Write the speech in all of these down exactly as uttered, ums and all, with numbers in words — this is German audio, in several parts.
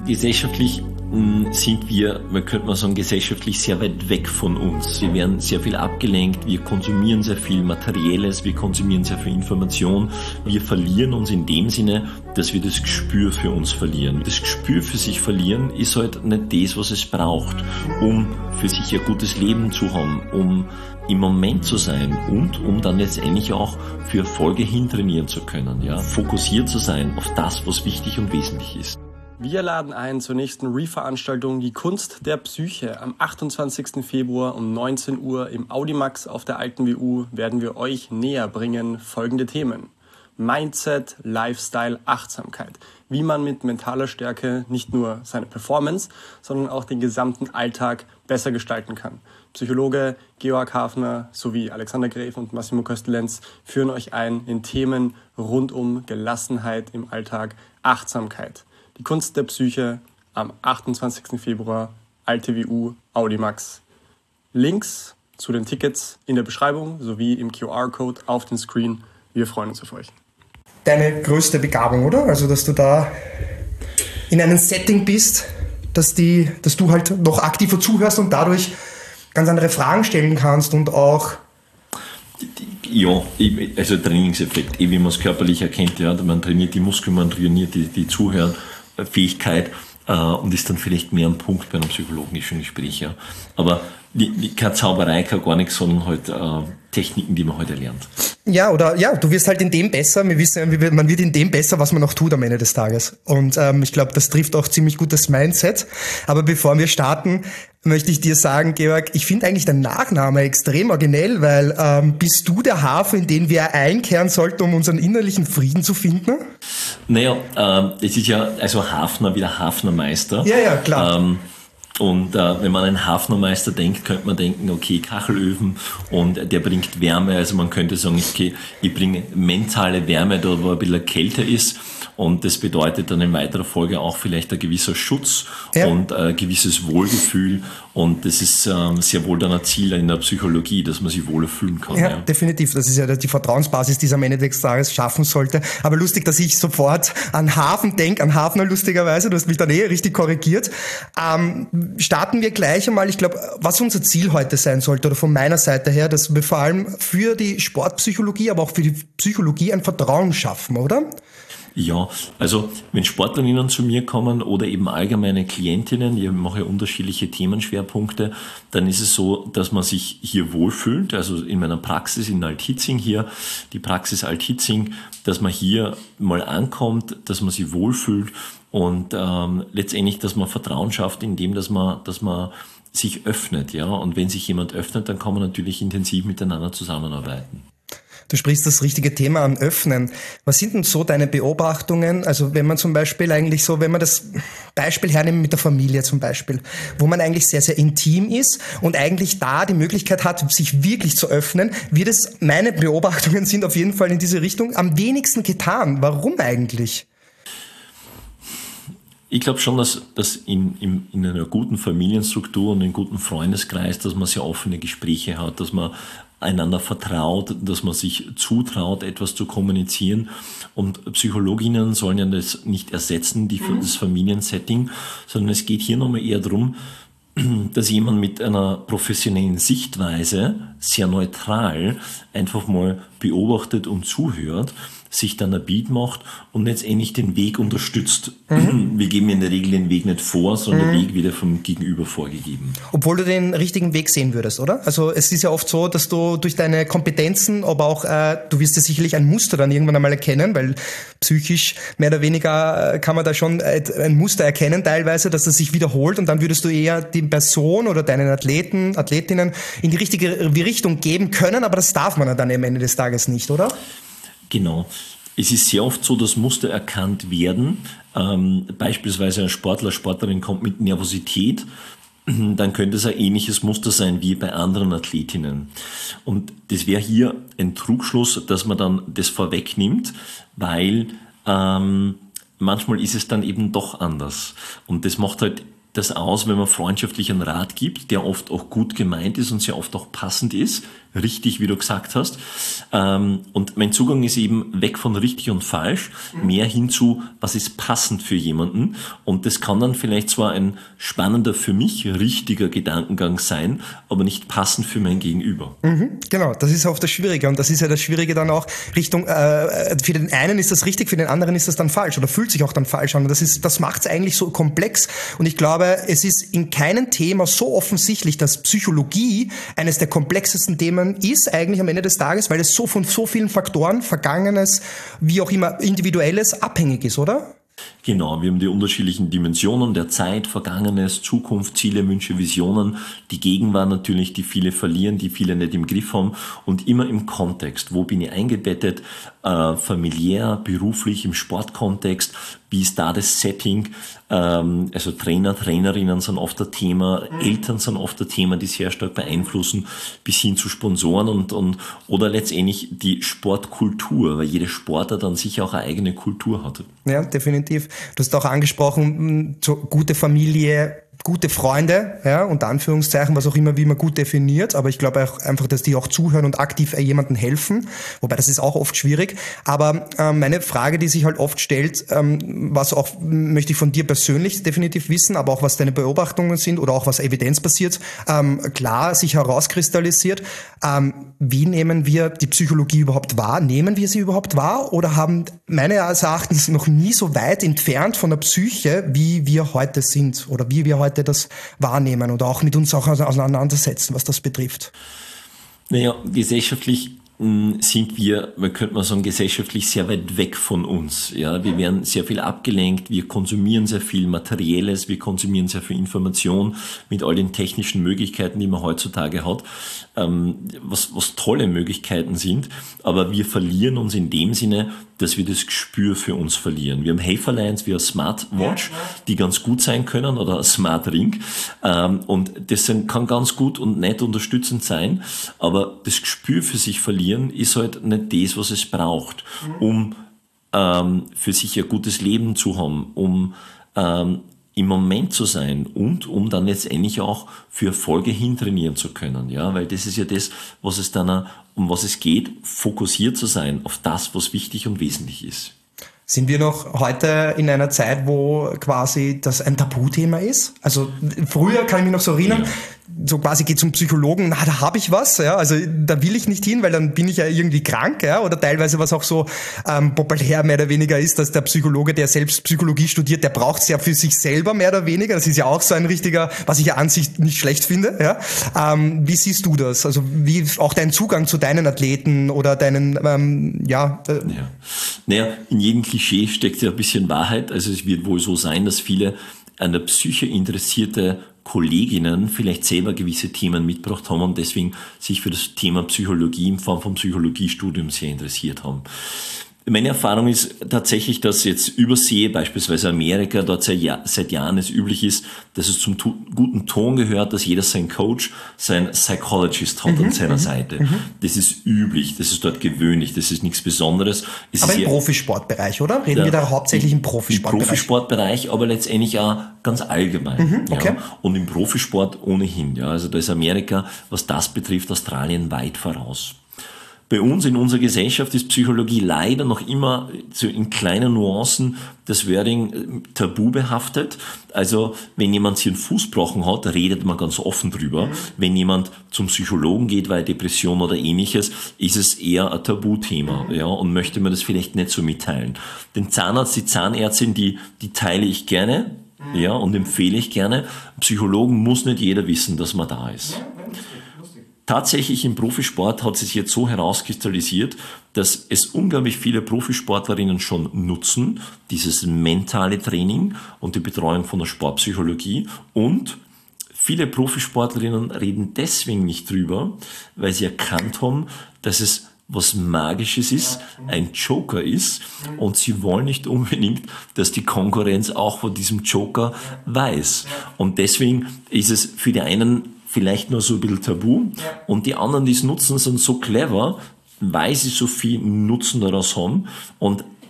Gesellschaftlich mh, sind wir, man könnte mal sagen, gesellschaftlich sehr weit weg von uns. Wir werden sehr viel abgelenkt, wir konsumieren sehr viel Materielles, wir konsumieren sehr viel Information. Wir verlieren uns in dem Sinne, dass wir das Gespür für uns verlieren. Das Gespür für sich verlieren ist halt nicht das, was es braucht, um für sich ein gutes Leben zu haben, um im Moment zu sein und um dann letztendlich auch für Erfolge hintrainieren zu können, ja, fokussiert zu sein auf das, was wichtig und wesentlich ist. Wir laden ein zur nächsten Re-Veranstaltung Die Kunst der Psyche. Am achtundzwanzigsten Februar um neunzehn Uhr im Audimax auf der Alten W U werden wir euch näher bringen folgende Themen. Mindset, Lifestyle, Achtsamkeit. Wie man mit mentaler Stärke nicht nur seine Performance, sondern auch den gesamten Alltag besser gestalten kann. Psychologe Georg Hafner sowie Alexander Gref und Massimo Köstelenz führen euch ein in Themen rund um Gelassenheit im Alltag, Achtsamkeit. Die Kunst der Psyche am achtundzwanzigsten Februar, Alte W U, Audimax. Links zu den Tickets in der Beschreibung sowie im Q R-Code auf den Screen. Wir freuen uns auf euch. Deine größte Begabung, oder? Also, dass du da in einem Setting bist, dass, die, dass du halt noch aktiver zuhörst und dadurch ganz andere Fragen stellen kannst und auch... Ja, also Trainingseffekt, wie man es körperlich erkennt, ja, man trainiert die Muskeln, man trainiert die, die Zuhörfähigkeit äh, und ist dann vielleicht mehr am Punkt bei einem psychologischen Gespräch. Ja. Aber die, die, keine Zauberei, kein gar nichts, sondern halt äh, Techniken, die man heute lernt. Ja, oder ja, du wirst halt in dem besser, wir wissen, man wird in dem besser, was man noch tut am Ende des Tages. Und ähm, ich glaube, das trifft auch ziemlich gut das Mindset. Aber bevor wir starten, möchte ich dir sagen, Georg, ich finde eigentlich dein Nachname extrem originell, weil ähm, bist du der Hafen, in den wir einkehren sollten, um unseren innerlichen Frieden zu finden? Naja, äh, es ist ja, also Hafner wie der Hafnermeister. Ja, ja, klar. Ähm, Und äh, wenn man an einen Hafnermeister denkt, könnte man denken, okay, Kachelöfen und der bringt Wärme. Also man könnte sagen, okay, ich bringe mentale Wärme dort, wo ein bisschen kälter ist. Und das bedeutet dann in weiterer Folge auch vielleicht ein gewisser Schutz ja. und ein gewisses Wohlgefühl. Und das ist ähm, sehr wohl dann ein Ziel in der Psychologie, dass man sich wohler fühlen kann. Ja, ja, definitiv. Das ist ja die Vertrauensbasis, die es am Ende des Tages schaffen sollte. Aber lustig, dass ich sofort an Hafen denke, an Hafner lustigerweise. Du hast mich dann eh richtig korrigiert. Ähm, starten wir gleich einmal. Ich glaube, was unser Ziel heute sein sollte, oder von meiner Seite her, dass wir vor allem für die Sportpsychologie, aber auch für die Psychologie ein Vertrauen schaffen, oder? Ja, also wenn Sportlerinnen zu mir kommen oder eben allgemeine Klientinnen, ich mache ja unterschiedliche Themenschwerpunkte, dann ist es so, dass man sich hier wohlfühlt, also in meiner Praxis in Althitzing hier, die Praxis Althitzing, dass man hier mal ankommt, dass man sich wohlfühlt und ähm, letztendlich, dass man Vertrauen schafft, indem dass man, dass man sich öffnet, ja. Und wenn sich jemand öffnet, dann kann man natürlich intensiv miteinander zusammenarbeiten. Du sprichst das richtige Thema an, öffnen. Was sind denn so deine Beobachtungen? Also wenn man zum Beispiel eigentlich so, wenn man das Beispiel hernimmt mit der Familie zum Beispiel, wo man eigentlich sehr, sehr intim ist und eigentlich da die Möglichkeit hat, sich wirklich zu öffnen, wird es, meine Beobachtungen sind auf jeden Fall in diese Richtung, am wenigsten getan. Warum eigentlich? Ich glaube schon, dass, dass in, in, in einer guten Familienstruktur und einem guten Freundeskreis, dass man sehr offene Gespräche hat, dass man einander vertraut, dass man sich zutraut, etwas zu kommunizieren. Und Psychologinnen sollen ja das nicht ersetzen, die, das Familiensetting, sondern es geht hier nochmal eher darum, dass jemand mit einer professionellen Sichtweise sehr neutral einfach mal beobachtet und zuhört, sich dann ein Beat macht und letztendlich den Weg unterstützt. Mhm. Wir geben in der Regel den Weg nicht vor, sondern mhm. der Weg wird vom Gegenüber vorgegeben. Obwohl du den richtigen Weg sehen würdest, oder? Also es ist ja oft so, dass du durch deine Kompetenzen, aber auch, äh, du wirst ja sicherlich ein Muster dann irgendwann einmal erkennen, weil psychisch mehr oder weniger äh, kann man da schon ein Muster erkennen teilweise, dass das sich wiederholt und dann würdest du eher die Person oder deinen Athleten, Athletinnen in die richtige Richtung geben können, aber das darf man ja dann am Ende des Tages nicht, oder? Genau. Es ist sehr oft so, dass Muster erkannt werden. Ähm, beispielsweise ein Sportler, Sportlerin kommt mit Nervosität, dann könnte es ein ähnliches Muster sein wie bei anderen Athletinnen. Und das wäre hier ein Trugschluss, dass man dann das vorwegnimmt, weil ähm, manchmal ist es dann eben doch anders. Und das macht halt das aus, wenn man freundschaftlich einen Rat gibt, der oft auch gut gemeint ist und sehr oft auch passend ist, richtig, wie du gesagt hast. Ähm, und mein Zugang ist eben weg von richtig und falsch, mehr hin zu, was ist passend für jemanden. Und das kann dann vielleicht zwar ein spannender, für mich richtiger Gedankengang sein, aber nicht passend für mein Gegenüber. Mhm, genau, das ist auch das Schwierige. Und das ist ja das Schwierige dann auch Richtung, äh, für den einen ist das richtig, für den anderen ist das dann falsch oder fühlt sich auch dann falsch an. Und das ist, das macht es eigentlich so komplex. Und ich glaube, es ist in keinem Thema so offensichtlich, dass Psychologie eines der komplexesten Themen ist, eigentlich am Ende des Tages, weil es so von so vielen Faktoren, Vergangenes, wie auch immer Individuelles, abhängig ist, oder? Genau, wir haben die unterschiedlichen Dimensionen der Zeit, Vergangenes, Zukunft, Ziele, Wünsche, Visionen, die Gegenwart natürlich, die viele verlieren, die viele nicht im Griff haben und immer im Kontext. Wo bin ich eingebettet, äh, familiär, beruflich, im Sportkontext, wie ist da das Setting? Ähm, also Trainer, Trainerinnen sind oft ein Thema, mhm. Eltern sind oft ein Thema, die sehr stark beeinflussen, bis hin zu Sponsoren und, und oder letztendlich die Sportkultur, weil jede Sportart dann sicher auch eine eigene Kultur hat. Ja, definitiv. Du hast auch angesprochen, so gute Familie, gute Freunde, ja, unter Anführungszeichen, was auch immer, wie man gut definiert, aber ich glaube auch einfach, dass die auch zuhören und aktiv jemandem helfen, wobei das ist auch oft schwierig, aber ähm, meine Frage, die sich halt oft stellt, ähm, was auch, möchte ich von dir persönlich definitiv wissen, aber auch was deine Beobachtungen sind oder auch was evidenzbasiert, ähm, klar sich herauskristallisiert, ähm, wie nehmen wir die Psychologie überhaupt wahr? Nehmen wir sie überhaupt wahr oder haben meines Erachtens noch nie so weit entfernt von der Psyche, wie wir heute sind oder wie wir heute das wahrnehmen oder auch mit uns auch auseinandersetzen, was das betrifft? Naja, gesellschaftlich sind wir, man könnte mal sagen, gesellschaftlich sehr weit weg von uns. Ja, wir werden sehr viel abgelenkt, wir konsumieren sehr viel Materielles, wir konsumieren sehr viel Information mit all den technischen Möglichkeiten, die man heutzutage hat, ähm, was, was tolle Möglichkeiten sind, aber wir verlieren uns in dem Sinne, dass wir das Gespür für uns verlieren. Wir haben Helferlines wie eine Smartwatch, die ganz gut sein können, oder ein Smart Ring, ähm, und das sind, kann ganz gut und nett unterstützend sein, aber das Gespür für sich verlieren ist halt nicht das, was es braucht, um ähm, für sich ein gutes Leben zu haben, um ähm, im Moment zu sein und um dann letztendlich auch für Erfolge hintrainieren zu können. Ja, weil das ist ja das, was es dann, um was es geht, fokussiert zu sein auf das, was wichtig und wesentlich ist. Sind wir noch heute in einer Zeit, wo quasi das ein Tabuthema ist? Also früher kann ich mich noch so erinnern, ja. So quasi geht zum Psychologen, na, da habe ich was, ja, also da will ich nicht hin, weil dann bin ich ja irgendwie krank, ja, oder teilweise was auch so ähm, populär mehr oder weniger ist, dass der Psychologe, der selbst Psychologie studiert, der braucht es ja für sich selber mehr oder weniger, das ist ja auch so ein richtiger, was ich ja an sich nicht schlecht finde, ja. Ähm, wie siehst du das? Also wie auch dein Zugang zu deinen Athleten oder deinen, ähm, ja. Äh, ja. Naja, in jedem Klischee steckt ja ein bisschen Wahrheit, also es wird wohl so sein, dass viele an der Psyche interessierte Kolleginnen vielleicht selber gewisse Themen mitgebracht haben und deswegen sich für das Thema Psychologie in Form von Psychologiestudium sehr interessiert haben. Meine Erfahrung ist tatsächlich, dass jetzt Übersee, beispielsweise Amerika, dort seit, Jahr, seit Jahren es üblich ist, dass es zum tu- guten Ton gehört, dass jeder seinen Coach, seinen Psychologist hat mhm, an seiner mhm, Seite. Mhm. Das ist üblich, das ist dort gewöhnlich, das ist nichts Besonderes. Es aber ist im Profisportbereich, oder? Reden der, wir da hauptsächlich im Profisportbereich? Im Profisportbereich, aber letztendlich auch ganz allgemein. Mhm, okay. Ja. Und im Profisport ohnehin. Ja. Also da ist Amerika, was das betrifft, Australien weit voraus. Bei uns in unserer Gesellschaft ist Psychologie leider noch immer so in kleinen Nuancen das Wording tabu behaftet. Also wenn jemand sich einen Fuß gebrochen hat, redet man ganz offen drüber. Mhm. Wenn jemand zum Psychologen geht, weil Depression oder ähnliches, ist es eher ein Tabuthema. Mhm. Ja, und möchte man das vielleicht nicht so mitteilen. Den Zahnarzt, die Zahnärztin, die, die teile ich gerne. Mhm. Ja, und empfehle ich gerne. Psychologen muss nicht jeder wissen, dass man da ist. Ja. Tatsächlich im Profisport hat es sich jetzt so herauskristallisiert, dass es unglaublich viele Profisportlerinnen schon nutzen, dieses mentale Training und die Betreuung von der Sportpsychologie. Und viele Profisportlerinnen reden deswegen nicht drüber, weil sie erkannt haben, dass es was Magisches ist, ein Joker ist und sie wollen nicht unbedingt, dass die Konkurrenz auch von diesem Joker weiß. Und deswegen ist es für die einen vielleicht nur so ein bisschen tabu und die anderen, die es nutzen, sind so clever, weil sie so viel Nutzen daraus haben und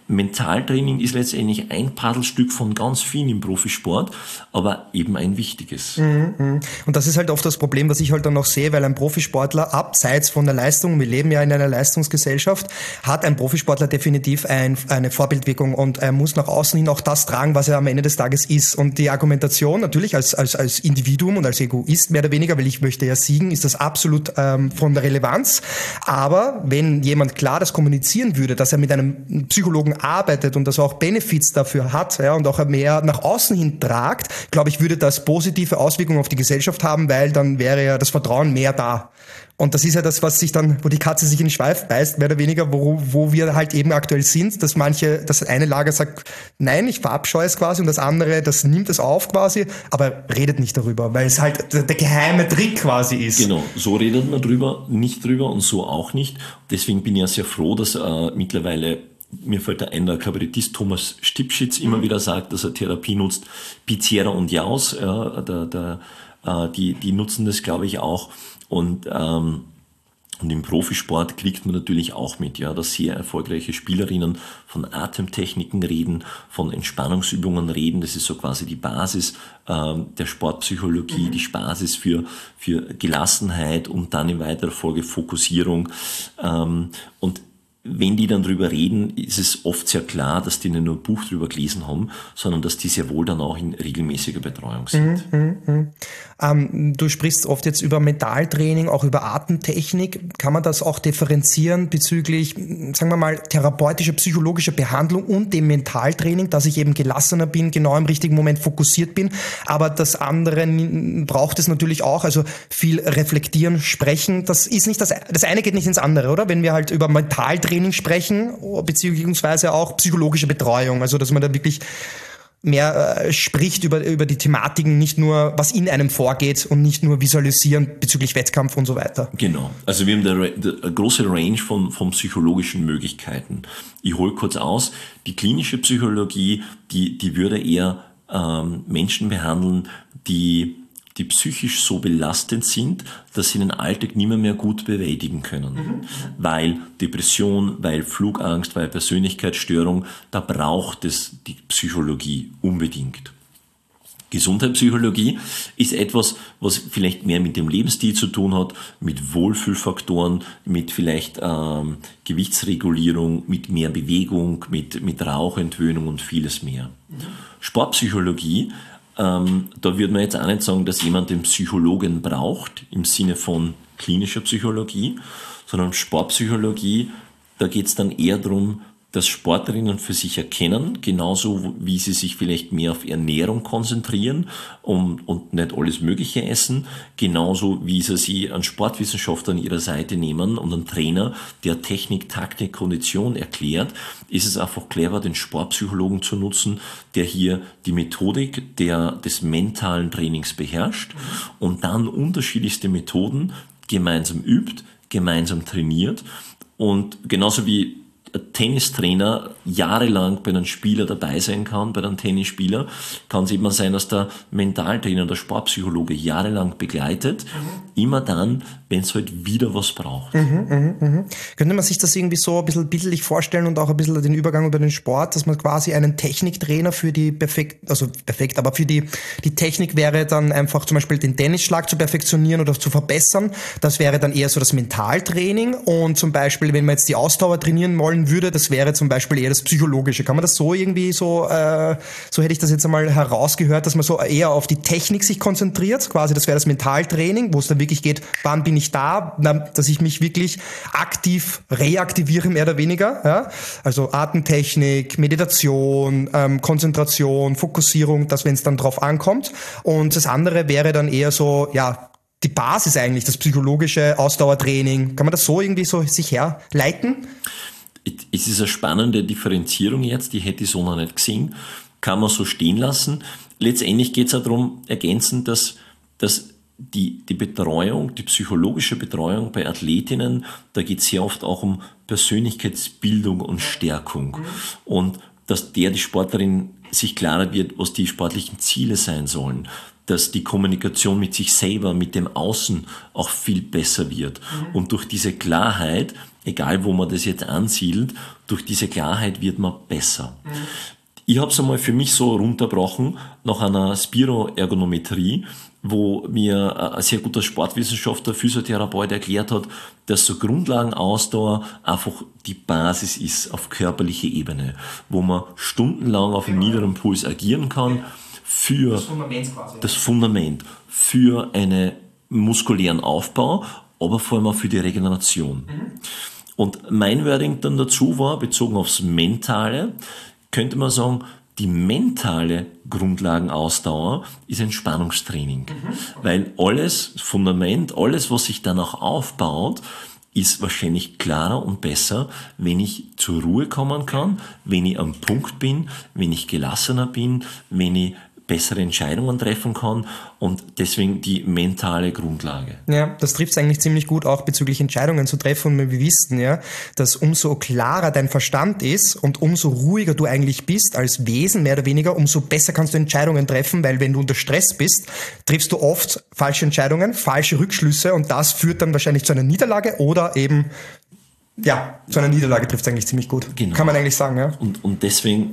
Mentaltraining ist letztendlich ein Puzzlestück von ganz vielen im Profisport, aber eben ein wichtiges. Und das ist halt oft das Problem, was ich halt dann noch sehe, weil ein Profisportler abseits von der Leistung, wir leben ja in einer Leistungsgesellschaft, hat ein Profisportler definitiv ein, eine Vorbildwirkung und er muss nach außen hin auch das tragen, was er am Ende des Tages ist. Und die Argumentation natürlich als, als, als Individuum und als Egoist mehr oder weniger, weil ich möchte ja siegen, ist das absolut ähm, von der Relevanz. Aber wenn jemand klar das kommunizieren würde, dass er mit einem Psychologen arbeitet und dass er auch Benefits dafür hat, ja, und auch mehr nach außen hin tragt, glaube ich, würde das positive Auswirkungen auf die Gesellschaft haben, weil dann wäre ja das Vertrauen mehr da. Und das ist ja das, was sich dann, wo die Katze sich in den Schweif beißt, mehr oder weniger, wo, wo wir halt eben aktuell sind, dass manche, das eine Lager sagt, nein, ich verabscheue es quasi, und das andere, das nimmt es auf quasi, aber redet nicht darüber, weil es halt der, der geheime Trick quasi ist. Genau, so redet man drüber, nicht drüber und so auch nicht. Deswegen bin ich ja sehr froh, dass äh, mittlerweile, mir fällt der ein, der Kabarettist Thomas Stipschitz immer wieder sagt, dass er Therapie nutzt, Pizzera und Jaus, ja, der, der, äh, die, die nutzen das, glaube ich, auch. Und, ähm, und im Profisport kriegt man natürlich auch mit, ja, dass sehr erfolgreiche Spielerinnen von Atemtechniken reden, von Entspannungsübungen reden. Das ist so quasi die Basis ähm, der Sportpsychologie, mhm. die Basis für, für Gelassenheit und dann in weiterer Folge Fokussierung. Ähm, und wenn die dann drüber reden, ist es oft sehr klar, dass die nicht nur ein Buch drüber gelesen haben, sondern dass die sehr wohl dann auch in regelmäßiger Betreuung sind. Mhm, mh. ähm, du sprichst oft jetzt über Mentaltraining, auch über Atemtechnik. Kann man das auch differenzieren bezüglich, sagen wir mal, therapeutischer, psychologischer Behandlung und dem Mentaltraining, dass ich eben gelassener bin, genau im richtigen Moment fokussiert bin, aber das andere braucht es natürlich auch, also viel reflektieren, sprechen, das ist nicht das, das eine geht nicht ins andere, oder? Wenn wir halt über Mentaltraining Training sprechen, beziehungsweise auch psychologische Betreuung, also dass man da wirklich mehr äh, spricht über, über die Thematiken, nicht nur, was in einem vorgeht und nicht nur visualisieren bezüglich Wettkampf und so weiter. Genau, also wir haben eine große Range von, von psychologischen Möglichkeiten. Ich hole kurz aus, die klinische Psychologie, die, die würde eher ähm, Menschen behandeln, die die psychisch so belastend sind, dass sie den Alltag nicht mehr, mehr gut bewältigen können. Mhm. Weil Depression, weil Flugangst, weil Persönlichkeitsstörung, da braucht es die Psychologie unbedingt. Gesundheitspsychologie ist etwas, was vielleicht mehr mit dem Lebensstil zu tun hat, mit Wohlfühlfaktoren, mit vielleicht ähm, Gewichtsregulierung, mit mehr Bewegung, mit, mit Rauchentwöhnung und vieles mehr. Mhm. Sportpsychologie, Ähm, da würde man jetzt auch nicht sagen, dass jemand den Psychologen braucht, im Sinne von klinischer Psychologie, sondern Sportpsychologie, da geht es dann eher darum, dass Sportlerinnen für sich erkennen, genauso wie sie sich vielleicht mehr auf Ernährung konzentrieren und, und nicht alles Mögliche essen, genauso wie sie sich einen Sportwissenschaftler an ihrer Seite nehmen und einen Trainer, der Technik, Taktik, Kondition erklärt, ist es einfach clever, den Sportpsychologen zu nutzen, der hier die Methodik der, des mentalen Trainings beherrscht und dann unterschiedlichste Methoden gemeinsam übt, gemeinsam trainiert und genauso wie ein Tennistrainer jahrelang bei einem Spieler dabei sein kann, bei einem Tennisspieler, kann es eben sein, dass der Mentaltrainer, der Sportpsychologe jahrelang begleitet, mhm. immer dann, wenn es halt wieder was braucht. Mhm, mh, mh. Könnte man sich das irgendwie so ein bisschen bildlich vorstellen und auch ein bisschen den Übergang über den Sport, dass man quasi einen Techniktrainer für die perfekt, also perfekt, aber für die, die Technik wäre dann einfach zum Beispiel den Tennisschlag zu perfektionieren oder zu verbessern. Das wäre dann eher so das Mentaltraining und zum Beispiel, wenn man jetzt die Ausdauer trainieren wollen würde, das wäre zum Beispiel eher das Psychologische. Kann man das so irgendwie so, äh, so hätte ich das jetzt einmal herausgehört, dass man so eher auf die Technik sich konzentriert, quasi das wäre das Mentaltraining, wo es dann wirklich geht, wann bin ich da, dass ich mich wirklich aktiv reaktiviere, mehr oder weniger, ja? Also Atemtechnik, Meditation, ähm, Konzentration, Fokussierung, das, wenn es dann drauf ankommt. Und das andere wäre dann eher so, ja, die Basis eigentlich, das psychologische Ausdauertraining. Kann man das so irgendwie so sich herleiten? Es ist eine spannende Differenzierung jetzt, die hätte ich so noch nicht gesehen, kann man so stehen lassen. Letztendlich geht es auch darum, ergänzend, dass, dass die, die Betreuung, die psychologische Betreuung bei Athletinnen, da geht es sehr oft auch um Persönlichkeitsbildung und Stärkung. Und dass der, die Sportlerin sich klarer wird, was die sportlichen Ziele sein sollen, dass die Kommunikation mit sich selber, mit dem Außen auch viel besser wird. Mhm. Und durch diese Klarheit, egal wo man das jetzt ansiedelt, durch diese Klarheit wird man besser. Mhm. Ich habe es einmal für mich so runterbrochen nach einer Spiroergonometrie, wo mir ein sehr guter Sportwissenschaftler, Physiotherapeut erklärt hat, dass so Grundlagenausdauer einfach die Basis ist auf körperlicher Ebene, wo man stundenlang auf einem niederen Puls agieren kann, für das Fundament, quasi, das Fundament für einen muskulären Aufbau, aber vor allem auch für die Regeneration. Mhm. Und mein Wording dann dazu war, bezogen aufs Mentale, könnte man sagen, die mentale Grundlagenausdauer ist Entspannungstraining. Mhm. Weil alles, Fundament, alles, was sich danach aufbaut, ist wahrscheinlich klarer und besser, wenn ich zur Ruhe kommen kann, wenn ich am Punkt bin, wenn ich gelassener bin, wenn ich bessere Entscheidungen treffen kann und deswegen die mentale Grundlage. Ja, das trifft es eigentlich ziemlich gut, auch bezüglich Entscheidungen zu treffen. Und wir wissen ja, dass umso klarer dein Verstand ist und umso ruhiger du eigentlich bist als Wesen, mehr oder weniger, umso besser kannst du Entscheidungen treffen, weil wenn du unter Stress bist, triffst du oft falsche Entscheidungen, falsche Rückschlüsse und das führt dann wahrscheinlich zu einer Niederlage oder eben, ja, zu einer Niederlage trifft es eigentlich ziemlich gut. Genau. Kann man eigentlich sagen, ja. Und, und deswegen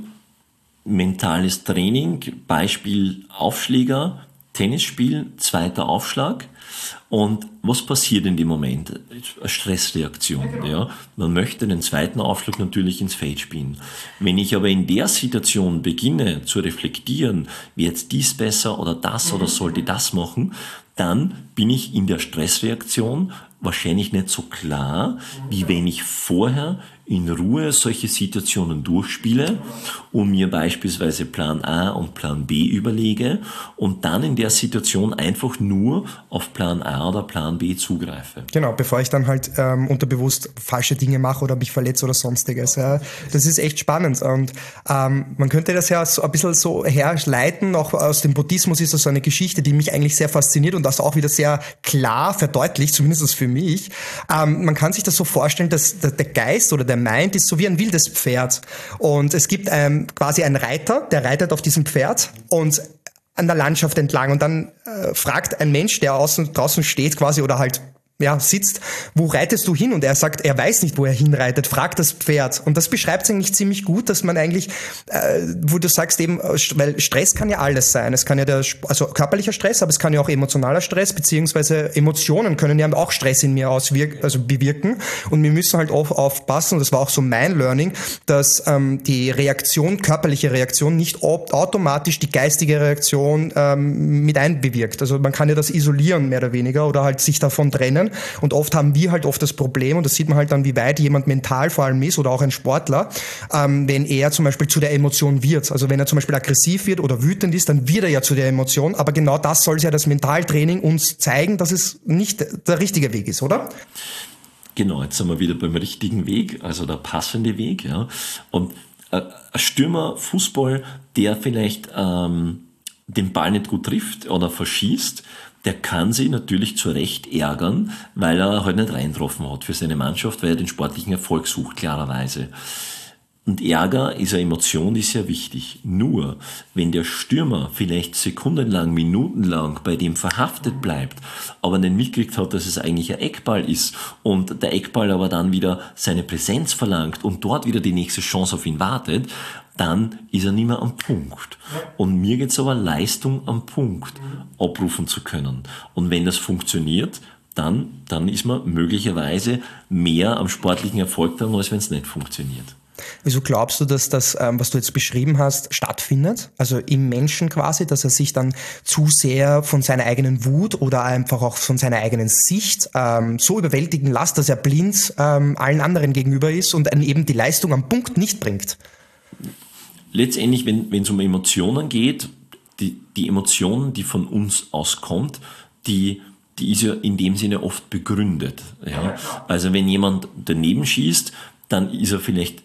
mentales Training, Beispiel Aufschläger, Tennis spielen, zweiter Aufschlag. Und was passiert in dem Moment? Eine Stressreaktion. Ja, genau. Ja. Man möchte den zweiten Aufschlag natürlich ins Feld spielen. Wenn ich aber in der Situation beginne zu reflektieren, wie jetzt dies besser oder das oder sollte das machen, dann bin ich in der Stressreaktion wahrscheinlich nicht so klar, wie wenn ich vorher in Ruhe solche Situationen durchspiele und mir beispielsweise Plan A und Plan B überlege und dann in der Situation einfach nur auf Plan A oder Plan B zugreife. Genau, bevor ich dann halt ähm, unterbewusst falsche Dinge mache oder mich verletze oder sonstiges. Ja. Das ist echt spannend und ähm, man könnte das ja so ein bisschen so herleiten, auch aus dem Buddhismus ist das so eine Geschichte, die mich eigentlich sehr fasziniert und das auch wieder sehr klar verdeutlicht, zumindest für mich. Ähm, man kann sich das so vorstellen, dass der Geist oder der Mind ist so wie ein wildes Pferd und es gibt ähm, quasi einen Reiter, der reitet auf diesem Pferd und an der Landschaft entlang und dann äh, fragt ein Mensch, der außen draußen steht quasi oder halt ja, sitzt, wo reitest du hin? Und er sagt, er weiß nicht, wo er hinreitet, fragt das Pferd. Und das beschreibt es eigentlich ziemlich gut, dass man eigentlich, äh, wo du sagst eben, weil Stress kann ja alles sein. Es kann ja der, also körperlicher Stress, aber es kann ja auch emotionaler Stress, beziehungsweise Emotionen können ja auch Stress in mir auswirken, also bewirken. Und wir müssen halt auch aufpassen, und das war auch so mein Learning, dass ähm, die Reaktion, körperliche Reaktion nicht automatisch die geistige Reaktion ähm, mit einbewirkt. Also man kann ja das isolieren, mehr oder weniger, oder halt sich davon trennen. Und oft haben wir halt oft das Problem, und das sieht man halt dann, wie weit jemand mental vor allem ist oder auch ein Sportler, ähm, wenn er zum Beispiel zu der Emotion wird. Also wenn er zum Beispiel aggressiv wird oder wütend ist, dann wird er ja zu der Emotion. Aber genau das soll ja das Mentaltraining uns zeigen, dass es nicht der richtige Weg ist, oder? Genau, jetzt sind wir wieder beim richtigen Weg, also der passende Weg. Ja. Und äh, ein Stürmer Fußball, der vielleicht ähm, den Ball nicht gut trifft oder verschießt, der kann sich natürlich zu Recht ärgern, weil er halt nicht reingetroffen hat für seine Mannschaft, weil er den sportlichen Erfolg sucht, klarerweise. Und Ärger ist eine Emotion, die ist sehr wichtig. Nur, wenn der Stürmer vielleicht sekundenlang, minutenlang bei dem verhaftet bleibt, aber nicht mitgekriegt hat, dass es eigentlich ein Eckball ist und der Eckball aber dann wieder seine Präsenz verlangt und dort wieder die nächste Chance auf ihn wartet, dann ist er nicht mehr am Punkt. Und mir geht es aber, Leistung am Punkt abrufen zu können. Und wenn das funktioniert, dann, dann ist man möglicherweise mehr am sportlichen Erfolg dran, als wenn es nicht funktioniert. Wieso glaubst du, dass das, was du jetzt beschrieben hast, stattfindet? Also im Menschen quasi, dass er sich dann zu sehr von seiner eigenen Wut oder einfach auch von seiner eigenen Sicht ähm, so überwältigen lässt, dass er blind ähm, allen anderen gegenüber ist und eben die Leistung am Punkt nicht bringt? Letztendlich, wenn es um Emotionen geht, die, die Emotion, die von uns auskommt, die, die ist ja in dem Sinne oft begründet. Ja? Also wenn jemand daneben schießt, dann ist er vielleicht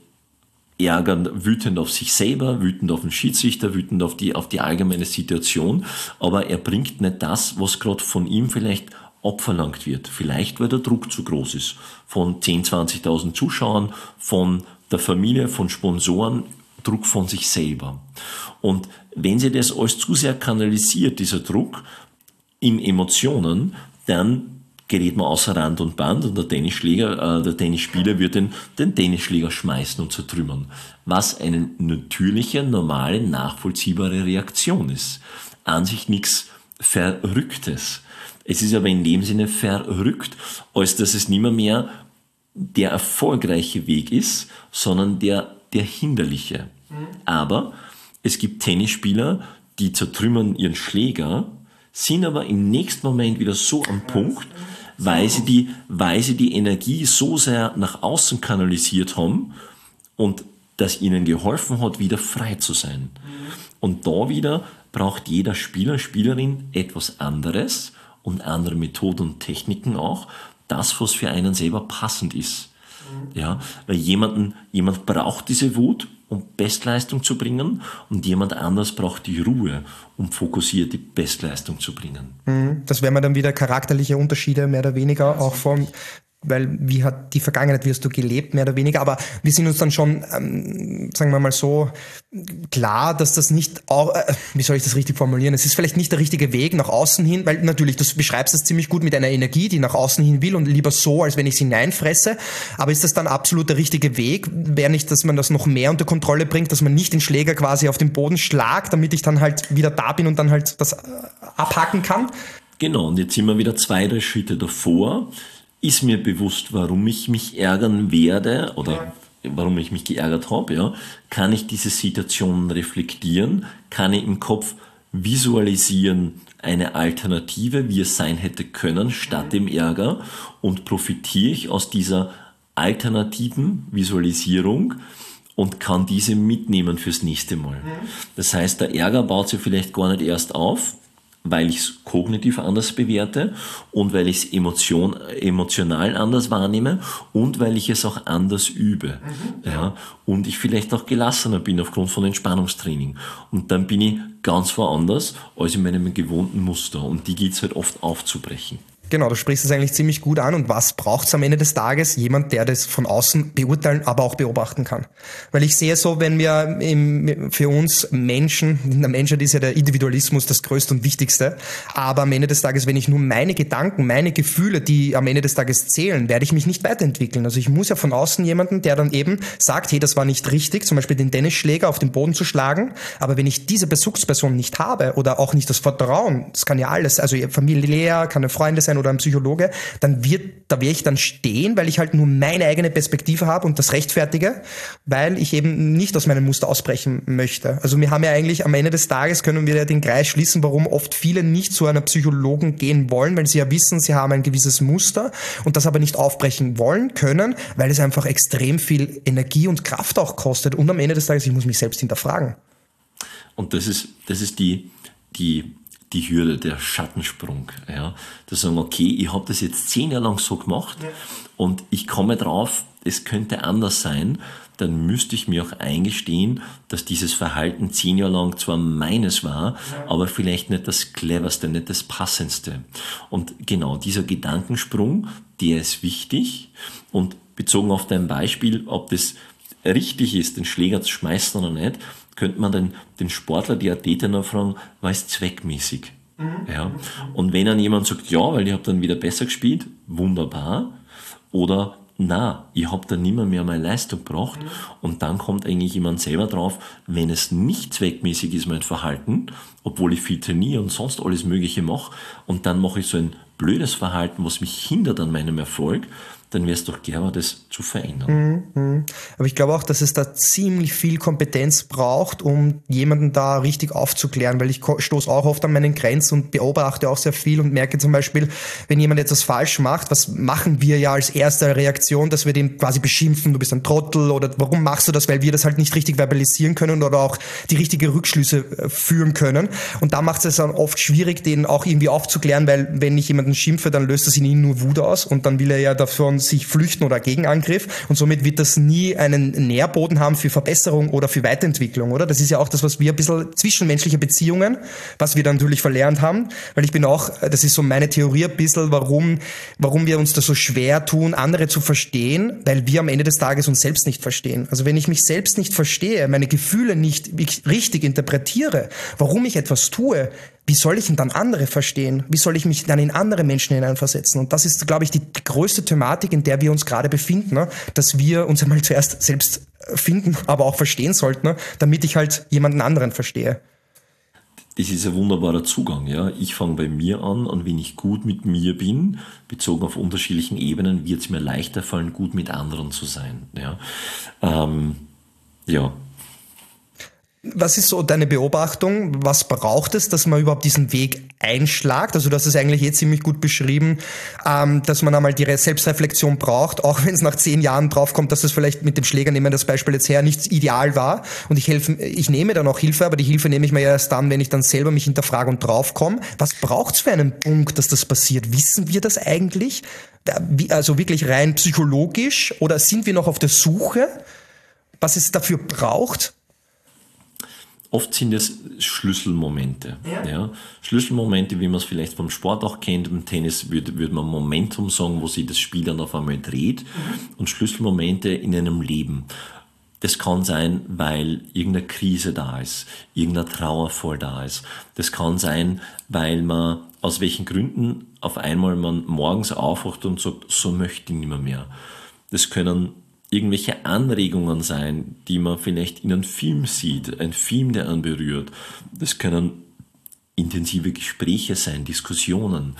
ärgernd, wütend auf sich selber, wütend auf den Schiedsrichter, wütend auf die, auf die allgemeine Situation, aber er bringt nicht das, was gerade von ihm vielleicht abverlangt wird. Vielleicht, weil der Druck zu groß ist. Von zehntausend, zwanzigtausend Zuschauern, von der Familie, von Sponsoren, Druck von sich selber. Und wenn sie das alles zu sehr kanalisiert, dieser Druck, in Emotionen, dann gerät man außer Rand und Band und der Tennisschläger, äh, der Tennisspieler wird den, den Tennisschläger schmeißen und zertrümmern. Was eine natürliche, normale, nachvollziehbare Reaktion ist. An sich nichts Verrücktes. Es ist aber in dem Sinne verrückt, als dass es nicht mehr, mehr der erfolgreiche Weg ist, sondern der, der hinderliche. Mhm. Aber es gibt Tennisspieler, die zertrümmern ihren Schläger, sind aber im nächsten Moment wieder so am Punkt, weil sie die, weil sie die Energie so sehr nach außen kanalisiert haben und das ihnen geholfen hat, wieder frei zu sein. Und da wieder braucht jeder Spieler, Spielerin etwas anderes und andere Methoden und Techniken auch, das, was für einen selber passend ist. Ja, weil jemanden, jemand braucht diese Wut, um Bestleistung zu bringen, und jemand anders braucht die Ruhe, um fokussiert die Bestleistung zu bringen. Das wären dann wieder charakterliche Unterschiede, mehr oder weniger, auch von, weil wie hat die Vergangenheit, wie hast du gelebt, mehr oder weniger, aber wir sind uns dann schon, ähm, sagen wir mal so, klar, dass das nicht, auch, äh, wie soll ich das richtig formulieren, es ist vielleicht nicht der richtige Weg nach außen hin, weil natürlich, du beschreibst es ziemlich gut mit einer Energie, die nach außen hin will und lieber so, als wenn ich sie hineinfresse, aber ist das dann absolut der richtige Weg? Wäre nicht, dass man das noch mehr unter Kontrolle bringt, dass man nicht den Schläger quasi auf den Boden schlagt, damit ich dann halt wieder da bin und dann halt das abhaken kann? Genau, und jetzt sind wir wieder zwei, drei Schritte davor. Ist mir bewusst, warum ich mich ärgern werde oder warum ich mich geärgert habe, ja? Kann ich diese Situation reflektieren? Kann ich im Kopf visualisieren eine Alternative, wie es sein hätte können, statt dem Ärger? Und profitiere ich aus dieser alternativen Visualisierung und kann diese mitnehmen fürs nächste Mal? Das heißt, der Ärger baut sich vielleicht gar nicht erst auf, weil ich es kognitiv anders bewerte und weil ich es emotion, emotional anders wahrnehme und weil ich es auch anders übe. Mhm. Ja, und ich vielleicht auch gelassener bin aufgrund von Entspannungstraining. Und dann bin ich ganz woanders als in meinem gewohnten Muster. Und die gilt es halt oft aufzubrechen. Genau, du sprichst es eigentlich ziemlich gut an. Und was braucht es am Ende des Tages? Jemand, der das von außen beurteilen, aber auch beobachten kann. Weil ich sehe so, wenn wir im, für uns Menschen, in der Menschheit ist ja der Individualismus das Größte und Wichtigste, aber am Ende des Tages, wenn ich nur meine Gedanken, meine Gefühle, die am Ende des Tages zählen, werde ich mich nicht weiterentwickeln. Also ich muss ja von außen jemanden, der dann eben sagt, hey, das war nicht richtig, zum Beispiel den Tennisschläger auf den Boden zu schlagen, aber wenn ich diese Bezugsperson nicht habe oder auch nicht das Vertrauen, das kann ja alles, also familiär, kann eine Freundin sein oder ein Psychologe, dann wird, da werde ich dann stehen, weil ich halt nur meine eigene Perspektive habe und das rechtfertige, weil ich eben nicht aus meinem Muster ausbrechen möchte. Also wir haben ja eigentlich am Ende des Tages, können wir ja den Kreis schließen, warum oft viele nicht zu einer Psychologen gehen wollen, weil sie ja wissen, sie haben ein gewisses Muster und das aber nicht aufbrechen wollen können, weil es einfach extrem viel Energie und Kraft auch kostet und am Ende des Tages, ich muss mich selbst hinterfragen. Und das ist, das ist die, die die Hürde, der Schattensprung. Ja. Da sagen, okay, ich habe das jetzt zehn Jahre lang so gemacht ja. und ich komme drauf, es könnte anders sein, dann müsste ich mir auch eingestehen, dass dieses Verhalten zehn Jahre lang zwar meines war, ja. aber vielleicht nicht das cleverste, nicht das passendste. Und genau dieser Gedankensprung, der ist wichtig. Und bezogen auf dein Beispiel, ob das richtig ist, den Schläger zu schmeißen oder nicht, könnte man den, den Sportler, die Athletin noch fragen, war es zweckmäßig? Mhm. Ja. Und wenn dann jemand sagt, ja, weil ich habe dann wieder besser gespielt, wunderbar. Oder na, ich habe dann nicht mehr, mehr meine Leistung gebracht. Mhm. Und dann kommt eigentlich jemand selber drauf, wenn es nicht zweckmäßig ist, mein Verhalten, obwohl ich viel trainiere und sonst alles Mögliche mache, und dann mache ich so ein blödes Verhalten, was mich hindert an meinem Erfolg, dann wäre es doch clever, das zu verändern. Mhm. Aber ich glaube auch, dass es da ziemlich viel Kompetenz braucht, um jemanden da richtig aufzuklären, weil ich stoße auch oft an meinen Grenzen und beobachte auch sehr viel und merke zum Beispiel, wenn jemand etwas falsch macht, was machen wir ja als erste Reaktion, dass wir den quasi beschimpfen, du bist ein Trottel oder warum machst du das, weil wir das halt nicht richtig verbalisieren können oder auch die richtige Rückschlüsse führen können. Und da macht es dann oft schwierig, den auch irgendwie aufzuklären, weil wenn ich jemanden schimpfe, dann löst das in ihm nur Wut aus und dann will er ja davon sich flüchten oder Gegenangriff und somit wird das nie einen Nährboden haben für Verbesserung oder für Weiterentwicklung, oder? Das ist ja auch das, was wir ein bisschen zwischenmenschliche Beziehungen, was wir dann natürlich verlernt haben, weil ich bin auch, das ist so meine Theorie ein bisschen, warum, warum wir uns das so schwer tun, andere zu verstehen, weil wir am Ende des Tages uns selbst nicht verstehen. Also wenn ich mich selbst nicht verstehe, meine Gefühle nicht richtig interpretiere, warum ich etwas tue, wie soll ich denn dann andere verstehen? Wie soll ich mich dann in andere Menschen hineinversetzen? Und das ist, glaube ich, die größte Thematik, in der wir uns gerade befinden, ne? Dass wir uns einmal zuerst selbst finden, aber auch verstehen sollten, ne? Damit ich halt jemanden anderen verstehe. Das ist ein wunderbarer Zugang. Ja. Ich fange bei mir an und wenn ich gut mit mir bin, bezogen auf unterschiedlichen Ebenen, wird es mir leichter fallen, gut mit anderen zu sein. Ja. Ähm, ja. Was ist so deine Beobachtung? Was braucht es, dass man überhaupt diesen Weg einschlagt? Also du hast es eigentlich jetzt ziemlich gut beschrieben, ähm, dass man einmal die Selbstreflexion braucht, auch wenn es nach zehn Jahren draufkommt, dass es vielleicht mit dem Schläger, nehmen wir das Beispiel jetzt her, nicht ideal war. Und ich helfe, ich nehme dann auch Hilfe, aber die Hilfe nehme ich mir erst dann, wenn ich dann selber mich hinterfrage und draufkomme. Was braucht es für einen Punkt, dass das passiert? Wissen wir das eigentlich? Also wirklich rein psychologisch? Oder sind wir noch auf der Suche, was es dafür braucht? Oft sind es Schlüsselmomente. Ja. Ja. Schlüsselmomente, wie man es vielleicht vom Sport auch kennt. Im Tennis würde, würde man Momentum sagen, wo sich das Spiel dann auf einmal dreht. Mhm. Und Schlüsselmomente in einem Leben. Das kann sein, weil irgendeine Krise da ist, irgendein Trauerfall da ist. Das kann sein, weil man aus welchen Gründen auf einmal man morgens aufwacht und sagt, so möchte ich nicht mehr mehr. Das können irgendwelche Anregungen sein, die man vielleicht in einem Film sieht, ein Film, der einen berührt. Das können intensive Gespräche sein, Diskussionen.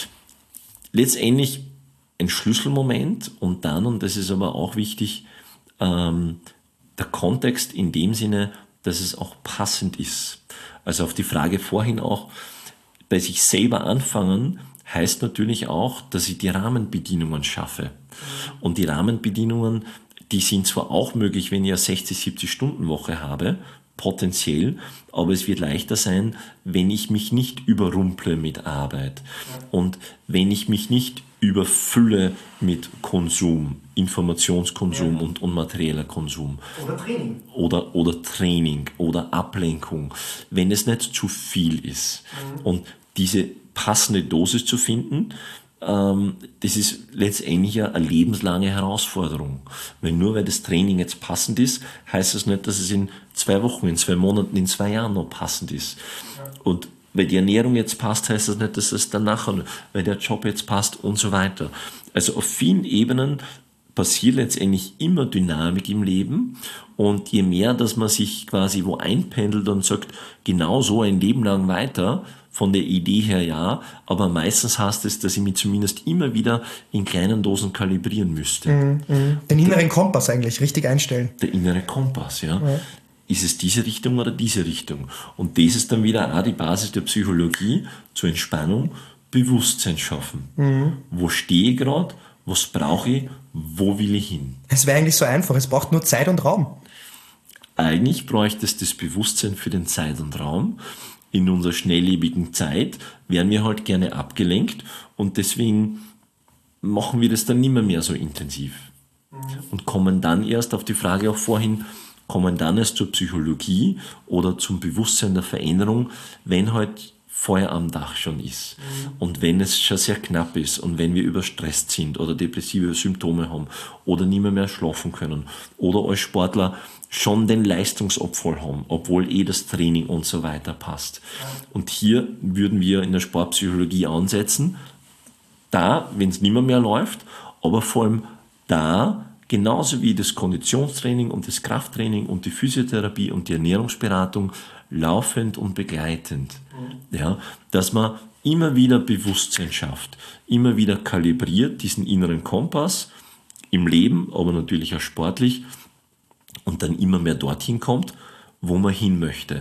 Letztendlich ein Schlüsselmoment und dann, und das ist aber auch wichtig, ähm, der Kontext in dem Sinne, dass es auch passend ist. Also auf die Frage vorhin auch, bei sich selber anfangen, heißt natürlich auch, dass ich die Rahmenbedingungen schaffe. Und die Rahmenbedingungen, die sind zwar auch möglich, wenn ich eine sechzig, siebzig Stunden Woche habe, potenziell, aber es wird leichter sein, wenn ich mich nicht überrumple mit Arbeit und wenn ich mich nicht überfülle mit Konsum, Informationskonsum ja. und, und materieller Konsum. Oder Training. Oder, oder Training oder Ablenkung, wenn es nicht zu viel ist. Mhm. Und diese passende Dosis zu finden, ähm, das ist letztendlich eine lebenslange Herausforderung. Weil nur weil das Training jetzt passend ist, heißt das nicht, dass es in zwei Wochen, in zwei Monaten, in zwei Jahren noch passend ist. Ja. Und weil die Ernährung jetzt passt, heißt das nicht, dass es dann nachher, weil der Job jetzt passt und so weiter. Also auf vielen Ebenen passiert letztendlich immer Dynamik im Leben und je mehr, dass man sich quasi wo einpendelt und sagt, genau so ein Leben lang weiter, von der Idee her ja, aber meistens heißt es, dass ich mich zumindest immer wieder in kleinen Dosen kalibrieren müsste. Mhm, den inneren Kompass eigentlich richtig einstellen. Der innere Kompass, ja. ja. Ist es diese Richtung oder diese Richtung? Und das ist dann wieder auch die Basis der Psychologie zur Entspannung, Bewusstsein schaffen. Mhm. Wo stehe ich gerade? Was brauche ich? Wo will ich hin? Es wäre eigentlich so einfach, es braucht nur Zeit und Raum. Eigentlich bräuchte es das Bewusstsein für den Zeit und Raum. In unserer schnelllebigen Zeit werden wir halt gerne abgelenkt und deswegen machen wir das dann nicht mehr, mehr so intensiv. Mhm. Und kommen dann erst auf die Frage auch vorhin, kommen dann erst zur Psychologie oder zum Bewusstsein der Veränderung, wenn halt Feuer am Dach schon ist. Mhm. Und wenn es schon sehr knapp ist und wenn wir überstresst sind oder depressive Symptome haben oder nicht mehr, mehr schlafen können oder als Sportler schon den Leistungsabfall haben, obwohl eh das Training und so weiter passt. Und hier würden wir in der Sportpsychologie ansetzen, da, wenn es nicht mehr, mehr läuft, aber vor allem da, genauso wie das Konditionstraining und das Krafttraining und die Physiotherapie und die Ernährungsberatung laufend und begleitend. Mhm. Ja, dass man immer wieder Bewusstsein schafft, immer wieder kalibriert diesen inneren Kompass im Leben, aber natürlich auch sportlich und dann immer mehr dorthin kommt, wo man hin möchte,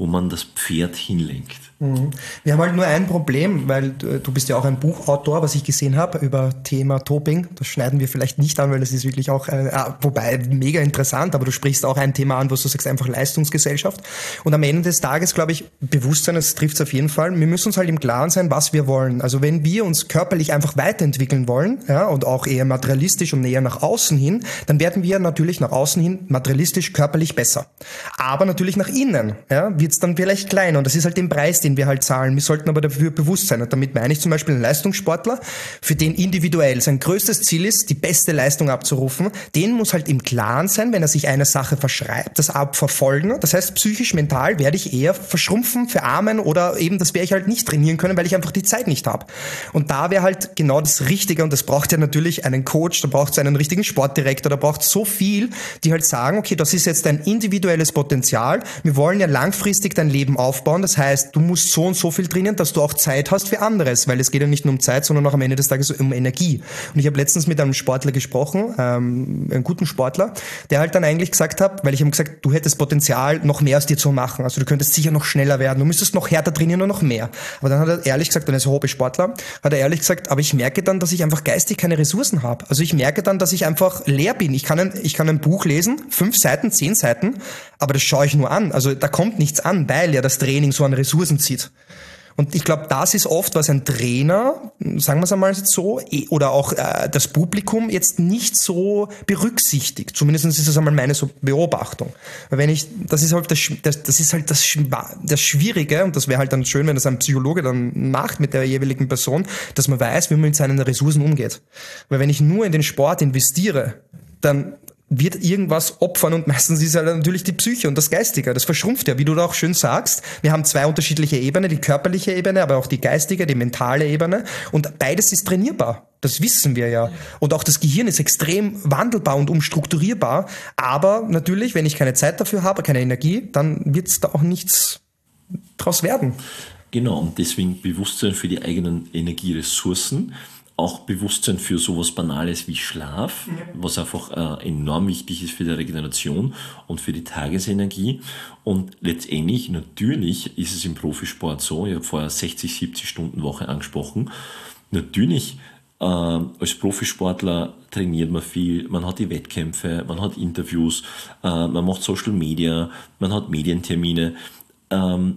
wo man das Pferd hinlenkt. Wir haben halt nur ein Problem, weil du bist ja auch ein Buchautor, was ich gesehen habe, über Thema Doping. Das schneiden wir vielleicht nicht an, weil das ist wirklich auch, äh, wobei mega interessant, aber du sprichst auch ein Thema an, wo du sagst, einfach Leistungsgesellschaft. Und am Ende des Tages, glaube ich, Bewusstsein, das trifft es auf jeden Fall. Wir müssen uns halt im Klaren sein, was wir wollen. Also wenn wir uns körperlich einfach weiterentwickeln wollen, ja, und auch eher materialistisch und näher nach außen hin, dann werden wir natürlich nach außen hin materialistisch, körperlich besser. Aber natürlich nach innen, ja, wird es dann vielleicht kleiner. Und das ist halt den Preis, den wir halt zahlen. Wir sollten aber dafür bewusst sein. Und damit meine ich zum Beispiel einen Leistungssportler, für den individuell sein größtes Ziel ist, die beste Leistung abzurufen. Den muss halt im Klaren sein, wenn er sich einer Sache verschreibt, das abverfolgen. Das heißt, psychisch, mental werde ich eher verschrumpfen, verarmen oder eben, das werde ich halt nicht trainieren können, weil ich einfach die Zeit nicht habe. Und da wäre halt genau das Richtige, und das braucht ja natürlich einen Coach, da braucht es einen richtigen Sportdirektor, da braucht es so viel, die halt sagen, okay, das ist jetzt dein individuelles Potenzial. Wir wollen ja langfristig dein Leben aufbauen. Das heißt, du musst so und so viel trainieren, dass du auch Zeit hast für anderes, weil es geht ja nicht nur um Zeit, sondern auch am Ende des Tages um Energie. Und ich habe letztens mit einem Sportler gesprochen, ähm, einem guten Sportler, der halt dann eigentlich gesagt hat, weil ich ihm gesagt, du hättest Potenzial, noch mehr aus dir zu machen. Also du könntest sicher noch schneller werden, du müsstest noch härter trainieren und noch mehr. Aber dann hat er ehrlich gesagt, und er ist ein Hobbysportler, hat er ehrlich gesagt, aber ich merke dann, dass ich einfach geistig keine Ressourcen habe. Also ich merke dann, dass ich einfach leer bin. Ich kann ein, ich kann ein Buch lesen, fünf Seiten, zehn Seiten, aber das schaue ich nur an. Also da kommt nichts an, weil ja das Training so an Ressourcen zieht. Und ich glaube, das ist oft, was ein Trainer, sagen wir es einmal so, oder auch äh, das Publikum jetzt nicht so berücksichtigt. Zumindest ist das einmal meine so Beobachtung. Weil wenn ich, das ist halt das, das, das ist halt das, das Schwierige, und das wäre halt dann schön, wenn das ein Psychologe dann macht mit der jeweiligen Person, dass man weiß, wie man mit seinen Ressourcen umgeht. Weil wenn ich nur in den Sport investiere, dann wird irgendwas opfern, und meistens ist ja natürlich die Psyche und das Geistige. Das verschrumpft ja, wie du da auch schön sagst. Wir haben zwei unterschiedliche Ebenen, die körperliche Ebene, aber auch die geistige, die mentale Ebene, und beides ist trainierbar. Das wissen wir ja. Und auch das Gehirn ist extrem wandelbar und umstrukturierbar, aber natürlich, wenn ich keine Zeit dafür habe, keine Energie, dann wird es da auch nichts draus werden. Genau, und deswegen Bewusstsein für die eigenen Energieressourcen, auch Bewusstsein für sowas Banales wie Schlaf, was einfach äh, enorm wichtig ist für die Regeneration und für die Tagesenergie. Und letztendlich, natürlich ist es im Profisport so, ich habe vorher sechzig, siebzig Stunden Woche angesprochen, natürlich äh, als Profisportler trainiert man viel, man hat die Wettkämpfe, man hat Interviews, äh, man macht Social Media, man hat Medientermine. Ähm,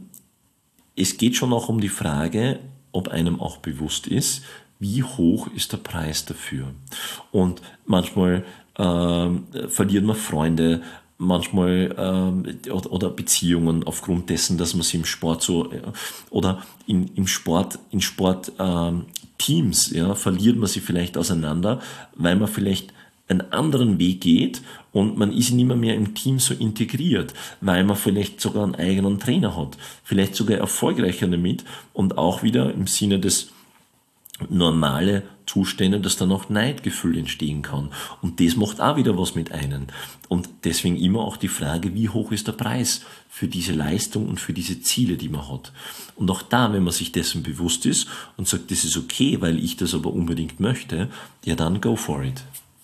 es geht schon auch um die Frage, ob einem auch bewusst ist, wie hoch ist der Preis dafür? Und manchmal ähm, verliert man Freunde, manchmal ähm, oder, oder Beziehungen aufgrund dessen, dass man sie im Sport so äh, oder in, im Sport, in Sport ähm, Teams, ja, verliert man sie vielleicht auseinander, weil man vielleicht einen anderen Weg geht und man ist nicht mehr, mehr im Team so integriert, weil man vielleicht sogar einen eigenen Trainer hat, vielleicht sogar erfolgreicher damit, und auch wieder im Sinne des normale Zustände, dass dann auch Neidgefühl entstehen kann. Und das macht auch wieder was mit einem. Und deswegen immer auch die Frage, wie hoch ist der Preis für diese Leistung und für diese Ziele, die man hat. Und auch da, wenn man sich dessen bewusst ist und sagt, das ist okay, weil ich das aber unbedingt möchte, ja dann go for it.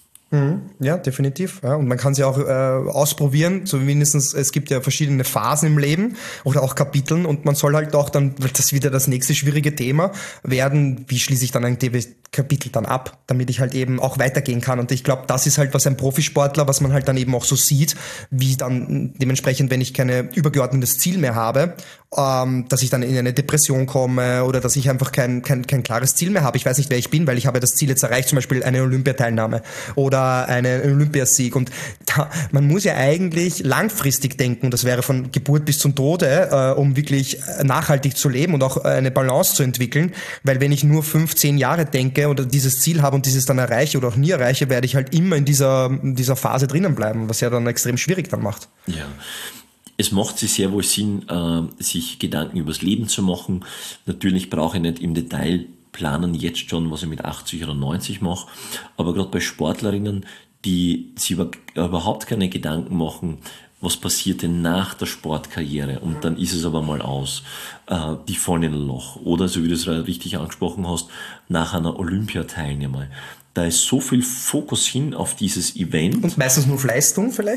Ja, definitiv. Ja. Und man kann sie auch äh, ausprobieren, zumindest es gibt ja verschiedene Phasen im Leben oder auch Kapiteln, und man soll halt auch dann, das ist wieder das nächste schwierige Thema werden, wie schließe ich dann ein Kapitel dann ab, damit ich halt eben auch weitergehen kann. Und ich glaube, das ist halt was ein Profisportler, was man halt dann eben auch so sieht, wie dann dementsprechend, wenn ich keine übergeordnetes Ziel mehr habe, ähm, dass ich dann in eine Depression komme oder dass ich einfach kein, kein, kein klares Ziel mehr habe. Ich weiß nicht, wer ich bin, weil ich habe das Ziel jetzt erreicht, zum Beispiel eine Olympiateilnahme oder einen Olympiasieg. Und da, man muss ja eigentlich langfristig denken, das wäre von Geburt bis zum Tode, äh, um wirklich nachhaltig zu leben und auch eine Balance zu entwickeln, weil wenn ich nur fünf, zehn Jahre denke oder dieses Ziel habe und dieses dann erreiche oder auch nie erreiche, werde ich halt immer in dieser, in dieser Phase drinnen bleiben, was ja dann extrem schwierig dann macht. Ja. Es macht sich sehr wohl Sinn, äh, sich Gedanken übers Leben zu machen. Natürlich brauche ich nicht im Detail planen jetzt schon, was ich mit achtzig oder neunzig mache, aber gerade bei Sportlerinnen, die sich überhaupt keine Gedanken machen, was passiert denn nach der Sportkarriere, und dann ist es aber mal aus. Äh, die fallen in ein Loch. Oder, so wie du es richtig angesprochen hast, nach einer Olympiateilnahme. Da ist so viel Fokus hin auf dieses Event. Und meistens nur auf Leistung vielleicht?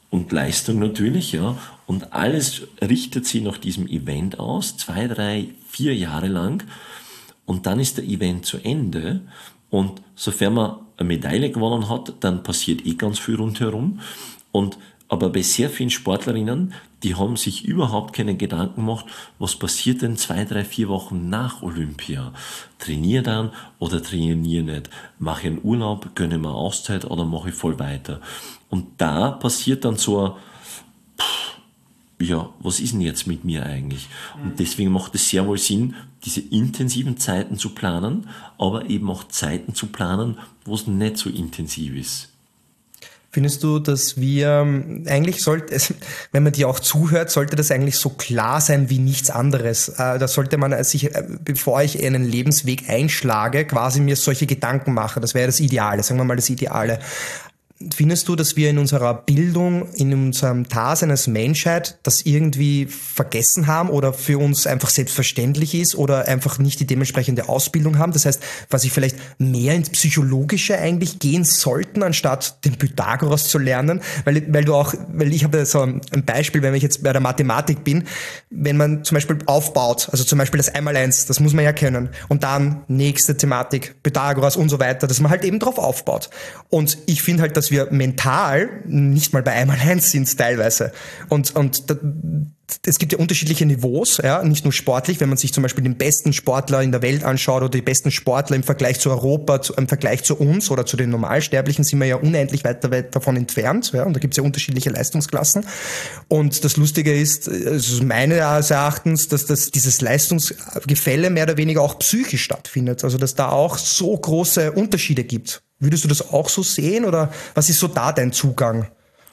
und Leistung natürlich, ja. Und alles richtet sich nach diesem Event aus, zwei, drei, vier Jahre lang. Und dann ist der Event zu Ende. Und sofern man eine Medaille gewonnen hat, dann passiert eh ganz viel rundherum. Und aber bei sehr vielen Sportlerinnen, die haben sich überhaupt keine Gedanken gemacht, was passiert denn zwei, drei, vier Wochen nach Olympia? Trainiere dann oder trainiere nicht? Mache ich einen Urlaub, gönne mir Auszeit oder mache ich voll weiter? Und da passiert dann so ein, pff, ja, was ist denn jetzt mit mir eigentlich? Und deswegen macht es sehr wohl Sinn, diese intensiven Zeiten zu planen, aber eben auch Zeiten zu planen, wo es nicht so intensiv ist. Findest du, dass wir eigentlich sollte, wenn man dir auch zuhört, sollte das eigentlich so klar sein wie nichts anderes? Da sollte man sich, bevor ich einen Lebensweg einschlage, quasi mir solche Gedanken mache. Das wäre das Ideale, sagen wir mal das Ideale. Findest du, dass wir in unserer Bildung, in unserem Dasein als Menschheit das irgendwie vergessen haben oder für uns einfach selbstverständlich ist oder einfach nicht die dementsprechende Ausbildung haben? Das heißt, was ich vielleicht mehr ins Psychologische eigentlich gehen sollten, anstatt den Pythagoras zu lernen, weil, weil du auch, weil ich habe so ein Beispiel, wenn ich jetzt bei der Mathematik bin, wenn man zum Beispiel aufbaut, also zum Beispiel das Einmaleins, das muss man ja kennen und dann nächste Thematik, Pythagoras und so weiter, dass man halt eben drauf aufbaut. Und ich finde halt, dass wir mental nicht mal bei einmal eins sind teilweise. Und, und da, es gibt ja unterschiedliche Niveaus, ja, nicht nur sportlich, wenn man sich zum Beispiel den besten Sportler in der Welt anschaut oder die besten Sportler im Vergleich zu Europa, zu, im Vergleich zu uns oder zu den Normalsterblichen sind wir ja unendlich weiter weit davon entfernt, ja, und da gibt es ja unterschiedliche Leistungsklassen. Und das Lustige ist, also meines Erachtens, dass das, dieses Leistungsgefälle mehr oder weniger auch psychisch stattfindet, also dass da auch so große Unterschiede gibt. Würdest du das auch so sehen oder was ist so da dein Zugang?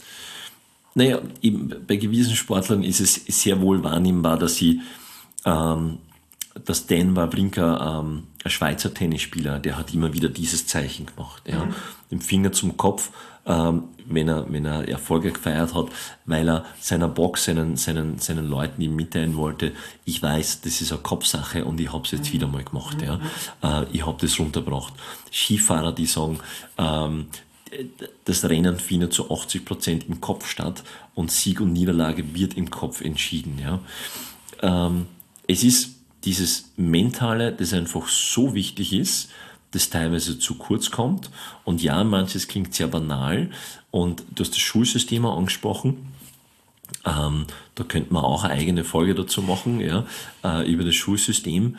Naja, eben bei gewissen Sportlern ist es sehr wohl wahrnehmbar, dass sie, ähm, dass Dan Wawrinka, ähm, ein Schweizer Tennisspieler, der hat immer wieder dieses Zeichen gemacht, ja, mhm. den Finger zum Kopf, ähm, wenn er, wenn er Erfolge gefeiert hat, weil er seiner Box, seinen, seinen, seinen Leuten ihm mitteilen wollte, ich weiß, das ist eine Kopfsache und ich habe es jetzt mhm. wieder mal gemacht, ja, äh, ich habe das runtergebracht. Skifahrer, die sagen, ähm, das Rennen findet zu achtzig Prozent im Kopf statt und Sieg und Niederlage wird im Kopf entschieden. Ja. Ähm, es ist dieses Mentale, das einfach so wichtig ist, das teilweise zu kurz kommt. Und ja, manches klingt sehr banal. Und du hast das Schulsystem auch angesprochen. Ähm, da könnte man auch eine eigene Folge dazu machen, ja, äh, über das Schulsystem.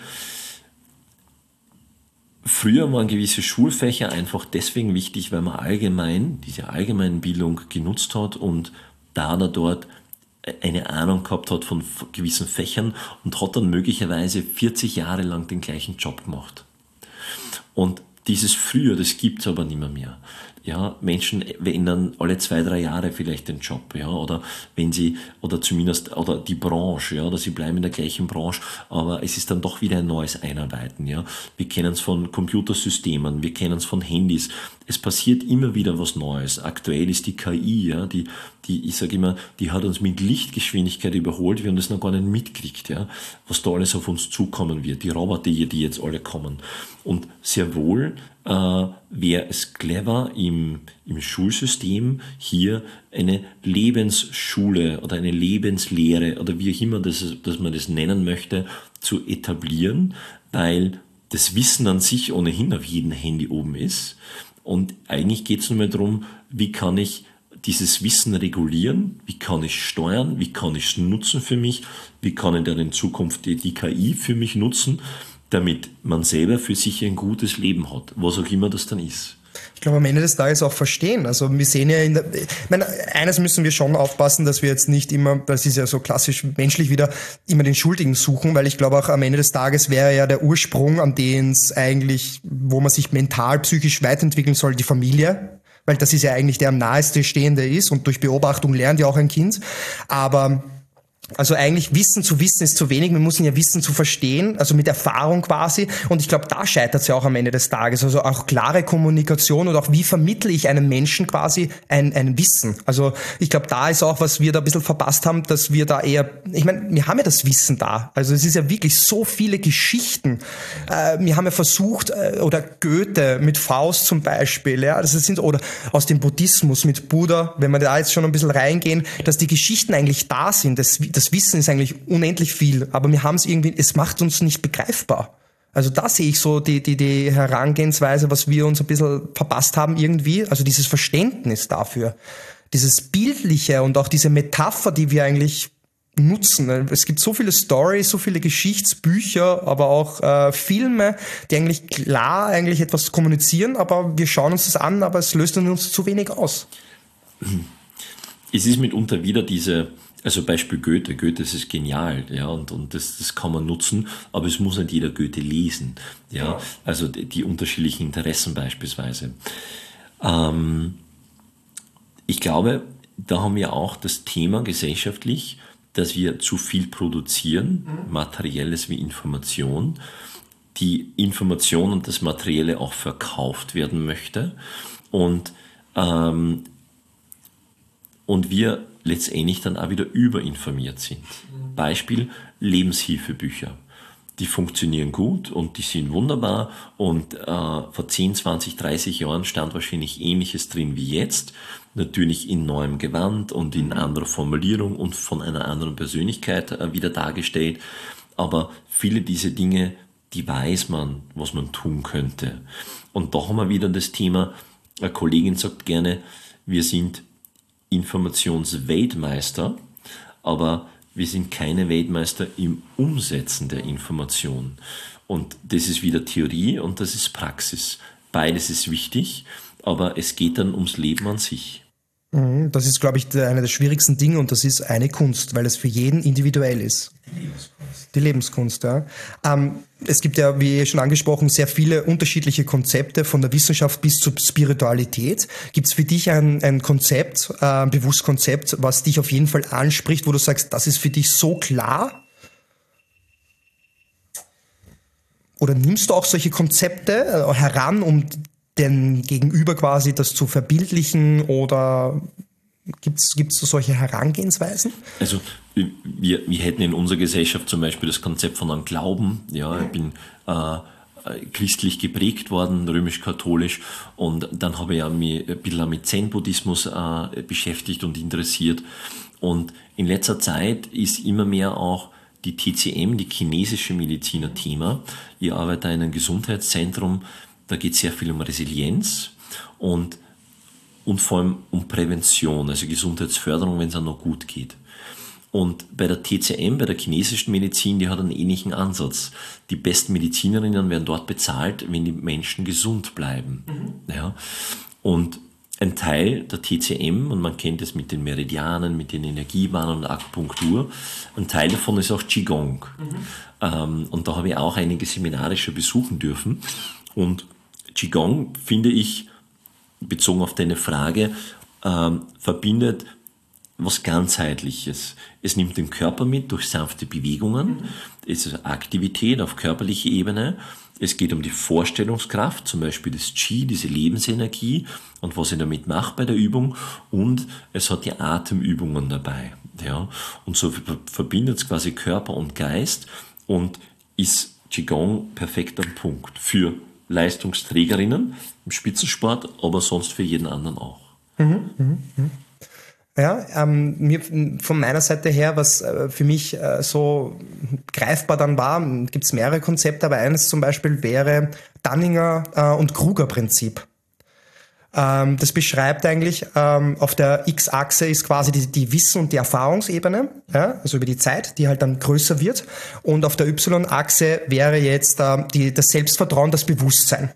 Früher waren gewisse Schulfächer einfach deswegen wichtig, weil man allgemein diese allgemeine Bildung genutzt hat und da oder dort eine Ahnung gehabt hat von gewissen Fächern und hat dann möglicherweise vierzig Jahre lang den gleichen Job gemacht. Und dieses Früher, das gibt's aber nicht mehr mehr. Ja, Menschen ändern alle zwei, drei Jahre vielleicht den Job, ja, oder wenn sie, oder zumindest, oder die Branche, ja, oder sie bleiben in der gleichen Branche, aber es ist dann doch wieder ein neues Einarbeiten, ja. Wir kennen es von Computersystemen, wir kennen es von Handys. Es passiert immer wieder was Neues. Aktuell ist die K I, ja, die, die, ich sage immer, die hat uns mit Lichtgeschwindigkeit überholt, wir haben das noch gar nicht mitgekriegt, ja, was da alles auf uns zukommen wird, die Roboter hier, die jetzt alle kommen. Und sehr wohl äh, wäre es clever, im, im Schulsystem hier eine Lebensschule oder eine Lebenslehre oder wie auch immer das, dass man das nennen möchte, zu etablieren, weil das Wissen an sich ohnehin auf jedem Handy oben ist. Und eigentlich geht es nur mehr darum, wie kann ich dieses Wissen regulieren, wie kann ich steuern, wie kann ich es nutzen für mich, wie kann ich dann in Zukunft die, die K I für mich nutzen, damit man selber für sich ein gutes Leben hat, was auch immer das dann ist. Ich glaube, am Ende des Tages auch verstehen. Also wir sehen ja in der, ich meine, eines müssen wir schon aufpassen, dass wir jetzt nicht immer, das ist ja so klassisch menschlich wieder, immer den Schuldigen suchen, weil ich glaube auch am Ende des Tages wäre ja der Ursprung, an den es eigentlich, wo man sich mental, psychisch weiterentwickeln soll, die Familie. Weil das ist ja eigentlich der am nahesten Stehende ist und durch Beobachtung lernt ja auch ein Kind. Aber Also eigentlich Wissen zu wissen ist zu wenig, wir müssen ja Wissen zu verstehen, also mit Erfahrung quasi. Und ich glaube, da scheitert es ja auch am Ende des Tages. Also auch klare Kommunikation und auch wie vermittle ich einem Menschen quasi ein, ein Wissen. Also ich glaube, da ist auch, was wir da ein bisschen verpasst haben, dass wir da eher, ich meine, wir haben ja das Wissen da. Also es ist ja wirklich so viele Geschichten. Äh, wir haben ja versucht, äh, oder Goethe mit Faust zum Beispiel, ja, das sind, oder aus dem Buddhismus mit Buddha, wenn wir da jetzt schon ein bisschen reingehen, dass die Geschichten eigentlich da sind. Das, das Wissen ist eigentlich unendlich viel, aber wir haben es irgendwie, es macht uns nicht begreifbar. Also da sehe ich so die, die, die Herangehensweise, was wir uns ein bisschen verpasst haben irgendwie, also dieses Verständnis dafür, dieses Bildliche und auch diese Metapher, die wir eigentlich nutzen. Es gibt so viele Storys, so viele Geschichtsbücher, aber auch äh, Filme, die eigentlich klar eigentlich etwas kommunizieren, aber wir schauen uns das an, aber es löst uns zu wenig aus. Es ist mitunter wieder diese, also Beispiel Goethe, Goethe, das ist genial, ja, und, und das, das kann man nutzen, aber es muss nicht jeder Goethe lesen, ja, also die, die unterschiedlichen Interessen beispielsweise. Ähm, ich glaube, da haben wir auch das Thema gesellschaftlich, dass wir zu viel produzieren, Materielles wie Information, die Information und das Materielle auch verkauft werden möchte und, ähm, und wir letztendlich dann auch wieder überinformiert sind. Mhm. Beispiel Lebenshilfebücher. Die funktionieren gut und die sind wunderbar und äh, vor zehn, zwanzig, dreißig Jahren stand wahrscheinlich Ähnliches drin wie jetzt. Natürlich in neuem Gewand und in anderer Formulierung und von einer anderen Persönlichkeit äh, wieder dargestellt. Aber viele dieser Dinge, die weiß man, was man tun könnte. Und da haben wir wieder das Thema, eine Kollegin sagt gerne, wir sind Informationsweltmeister, aber wir sind keine Weltmeister im Umsetzen der Information. Und das ist wieder Theorie und das ist Praxis. Beides ist wichtig, aber es geht dann ums Leben an sich. Das ist, glaube ich, eine der schwierigsten Dinge und das ist eine Kunst, weil es für jeden individuell ist. Die Lebenskunst. Die Lebenskunst, ja. Ähm, es gibt ja, wie schon angesprochen, sehr viele unterschiedliche Konzepte von der Wissenschaft bis zur Spiritualität. Gibt es für dich ein, ein Konzept, äh, ein bewusstes Konzept, was dich auf jeden Fall anspricht, wo du sagst, das ist für dich so klar? Oder nimmst du auch solche Konzepte äh, heran, um den Gegenüber quasi das zu verbildlichen oder gibt's gibt's so solche Herangehensweisen? Also wir, wir hätten in unserer Gesellschaft zum Beispiel das Konzept von einem Glauben. Ja, ich bin äh, christlich geprägt worden, römisch-katholisch und dann habe ich ja mich ein bisschen mit Zen-Buddhismus äh, beschäftigt und interessiert und in letzter Zeit ist immer mehr auch die T C M, die chinesische Medizin, ein Thema. Ich arbeite in einem Gesundheitszentrum. Da geht es sehr viel um Resilienz und, und vor allem um Prävention, also Gesundheitsförderung, wenn es auch noch gut geht. Und bei der T C M, bei der chinesischen Medizin, die hat einen ähnlichen Ansatz. Die besten Medizinerinnen werden dort bezahlt, wenn die Menschen gesund bleiben. Mhm. Ja. Und ein Teil der T C M, und man kennt es mit den Meridianen, mit den Energiebahnen und Akupunktur, ein Teil davon ist auch Qigong. Mhm. Ähm, und da habe ich auch einige Seminare schon besuchen dürfen. Und Qigong, finde ich, bezogen auf deine Frage, ähm, verbindet was ganzheitliches. Es nimmt den Körper mit durch sanfte Bewegungen, mhm. es ist Aktivität auf körperlicher Ebene, es geht um die Vorstellungskraft, zum Beispiel das Qi, diese Lebensenergie und was ich damit mache bei der Übung und es hat die Atemübungen dabei. Ja? Und so verbindet es quasi Körper und Geist und ist Qigong perfekt am Punkt für Leistungsträgerinnen im Spitzensport, aber sonst für jeden anderen auch. Mhm, mh, mh. Ja, ähm, mir, von meiner Seite her, was äh, für mich äh, so greifbar dann war, gibt es mehrere Konzepte, aber eines zum Beispiel wäre Dunninger äh, und Kruger-Prinzip. Ähm, das beschreibt eigentlich, ähm, auf der X-Achse ist quasi die, die Wissen- und die Erfahrungsebene, ja, also über die Zeit, die halt dann größer wird. Und auf der Y-Achse wäre jetzt äh, die, das Selbstvertrauen, das Bewusstsein.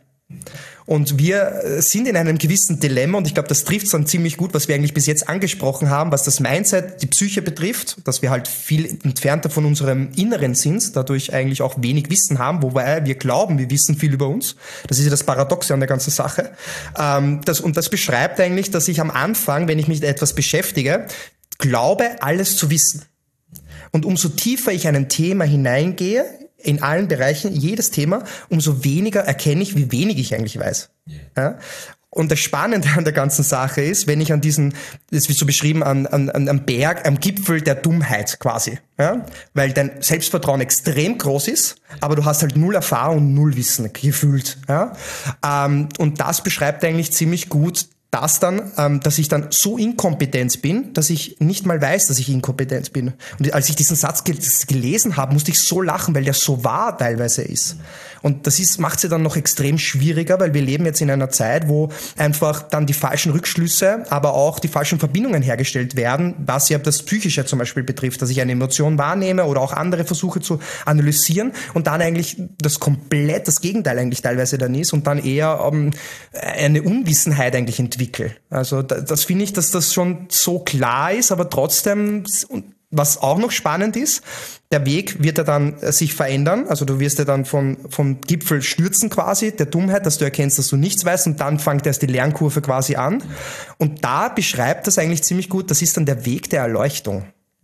Und wir sind in einem gewissen Dilemma und ich glaube, das trifft es dann ziemlich gut, was wir eigentlich bis jetzt angesprochen haben, was das Mindset, die Psyche betrifft, dass wir halt viel entfernter von unserem Inneren sind, dadurch eigentlich auch wenig Wissen haben, wobei wir glauben, wir wissen viel über uns. Das ist ja das Paradoxe an der ganzen Sache. Ähm, das, und das beschreibt eigentlich, dass ich am Anfang, wenn ich mich mit etwas beschäftige, glaube, alles zu wissen. Und umso tiefer ich in ein Thema hineingehe, in allen Bereichen, jedes Thema, umso weniger erkenne ich, wie wenig ich eigentlich weiß. Yeah. Ja? Und das Spannende an der ganzen Sache ist, wenn ich an diesen, das wird so beschrieben, an, an, an Berg, am Gipfel der Dummheit quasi, ja, weil dein Selbstvertrauen extrem groß ist, aber du hast halt null Erfahrung und null Wissen gefühlt, ja. Ähm, und das beschreibt eigentlich ziemlich gut das dann, ähm, dass ich dann so inkompetent bin, dass ich nicht mal weiß, dass ich inkompetent bin. Und als ich diesen Satz ge- gelesen habe, musste ich so lachen, weil der so wahr teilweise ist. Und das ist, macht sie dann noch extrem schwieriger, weil wir leben jetzt in einer Zeit, wo einfach dann die falschen Rückschlüsse, aber auch die falschen Verbindungen hergestellt werden, was ja das Psychische zum Beispiel betrifft, dass ich eine Emotion wahrnehme oder auch andere versuche zu analysieren und dann eigentlich das komplett, das Gegenteil eigentlich teilweise dann ist und dann eher ähm, eine Unwissenheit eigentlich entwickelt. Also das, das finde ich, dass das schon so klar ist, aber trotzdem, was auch noch spannend ist, der Weg wird ja dann sich verändern, also du wirst ja dann von, vom Gipfel stürzen quasi, der Dummheit, dass du erkennst, dass du nichts weißt und dann fängt erst die Lernkurve quasi an und da beschreibt das eigentlich ziemlich gut, das ist dann der Weg der Erleuchtung.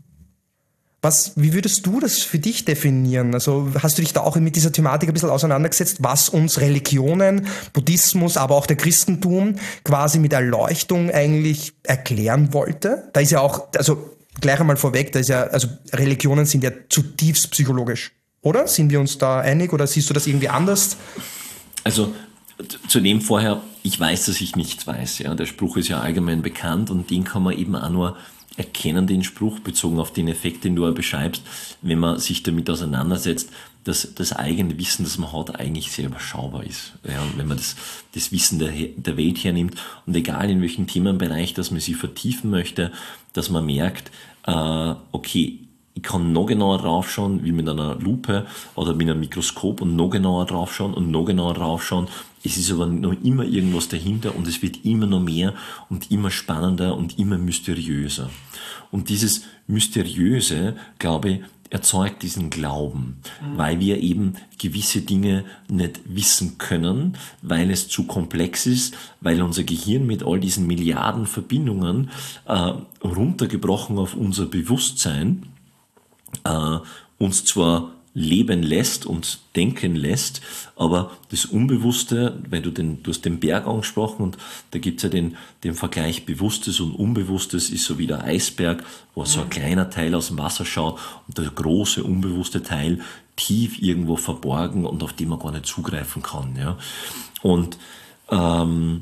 Was, wie würdest du das für dich definieren? Also hast du dich da auch mit dieser Thematik ein bisschen auseinandergesetzt, was uns Religionen, Buddhismus, aber auch der Christentum quasi mit Erleuchtung eigentlich erklären wollte? Da ist ja auch, also gleich einmal vorweg, da ist ja, also Religionen sind ja zutiefst psychologisch, oder? Sind wir uns da einig oder siehst du das irgendwie anders? Also zudem vorher, ich weiß, dass ich nichts weiß. Ja, der Spruch ist ja allgemein bekannt und den kann man eben auch nur erkennen, den Spruch, bezogen auf den Effekt, den du beschreibst, wenn man sich damit auseinandersetzt, dass das eigene Wissen, das man hat, eigentlich sehr überschaubar ist. Ja, und wenn man das, das Wissen der, der Welt hernimmt und egal in welchem Themenbereich, dass man sich vertiefen möchte, dass man merkt, äh, okay, ich kann noch genauer draufschauen, wie mit einer Lupe oder mit einem Mikroskop und noch genauer draufschauen und noch genauer draufschauen. Es ist aber noch immer irgendwas dahinter und es wird immer noch mehr und immer spannender und immer mysteriöser. Und dieses Mysteriöse, glaube ich, erzeugt diesen Glauben, mhm. weil wir eben gewisse Dinge nicht wissen können, weil es zu komplex ist, weil unser Gehirn mit all diesen Milliarden Verbindungen äh, runtergebrochen auf unser Bewusstsein äh, uns zwar leben lässt und denken lässt, aber das Unbewusste, weil du den, du hast den Berg angesprochen und da gibt's ja den, den Vergleich Bewusstes und Unbewusstes ist so wie der Eisberg, wo so ein kleiner Teil aus dem Wasser schaut und der große unbewusste Teil tief irgendwo verborgen und auf den man gar nicht zugreifen kann. Ja. Und ähm,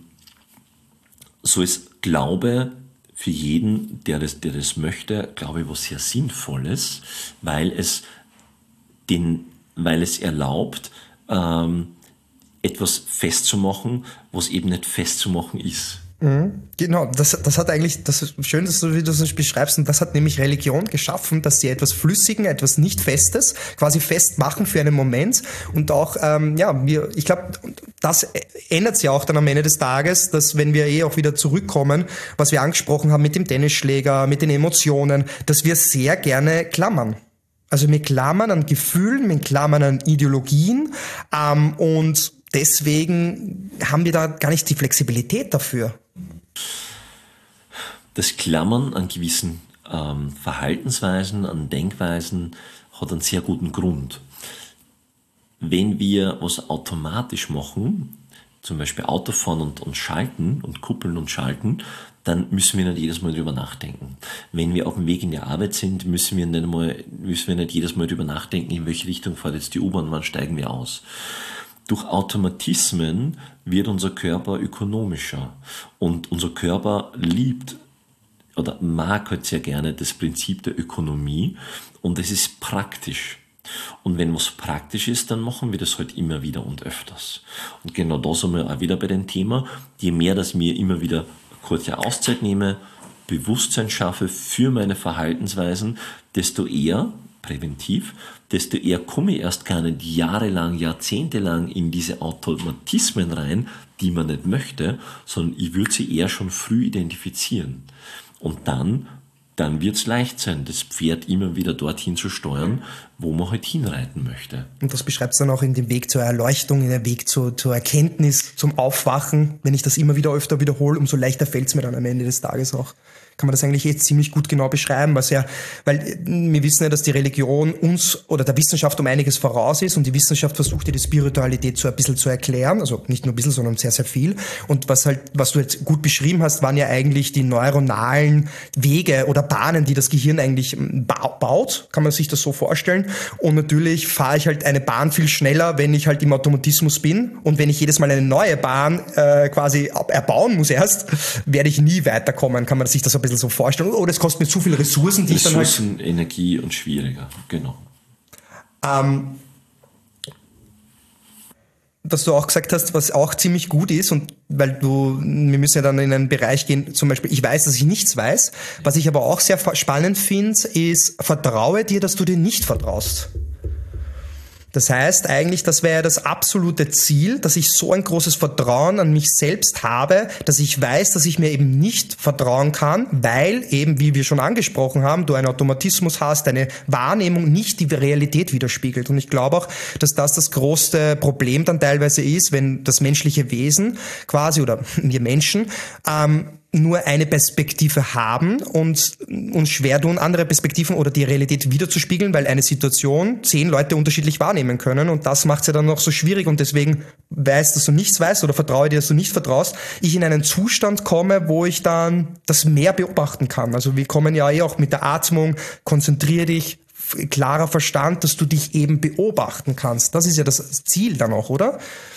so ist Glaube für jeden, der das, der das möchte, glaube ich, was sehr Sinnvolles, weil es den, weil es erlaubt, ähm, etwas festzumachen, was eben nicht festzumachen ist. Mhm. Genau, das, das hat eigentlich, das ist schön, dass du, wie du es beschreibst, und das hat nämlich Religion geschaffen, dass sie etwas Flüssigen, etwas nicht Festes quasi festmachen für einen Moment und auch, ähm, ja, wir, ich glaube, das ändert sich auch dann am Ende des Tages, dass wenn wir eh auch wieder zurückkommen, was wir angesprochen haben mit dem Tennisschläger, mit den Emotionen, dass wir sehr gerne klammern. Also wir klammern an Gefühlen, wir klammern an Ideologien ähm, und deswegen haben wir da gar nicht die Flexibilität dafür. Das Klammern an gewissen ähm, Verhaltensweisen, an Denkweisen hat einen sehr guten Grund. Wenn wir was automatisch machen, zum Beispiel Autofahren und, und schalten und kuppeln und schalten, dann müssen wir nicht jedes Mal drüber nachdenken. Wenn wir auf dem Weg in die Arbeit sind, müssen wir nicht, mal, müssen wir nicht jedes Mal drüber nachdenken, in welche Richtung fährt jetzt die U-Bahn, wann steigen wir aus. Durch Automatismen wird unser Körper ökonomischer und unser Körper liebt oder mag halt sehr gerne das Prinzip der Ökonomie und es ist praktisch. Und wenn was praktisch ist, dann machen wir das halt immer wieder und öfters. Und genau da sind wir auch wieder bei dem Thema, je mehr, dass mir immer wieder kurze Auszeit nehme, Bewusstsein schaffe für meine Verhaltensweisen, desto eher, präventiv, desto eher komme ich erst gar nicht jahrelang, jahrzehntelang in diese Automatismen rein, die man nicht möchte, sondern ich würde sie eher schon früh identifizieren. Und dann, dann wird es leicht sein, das Pferd immer wieder dorthin zu steuern, wo man halt hinreiten möchte. Und das beschreibt es dann auch in dem Weg zur Erleuchtung, in dem Weg zur, zur Erkenntnis, zum Aufwachen. Wenn ich das immer wieder öfter wiederhole, umso leichter fällt es mir dann am Ende des Tages auch. kann man das eigentlich jetzt ziemlich gut genau beschreiben, was ja, weil wir wissen ja, dass die Religion uns oder der Wissenschaft um einiges voraus ist und die Wissenschaft versucht ja die Spiritualität so ein bisschen zu erklären, also nicht nur ein bisschen, sondern sehr, sehr viel. Und was halt, was du jetzt gut beschrieben hast, waren ja eigentlich die neuronalen Wege oder Bahnen, die das Gehirn eigentlich ba- baut, kann man sich das so vorstellen. Und natürlich fahre ich halt eine Bahn viel schneller, wenn ich halt im Automatismus bin und wenn ich jedes Mal eine neue Bahn äh, quasi erbauen muss erst, werde ich nie weiterkommen, kann man sich das ein bisschen so vorstellen. Oder es kostet mir zu viele Ressourcen, die Ressourcen, ich dann halt... Energie und schwieriger, genau. Ähm, dass du auch gesagt hast, was auch ziemlich gut ist und weil du, wir müssen ja dann in einen Bereich gehen, zum Beispiel, ich weiß, dass ich nichts weiß, was ich aber auch sehr spannend finde, ist, vertraue dir, dass du dir nicht vertraust. Das heißt eigentlich, das wäre ja das absolute Ziel, dass ich so ein großes Vertrauen an mich selbst habe, dass ich weiß, dass ich mir eben nicht vertrauen kann, weil eben, wie wir schon angesprochen haben, du einen Automatismus hast, eine Wahrnehmung nicht die Realität widerspiegelt. Und ich glaube auch, dass das das größte Problem dann teilweise ist, wenn das menschliche Wesen quasi oder wir Menschen ähm, nur eine Perspektive haben und uns schwer tun, andere Perspektiven oder die Realität wiederzuspiegeln, weil eine Situation zehn Leute unterschiedlich wahrnehmen können und das macht es ja dann noch so schwierig und deswegen weißt, dass du nichts weißt oder vertraue dir, dass du nicht vertraust, ich in einen Zustand komme, wo ich dann das mehr beobachten kann. Also wir kommen ja eh auch mit der Atmung, konzentriere dich, klarer Verstand, dass du dich eben beobachten kannst. Das ist ja das Ziel dann auch, oder?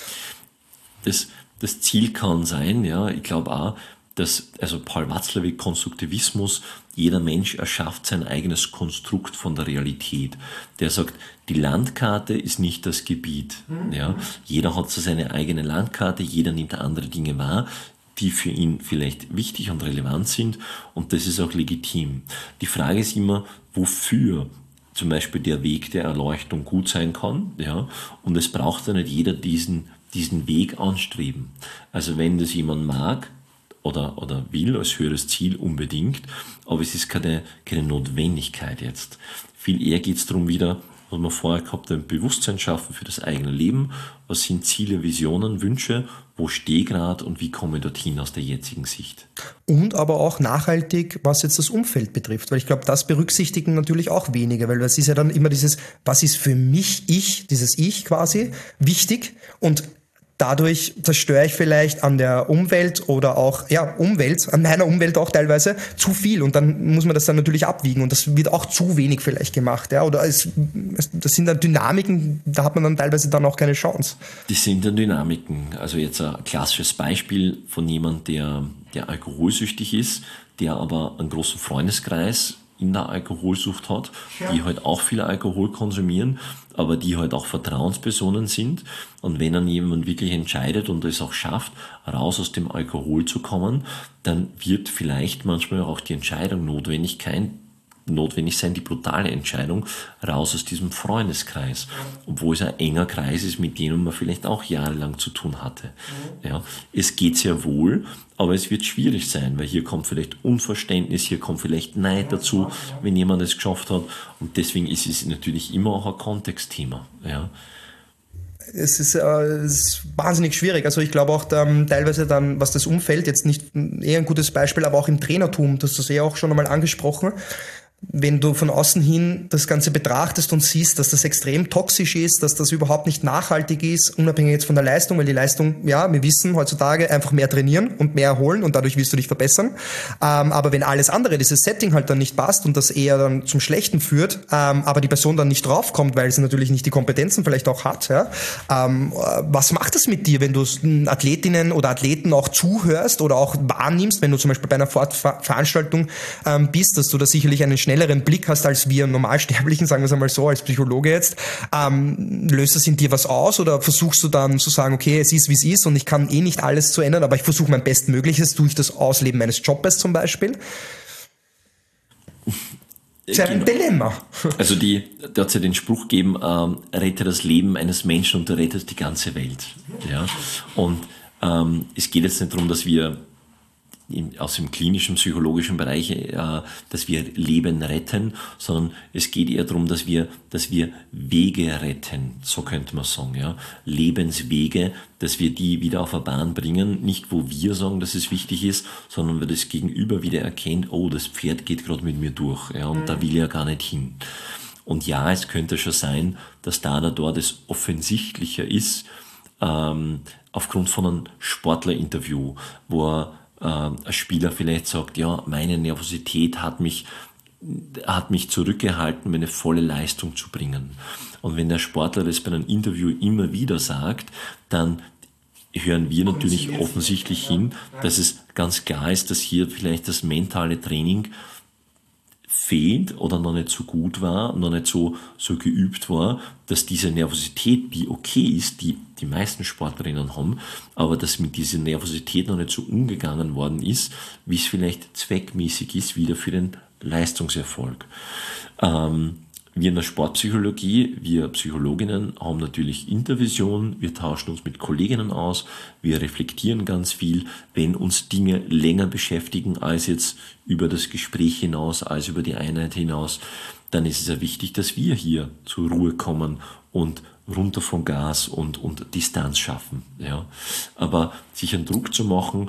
Das, das Ziel kann sein, ja, ich glaube auch, dass, also Paul Watzlawick, Konstruktivismus, jeder Mensch erschafft sein eigenes Konstrukt von der Realität. Der sagt, die Landkarte ist nicht das Gebiet. Ja. Jeder hat so seine eigene Landkarte, jeder nimmt andere Dinge wahr, die für ihn vielleicht wichtig und relevant sind und das ist auch legitim. Die Frage ist immer, wofür zum Beispiel der Weg der Erleuchtung gut sein kann, ja, und es braucht ja nicht jeder diesen, diesen Weg anstreben. Also wenn das jemand mag, Oder, oder will als höheres Ziel unbedingt, aber es ist keine, keine Notwendigkeit jetzt. Viel eher geht es darum wieder, was wir vorher gehabt haben, Bewusstsein schaffen für das eigene Leben, was sind Ziele, Visionen, Wünsche, wo stehe ich gerade und wie komme ich dorthin aus der jetzigen Sicht. Und aber auch nachhaltig, was jetzt das Umfeld betrifft, weil ich glaube, das berücksichtigen natürlich auch wenige, weil das ist ja dann immer dieses, was ist für mich ich, dieses Ich quasi, wichtig und dadurch zerstöre ich vielleicht an der Umwelt oder auch, ja, Umwelt, an meiner Umwelt auch teilweise zu viel und dann muss man das dann natürlich abwiegen und das wird auch zu wenig vielleicht gemacht, ja, oder es, das sind dann Dynamiken, da hat man dann teilweise dann auch keine Chance. Das sind dann Dynamiken, also jetzt ein klassisches Beispiel von jemand, der, der alkoholsüchtig ist, der aber einen großen Freundeskreis in der Alkoholsucht hat, ja, die halt auch viel Alkohol konsumieren, aber die halt auch Vertrauenspersonen sind. Und wenn dann jemand wirklich entscheidet und es auch schafft, raus aus dem Alkohol zu kommen, dann wird vielleicht manchmal auch die Entscheidung notwendig, kein, notwendig sein, die brutale Entscheidung, raus aus diesem Freundeskreis. Obwohl es ein enger Kreis ist, mit dem man vielleicht auch jahrelang zu tun hatte. Ja, es geht sehr wohl, aber es wird schwierig sein, weil hier kommt vielleicht Unverständnis, hier kommt vielleicht Neid dazu, wenn jemand es geschafft hat. Und deswegen ist es natürlich immer auch ein Kontextthema. Ja. Es ist, äh, es ist wahnsinnig schwierig. Also ich glaube auch ähm, teilweise dann, was das Umfeld, jetzt nicht eher ein gutes Beispiel, aber auch im Trainertum, das hast du ja auch schon einmal angesprochen, wenn du von außen hin das Ganze betrachtest und siehst, dass das extrem toxisch ist, dass das überhaupt nicht nachhaltig ist, unabhängig jetzt von der Leistung, weil die Leistung, ja, wir wissen heutzutage, einfach mehr trainieren und mehr erholen und dadurch wirst du dich verbessern. Ähm, aber wenn alles andere, dieses Setting halt dann nicht passt und das eher dann zum Schlechten führt, ähm, aber die Person dann nicht draufkommt, weil sie natürlich nicht die Kompetenzen vielleicht auch hat, ja, ähm, was macht das mit dir, wenn du Athletinnen oder Athleten auch zuhörst oder auch wahrnimmst, wenn du zum Beispiel bei einer Ver- Ver- Veranstaltung ähm, bist, dass du da sicherlich einen schnelleren Blick hast als wir Normalsterblichen, sagen wir es einmal so, als Psychologe jetzt, ähm, löst das in dir was aus oder versuchst du dann zu sagen, okay, es ist, wie es ist und ich kann eh nicht alles zu ändern, aber ich versuche mein Bestmögliches durch das Ausleben meines Jobs zum Beispiel? Das ist ja ein Genau. Dilemma. Also die, da hat es ja den Spruch gegeben, ähm, rette das Leben eines Menschen und du rettest die ganze Welt. Ja? Und ähm, es geht jetzt nicht darum, dass wir aus dem klinischen, psychologischen Bereich, äh, dass wir Leben retten, sondern es geht eher darum, dass wir, dass wir Wege retten, so könnte man sagen, ja, Lebenswege, dass wir die wieder auf eine Bahn bringen, nicht wo wir sagen, dass es wichtig ist, sondern weil das Gegenüber wieder erkennt, oh, das Pferd geht gerade mit mir durch, ja, und mhm. da will ich ja gar nicht hin. Und ja, es könnte schon sein, dass da oder dort es offensichtlicher ist, ähm, aufgrund von einem Sportlerinterview, wo er ein Spieler vielleicht sagt, ja, meine Nervosität hat mich, hat mich zurückgehalten, meine volle Leistung zu bringen. Und wenn der Sportler das bei einem Interview immer wieder sagt, dann hören wir natürlich offensichtlich hin, dass es ganz klar ist, dass hier vielleicht das mentale Training fehlt oder noch nicht so gut war, noch nicht so, so geübt war, dass diese Nervosität, die okay ist, die die meisten Sportlerinnen haben, aber dass mit dieser Nervosität noch nicht so umgegangen worden ist, wie es vielleicht zweckmäßig ist, wieder für den Leistungserfolg. Ähm, wir in der Sportpsychologie, wir Psychologinnen haben natürlich Intervision, wir tauschen uns mit Kolleginnen aus, wir reflektieren ganz viel, wenn uns Dinge länger beschäftigen als jetzt über das Gespräch hinaus, als über die Einheit hinaus, dann ist es ja wichtig, dass wir hier zur Ruhe kommen und runter vom Gas und, und Distanz schaffen. Ja. Aber sich einen Druck zu machen,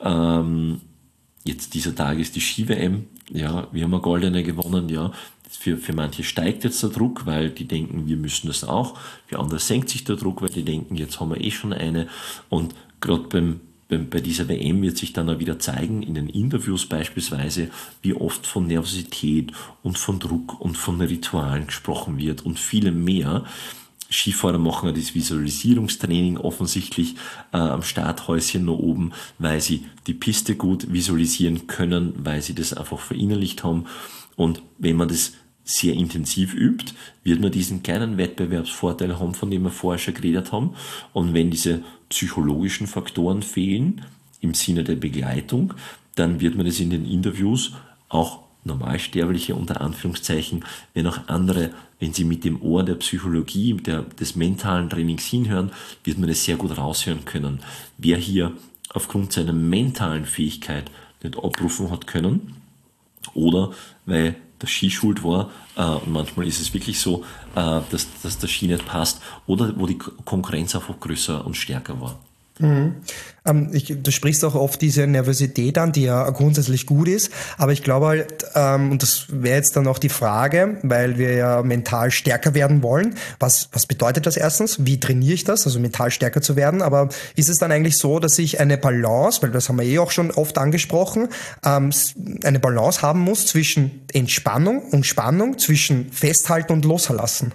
ähm, jetzt dieser Tag ist die Ski-W M, ja, wir haben eine goldene gewonnen, ja. Für, für manche steigt jetzt der Druck, weil die denken, wir müssen das auch. Für andere senkt sich der Druck, weil die denken, jetzt haben wir eh schon eine. Und gerade beim, beim, bei dieser W M wird sich dann auch wieder zeigen, in den Interviews beispielsweise, wie oft von Nervosität und von Druck und von Ritualen gesprochen wird und vielem mehr. Skifahrer machen ja das Visualisierungstraining offensichtlich äh, am Starthäuschen noch oben, weil sie die Piste gut visualisieren können, weil sie das einfach verinnerlicht haben. Und wenn man das sehr intensiv übt, wird man diesen kleinen Wettbewerbsvorteil haben, von dem wir vorher schon geredet haben. Und wenn diese psychologischen Faktoren fehlen, im Sinne der Begleitung, dann wird man das in den Interviews auch Normalsterbliche unter Anführungszeichen, wenn auch andere, wenn sie mit dem Ohr der Psychologie, der, des mentalen Trainings hinhören, wird man das sehr gut raushören können. Wer hier aufgrund seiner mentalen Fähigkeit nicht abrufen hat können oder weil der Ski schuld war, äh, und manchmal ist es wirklich so, äh, dass, dass der Ski nicht passt oder wo die Konkurrenz einfach größer und stärker war. Mhm. Ähm, ich, du sprichst auch oft diese Nervosität an, die ja grundsätzlich gut ist, aber ich glaube halt, ähm, und das wäre jetzt dann auch die Frage, weil wir ja mental stärker werden wollen, was, was bedeutet das erstens? Wie trainiere ich das, also mental stärker zu werden? Aber ist es dann eigentlich so, dass ich eine Balance, weil das haben wir eh auch schon oft angesprochen, ähm, eine Balance haben muss zwischen Entspannung und Spannung, zwischen Festhalten und Loslassen?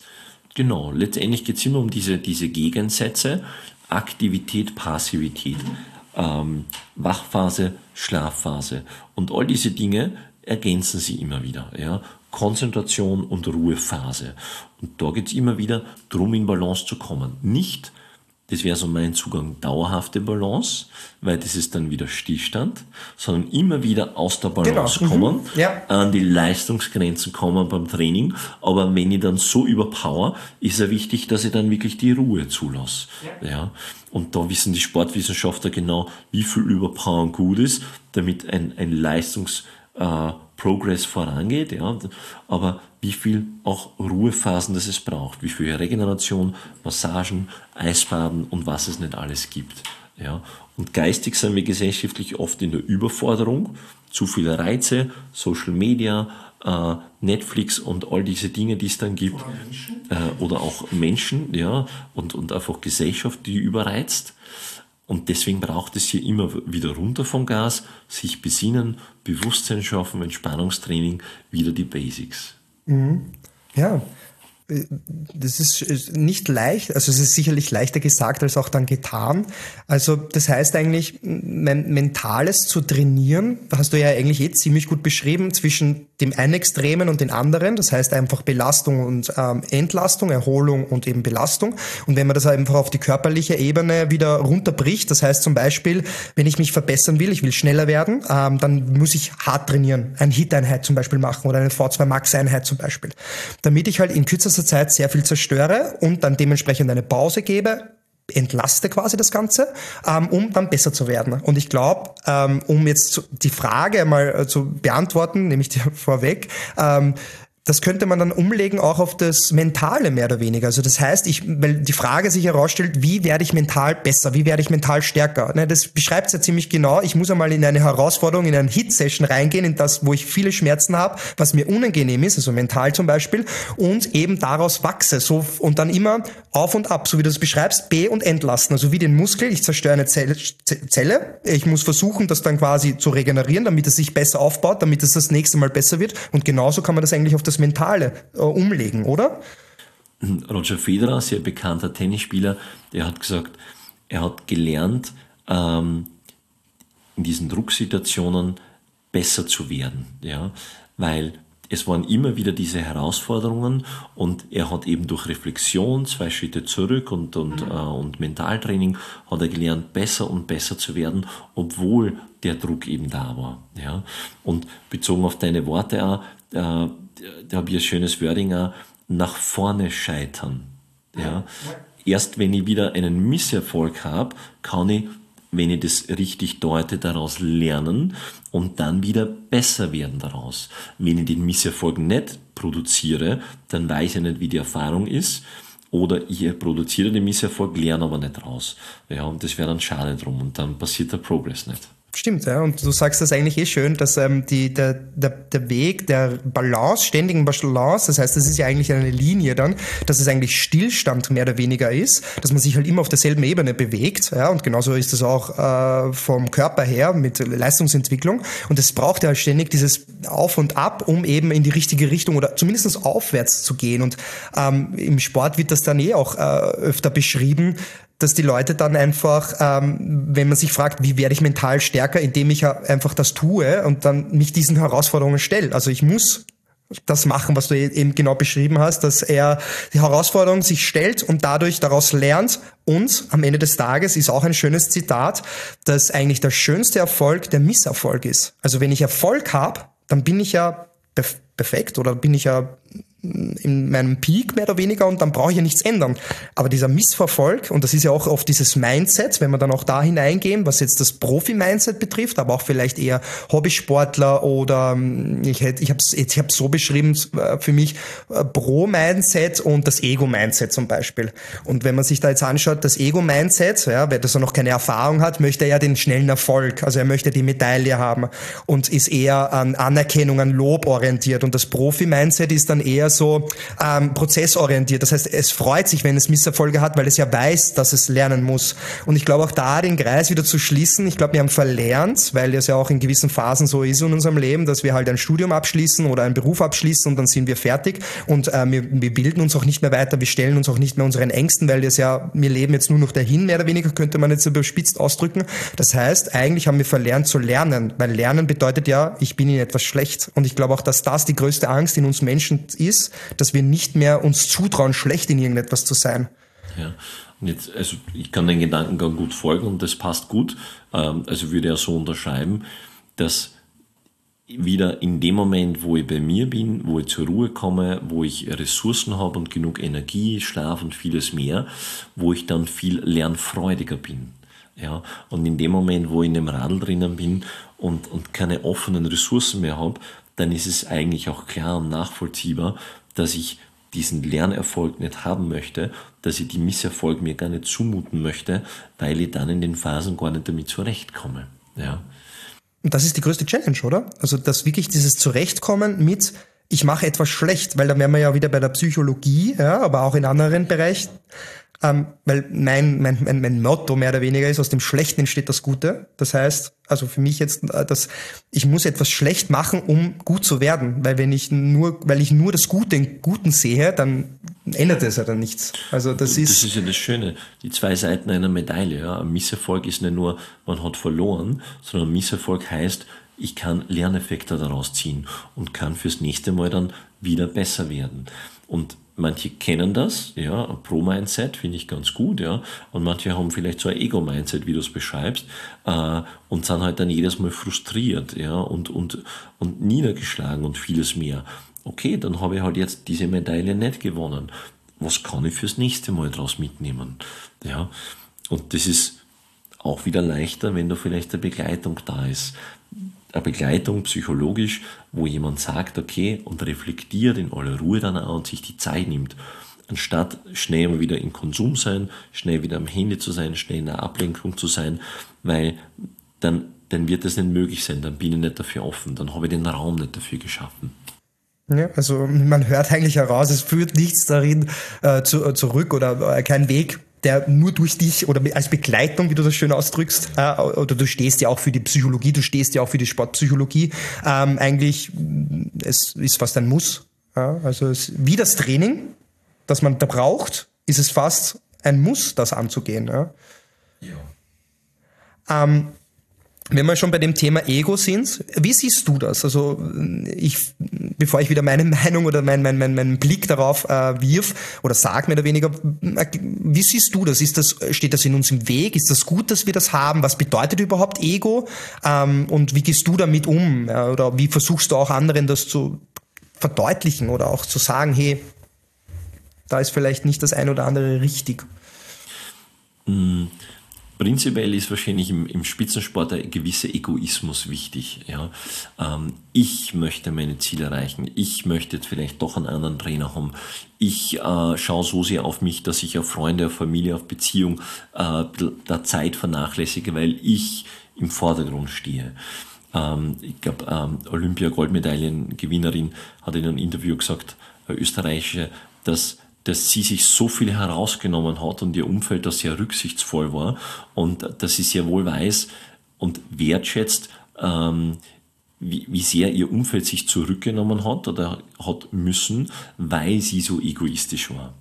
Genau, letztendlich geht es immer um diese, diese Gegensätze, Aktivität, Passivität, ähm, Wachphase, Schlafphase und all diese Dinge ergänzen sie immer wieder. Ja? Konzentration und Ruhephase. Und da geht es immer wieder darum, in Balance zu kommen. Nicht, das wäre so mein Zugang, dauerhafte Balance, weil das ist dann wieder Stillstand, sondern immer wieder aus der Balance genau. kommen, mhm. ja. an die Leistungsgrenzen kommen beim Training. Aber wenn ich dann so überpower, ist ja wichtig, dass ich dann wirklich die Ruhe zulasse. Ja. Ja. Und da wissen die Sportwissenschaftler genau, wie viel Überpowern gut ist, damit ein, ein Leistungs äh, Progress vorangeht, ja, aber wie viel auch Ruhephasen das es braucht, wie viel Regeneration, Massagen, Eisbaden und was es nicht alles gibt. Ja. Und geistig sind wir gesellschaftlich oft in der Überforderung, zu viele Reize, Social Media, äh, Netflix und all diese Dinge, die es dann gibt, oder, Menschen. Äh, oder auch Menschen, ja, und, und einfach Gesellschaft, die überreizt. Und deswegen braucht es hier immer wieder runter vom Gas, sich besinnen, Bewusstsein schaffen, Entspannungstraining, wieder die Basics. Mhm. Ja, das ist nicht leicht, also es ist sicherlich leichter gesagt als auch dann getan. Also das heißt eigentlich, mein Mentales zu trainieren, hast du ja eigentlich eh ziemlich gut beschrieben, zwischen dem einen Extremen und den anderen. Das heißt einfach Belastung und ähm, Entlastung, Erholung und eben Belastung. Und wenn man das einfach auf die körperliche Ebene wieder runterbricht, das heißt zum Beispiel, wenn ich mich verbessern will, ich will schneller werden, ähm, dann muss ich hart trainieren, eine Hit-Einheit zum Beispiel machen oder eine V zwei Max-Einheit zum Beispiel. Damit ich halt in kürzester Zeit sehr viel zerstöre und dann dementsprechend eine Pause gebe, entlaste quasi das Ganze, ähm, um dann besser zu werden. Und ich glaube, ähm, um jetzt die Frage mal zu beantworten, nehme ich dir vorweg, ähm, das könnte man dann umlegen auch auf das Mentale mehr oder weniger. Also das heißt, ich, weil die Frage sich herausstellt, wie werde ich mental besser, wie werde ich mental stärker? Ne, das beschreibt es ja ziemlich genau. Ich muss einmal in eine Herausforderung, in eine Hit-Session reingehen, in das, wo ich viele Schmerzen habe, was mir unangenehm ist, also mental zum Beispiel, und eben daraus wachse. So, und dann immer auf und ab, so wie du es beschreibst, be- und entlasten. Also wie den Muskel, ich zerstöre eine Zelle, Zelle, ich muss versuchen, das dann quasi zu regenerieren, damit es sich besser aufbaut, damit es das nächste Mal besser wird. Und genauso kann man das eigentlich auf das Mentale äh, umlegen, oder? Roger Federer, sehr bekannter Tennisspieler, der hat gesagt, er hat gelernt, ähm, in diesen Drucksituationen besser zu werden, ja, weil es waren immer wieder diese Herausforderungen und er hat eben durch Reflexion, zwei Schritte zurück und, und, mhm. äh, und Mentaltraining hat er gelernt, besser und besser zu werden, obwohl der Druck eben da war, ja. Und bezogen auf deine Worte auch, äh, da habe ich ein schönes Wording auch, nach vorne scheitern. Ja. Erst wenn ich wieder einen Misserfolg habe, kann ich, wenn ich das richtig deute, daraus lernen und dann wieder besser werden daraus. Wenn ich den Misserfolg nicht produziere, dann weiß ich nicht, wie die Erfahrung ist, oder ich produziere den Misserfolg, lerne aber nicht raus. Ja, und das wäre dann schade drum und dann passiert der Progress nicht. Stimmt, ja, und du sagst das eigentlich eh schön, dass ähm, die, der, der, der Weg der Balance, ständigen Balance, das heißt, das ist ja eigentlich eine Linie dann, dass es eigentlich Stillstand mehr oder weniger ist, dass man sich halt immer auf derselben Ebene bewegt, ja, und genauso ist das auch äh, vom Körper her mit Leistungsentwicklung, und es braucht ja halt ständig dieses Auf und Ab, um eben in die richtige Richtung oder zumindest aufwärts zu gehen, und ähm, im Sport wird das dann eh auch äh, öfter beschrieben, dass die Leute dann einfach, ähm, wenn man sich fragt, wie werde ich mental stärker, indem ich einfach das tue und dann mich diesen Herausforderungen stelle. Also ich muss das machen, was du eben genau beschrieben hast, dass er die Herausforderung sich stellt und dadurch daraus lernt. Und am Ende des Tages ist auch ein schönes Zitat, dass eigentlich der schönste Erfolg der Misserfolg ist. Also wenn ich Erfolg habe, dann bin ich ja perf- perfekt oder bin ich ja in meinem Peak mehr oder weniger, und dann brauche ich ja nichts ändern. Aber dieser Missverfolg, und das ist ja auch oft dieses Mindset, wenn wir dann auch da hineingehen, was jetzt das Profi-Mindset betrifft, aber auch vielleicht eher Hobbysportler oder ich hätte, ich habe es ich hab's so beschrieben für mich, Pro-Mindset und das Ego-Mindset zum Beispiel. Und wenn man sich da jetzt anschaut, das Ego-Mindset, ja, wer das noch keine Erfahrung hat, möchte er ja den schnellen Erfolg, also er möchte die Medaille haben und ist eher an Anerkennung, an Lob orientiert, und das Profi-Mindset ist dann eher so ähm, prozessorientiert. Das heißt, es freut sich, wenn es Misserfolge hat, weil es ja weiß, dass es lernen muss. Und ich glaube auch da den Kreis wieder zu schließen, ich glaube, wir haben verlernt, weil es ja auch in gewissen Phasen so ist in unserem Leben, dass wir halt ein Studium abschließen oder einen Beruf abschließen und dann sind wir fertig, und äh, wir, wir bilden uns auch nicht mehr weiter, wir stellen uns auch nicht mehr unseren Ängsten, weil wir es ja, wir leben jetzt nur noch dahin, mehr oder weniger, könnte man jetzt überspitzt ausdrücken. Das heißt, eigentlich haben wir verlernt zu lernen, weil Lernen bedeutet ja, ich bin in etwas schlecht. Und ich glaube auch, dass das die größte Angst in uns Menschen ist, dass wir nicht mehr uns zutrauen, schlecht in irgendetwas zu sein. Ja, und jetzt, also ich kann den Gedankengang gut folgen und das passt gut. Also würde er so unterschreiben, dass wieder in dem Moment, wo ich bei mir bin, wo ich zur Ruhe komme, wo ich Ressourcen habe und genug Energie, Schlaf und vieles mehr, wo ich dann viel lernfreudiger bin. Ja, und in dem Moment, wo ich in dem Radl drinnen bin und, und keine offenen Ressourcen mehr habe, dann ist es eigentlich auch klar und nachvollziehbar, dass ich diesen Lernerfolg nicht haben möchte, dass ich die Misserfolg mir gar nicht zumuten möchte, weil ich dann in den Phasen gar nicht damit zurechtkomme. Ja. Und das ist die größte Challenge, oder? Also dass wirklich dieses Zurechtkommen mit, ich mache etwas schlecht, weil dann wären wir ja wieder bei der Psychologie, ja, aber auch in anderen Bereichen. Ähm, weil mein, mein, mein, mein Motto mehr oder weniger ist, aus dem Schlechten entsteht das Gute. Das heißt, also für mich jetzt, dass ich muss etwas schlecht machen, um gut zu werden. Weil wenn ich nur, weil ich nur das Gute im Guten sehe, dann ändert es ja dann nichts. Also das ist. Das ist ja das Schöne. Die zwei Seiten einer Medaille. Ja. Ein Misserfolg ist nicht nur, man hat verloren, sondern ein Misserfolg heißt, ich kann Lerneffekte daraus ziehen und kann fürs nächste Mal dann wieder besser werden. Und manche kennen das, ja, ein Pro-Mindset finde ich ganz gut, ja, und manche haben vielleicht so ein Ego-Mindset, wie du es beschreibst, äh, und sind halt dann jedes Mal frustriert, ja, und, und, und niedergeschlagen und vieles mehr. Okay, dann habe ich halt jetzt diese Medaille nicht gewonnen. was kann ich fürs nächste Mal daraus mitnehmen? Ja, und das ist auch wieder leichter, wenn da vielleicht eine Begleitung da ist. Eine Begleitung psychologisch, wo jemand sagt, okay, und reflektiert in aller Ruhe dann auch und sich die Zeit nimmt. Anstatt schnell mal wieder im Konsum sein, schnell wieder am Handy zu sein, schnell in der Ablenkung zu sein, weil dann, dann wird das nicht möglich sein, dann bin ich nicht dafür offen, dann habe ich den Raum nicht dafür geschaffen. Ja, also man hört eigentlich heraus, es führt nichts darin äh, zu, äh, zurück oder äh, kein Weg, der nur durch dich oder als Begleitung, wie du das schön ausdrückst, äh, oder du stehst ja auch für die Psychologie, du stehst ja auch für die Sportpsychologie, ähm, eigentlich, es ist fast ein Muss. Ja? Also es, wie das Training, das man da braucht, ist es fast ein Muss, das anzugehen. Ja. Ja. Ähm, wenn wir schon bei dem Thema Ego sind, wie siehst du das? Also ich, bevor ich wieder meine Meinung oder meinen mein, mein, mein Blick darauf äh, wirf oder sag mehr oder weniger, wie siehst du das? Ist das? Steht das in uns im Weg? Ist das gut, dass wir das haben? Was bedeutet überhaupt Ego? Ähm, und wie gehst du damit um? Ja, oder wie versuchst du auch anderen das zu verdeutlichen oder auch zu sagen, hey, da ist vielleicht nicht das ein oder andere richtig? Mm. Prinzipiell ist wahrscheinlich im, im Spitzensport ein gewisser Egoismus wichtig. Ja. Ähm, ich möchte meine Ziele erreichen. Ich möchte jetzt vielleicht doch einen anderen Trainer haben. Ich äh, schaue so sehr auf mich, dass ich auf Freunde, auf Familie, auf Beziehung äh, der Zeit vernachlässige, weil ich im Vordergrund stehe. Ähm, ich glaube, ähm, Olympia-Goldmedaillengewinnerin hat in einem Interview gesagt, eine österreichische, dass dass sie sich so viel herausgenommen hat und ihr Umfeld da sehr rücksichtsvoll war und dass sie sehr wohl weiß und wertschätzt, ähm, wie, wie sehr ihr Umfeld sich zurückgenommen hat oder hat müssen, weil sie so egoistisch war.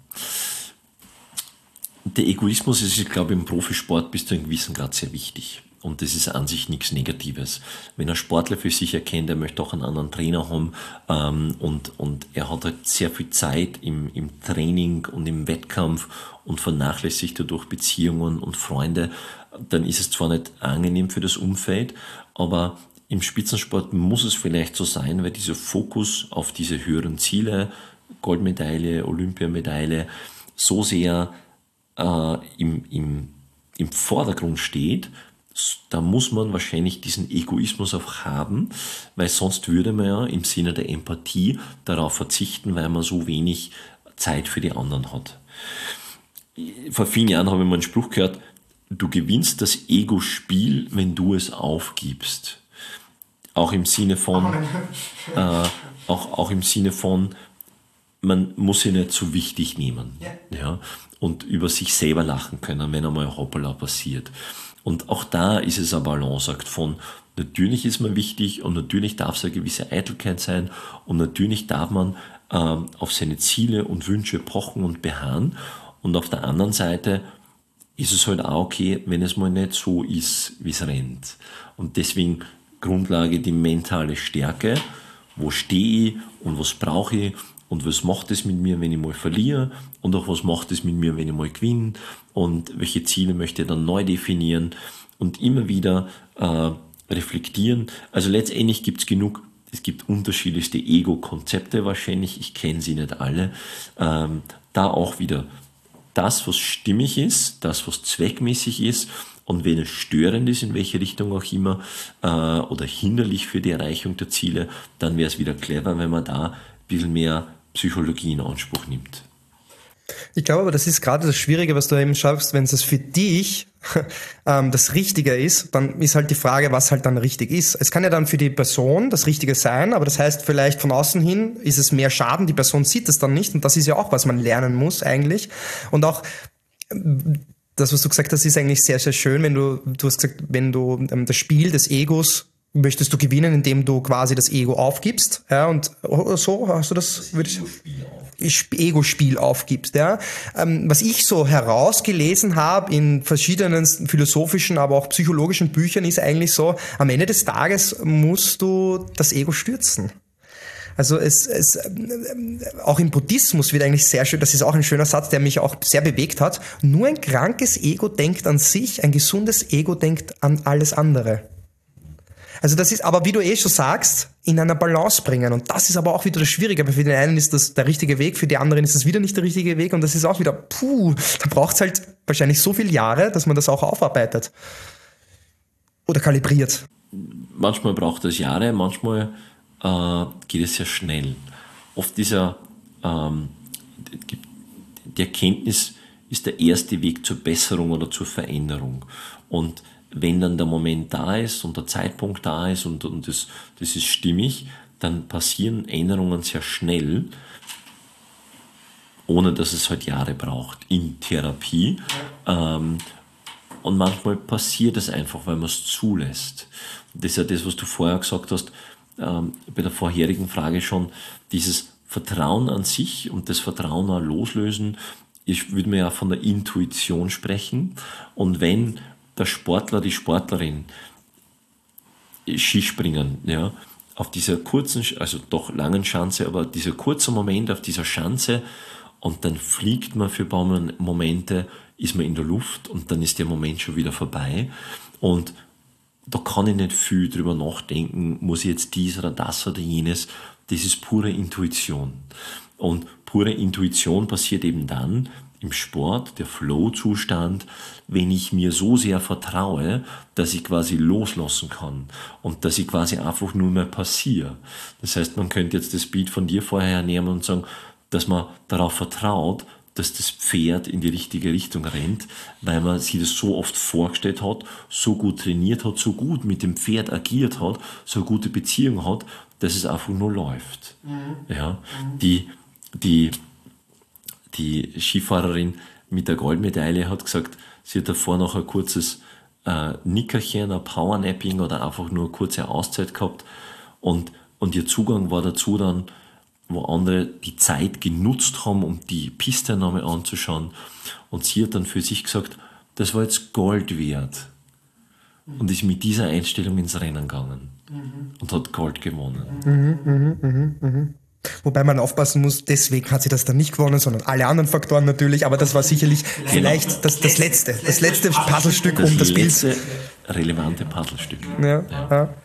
Der Egoismus ist, ich glaube, im Profisport bis zu einem gewissen Grad sehr wichtig. Und das ist an sich nichts Negatives. Wenn ein Sportler für sich erkennt, er möchte auch einen anderen Trainer haben ähm, und, und er hat halt sehr viel Zeit im, im Training und im Wettkampf und vernachlässigt dadurch Beziehungen und Freunde, dann ist es zwar nicht angenehm für das Umfeld, aber im Spitzensport muss es vielleicht so sein, weil dieser Fokus auf diese höheren Ziele, Goldmedaille, Olympiamedaille, so sehr äh, im, im, im Vordergrund steht. Da muss man wahrscheinlich diesen Egoismus auch haben, weil sonst würde man ja im Sinne der Empathie darauf verzichten, weil man so wenig Zeit für die anderen hat. Vor vielen Jahren habe ich mal einen Spruch gehört, du gewinnst das Ego-Spiel, wenn du es aufgibst. Auch im Sinne von, äh, auch, auch im Sinne von, man muss sich nicht so wichtig nehmen, ja. Ja, und über sich selber lachen können, wenn einmal Hoppala passiert. Und auch da ist es ein Balanceakt von, natürlich ist man wichtig und natürlich darf es eine gewisse Eitelkeit sein und natürlich darf man ähm, auf seine Ziele und Wünsche pochen und beharren. Und auf der anderen Seite ist es halt auch okay, wenn es mal nicht so ist, wie es rennt. Und deswegen Grundlage die mentale Stärke. Wo stehe ich und was brauche ich? Und was macht es mit mir, wenn ich mal verliere? Und auch was macht es mit mir, wenn ich mal gewinne? Und welche Ziele möchte ich dann neu definieren? Und immer wieder äh, reflektieren. Also letztendlich gibt es genug, es gibt unterschiedlichste Ego-Konzepte wahrscheinlich. Ich kenne sie nicht alle. Ähm, da auch wieder das, was stimmig ist, das, was zweckmäßig ist. Und wenn es störend ist, in welche Richtung auch immer, äh, oder hinderlich für die Erreichung der Ziele, dann wäre es wieder clever, wenn man da ein bisschen mehr Psychologie in Anspruch nimmt. Ich glaube aber, das ist gerade das Schwierige, was du eben schaffst, wenn es für dich ähm, das Richtige ist, dann ist halt die Frage, was halt dann richtig ist. Es kann ja dann für die Person das Richtige sein, aber das heißt vielleicht von außen hin ist es mehr Schaden, die Person sieht es dann nicht und das ist ja auch, was man lernen muss eigentlich. Und auch das, was du gesagt hast, ist eigentlich sehr, sehr schön, wenn du, du hast gesagt, wenn du ähm, das Spiel des Egos möchtest du gewinnen, indem du quasi das Ego aufgibst, ja, und so hast du das, das würde ich, Ego-Spiel aufgibst, ja. Ähm, was ich so herausgelesen habe in verschiedenen philosophischen, aber auch psychologischen Büchern, ist eigentlich so, am Ende des Tages musst du das Ego stürzen. Also es, es auch im Buddhismus wird eigentlich sehr schön, das ist auch ein schöner Satz, der mich auch sehr bewegt hat, nur ein krankes Ego denkt an sich, ein gesundes Ego denkt an alles andere. Also das ist, aber wie du eh schon sagst, in einer Balance bringen. Und das ist aber auch wieder das Schwierige, weil für den einen ist das der richtige Weg, für die anderen ist es wieder nicht der richtige Weg und das ist auch wieder, puh, da braucht es halt wahrscheinlich so viele Jahre, dass man das auch aufarbeitet. Oder kalibriert. Manchmal braucht es Jahre, manchmal äh, geht es sehr schnell. Oft ist ja ähm, die Erkenntnis ist der erste Weg zur Besserung oder zur Veränderung. Und wenn dann der Moment da ist und der Zeitpunkt da ist und, und das, das ist stimmig, dann passieren Änderungen sehr schnell, ohne dass es halt Jahre braucht in Therapie. Ähm, und manchmal passiert es einfach, weil man es zulässt. Das ist ja das, was du vorher gesagt hast, ähm, bei der vorherigen Frage schon, dieses Vertrauen an sich und das Vertrauen auch loslösen. Ich würde mir ja von der Intuition sprechen. Und wenn der Sportler, die Sportlerin Skispringen, ja, auf dieser kurzen, also doch langen Schanze, aber dieser kurze Moment auf dieser Schanze und dann fliegt man für ein paar Momente, ist man in der Luft und dann ist der Moment schon wieder vorbei und da kann ich nicht viel drüber nachdenken, muss ich jetzt dies oder das oder jenes, das ist pure Intuition. Und pure Intuition passiert eben dann im Sport, der Flow-Zustand, wenn ich mir so sehr vertraue, dass ich quasi loslassen kann und dass ich quasi einfach nur mehr passiere. Das heißt, man könnte jetzt das Bild von dir vorher nehmen und sagen, dass man darauf vertraut, dass das Pferd in die richtige Richtung rennt, weil man sich das so oft vorgestellt hat, so gut trainiert hat, so gut mit dem Pferd agiert hat, so eine gute Beziehung hat, dass es einfach nur läuft. Mhm. Ja, mhm. Die, die, die Skifahrerin mit der Goldmedaille hat gesagt, sie hat davor noch ein kurzes äh, Nickerchen, ein Powernapping oder einfach nur eine kurze Auszeit gehabt und, und ihr Zugang war dazu dann, wo andere die Zeit genutzt haben, um die Piste nochmal anzuschauen. Und sie hat dann für sich gesagt, das war jetzt Gold wert. Mhm. Und ist mit dieser Einstellung ins Rennen gegangen. Mhm. Und hat Gold gewonnen. Mhm, mh, mh, mh. Wobei man aufpassen muss, deswegen hat sie das dann nicht gewonnen, sondern alle anderen Faktoren natürlich, aber das war sicherlich genau. vielleicht das, das letzte, das letzte Puzzlestück das um das Bild. Das letzte relevante Puzzlestück. Ja, ja. ja.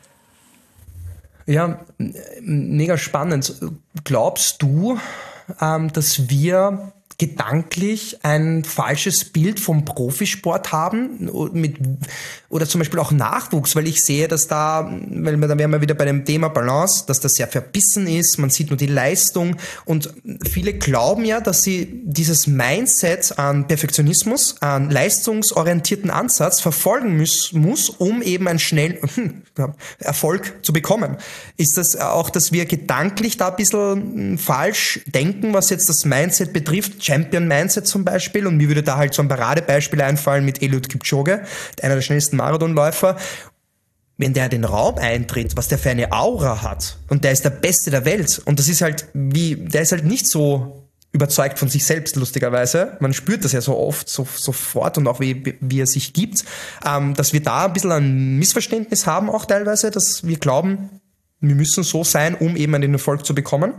Ja, mega spannend. Glaubst du, ähm, dass wir gedanklich ein falsches Bild vom Profisport haben mit, oder zum Beispiel auch Nachwuchs, weil ich sehe, dass da, weil wir, da wären wir wieder bei dem Thema Balance, dass das sehr verbissen ist, man sieht nur die Leistung und viele glauben ja, dass sie dieses Mindset an Perfektionismus, an leistungsorientierten Ansatz verfolgen muss, muss um eben einen schnellen Erfolg zu bekommen. Ist das auch, dass wir gedanklich da ein bisschen falsch denken, was jetzt das Mindset betrifft, Champion-Mindset zum Beispiel, und mir würde da halt so ein Paradebeispiel einfallen mit Eliud Kipchoge, einer der schnellsten Marathonläufer. Wenn der den Raum eintritt, was der für eine Aura hat, und der ist der Beste der Welt, und das ist halt wie, der ist halt nicht so überzeugt von sich selbst, lustigerweise. Man spürt das ja so oft, so, sofort und auch wie, wie er sich gibt, ähm, dass wir da ein bisschen ein Missverständnis haben auch teilweise, dass wir glauben, wir müssen so sein, um eben einen Erfolg zu bekommen.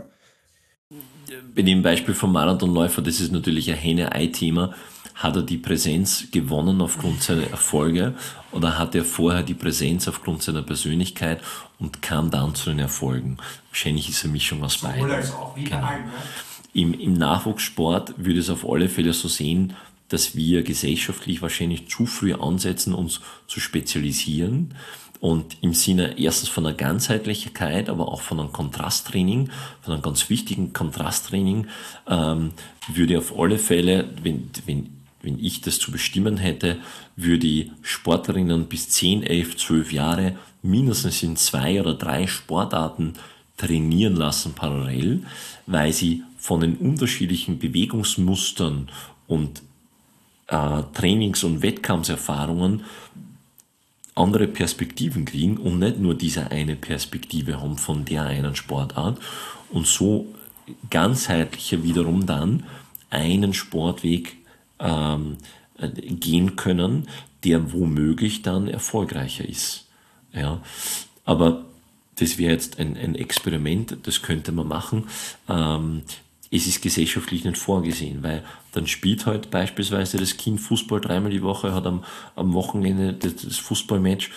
Bei dem Beispiel vom Marathonläufer, das ist natürlich ein Henne-Ei-Thema. Hat er die Präsenz gewonnen aufgrund seiner Erfolge oder hat er vorher die Präsenz aufgrund seiner Persönlichkeit und kam dann zu den Erfolgen? Wahrscheinlich ist eine Mischung aus beiden. Sowohl als auch wie genau. Ein, ne? Im, Im Nachwuchssport würde es auf alle Fälle so sehen, dass wir gesellschaftlich wahrscheinlich zu früh ansetzen, uns zu spezialisieren. Und im Sinne erstens von einer Ganzheitlichkeit, aber auch von einem Kontrasttraining, von einem ganz wichtigen Kontrasttraining, ähm, würde auf alle Fälle, wenn, wenn, wenn ich das zu bestimmen hätte, würde ich Sportlerinnen bis zehn, elf, zwölf Jahre mindestens in zwei oder drei Sportarten trainieren lassen parallel, weil sie von den unterschiedlichen Bewegungsmustern und äh, Trainings- und Wettkampferfahrungen andere Perspektiven kriegen und nicht nur diese eine Perspektive haben von der einen Sportart und so ganzheitlicher wiederum dann einen Sportweg ähm, gehen können, der womöglich dann erfolgreicher ist. Ja, aber das wäre jetzt ein, ein Experiment, das könnte man machen. Ähm, es ist gesellschaftlich nicht vorgesehen, weil dann spielt halt beispielsweise das Kind Fußball dreimal die Woche, hat am, am Wochenende das, das Fußballmatch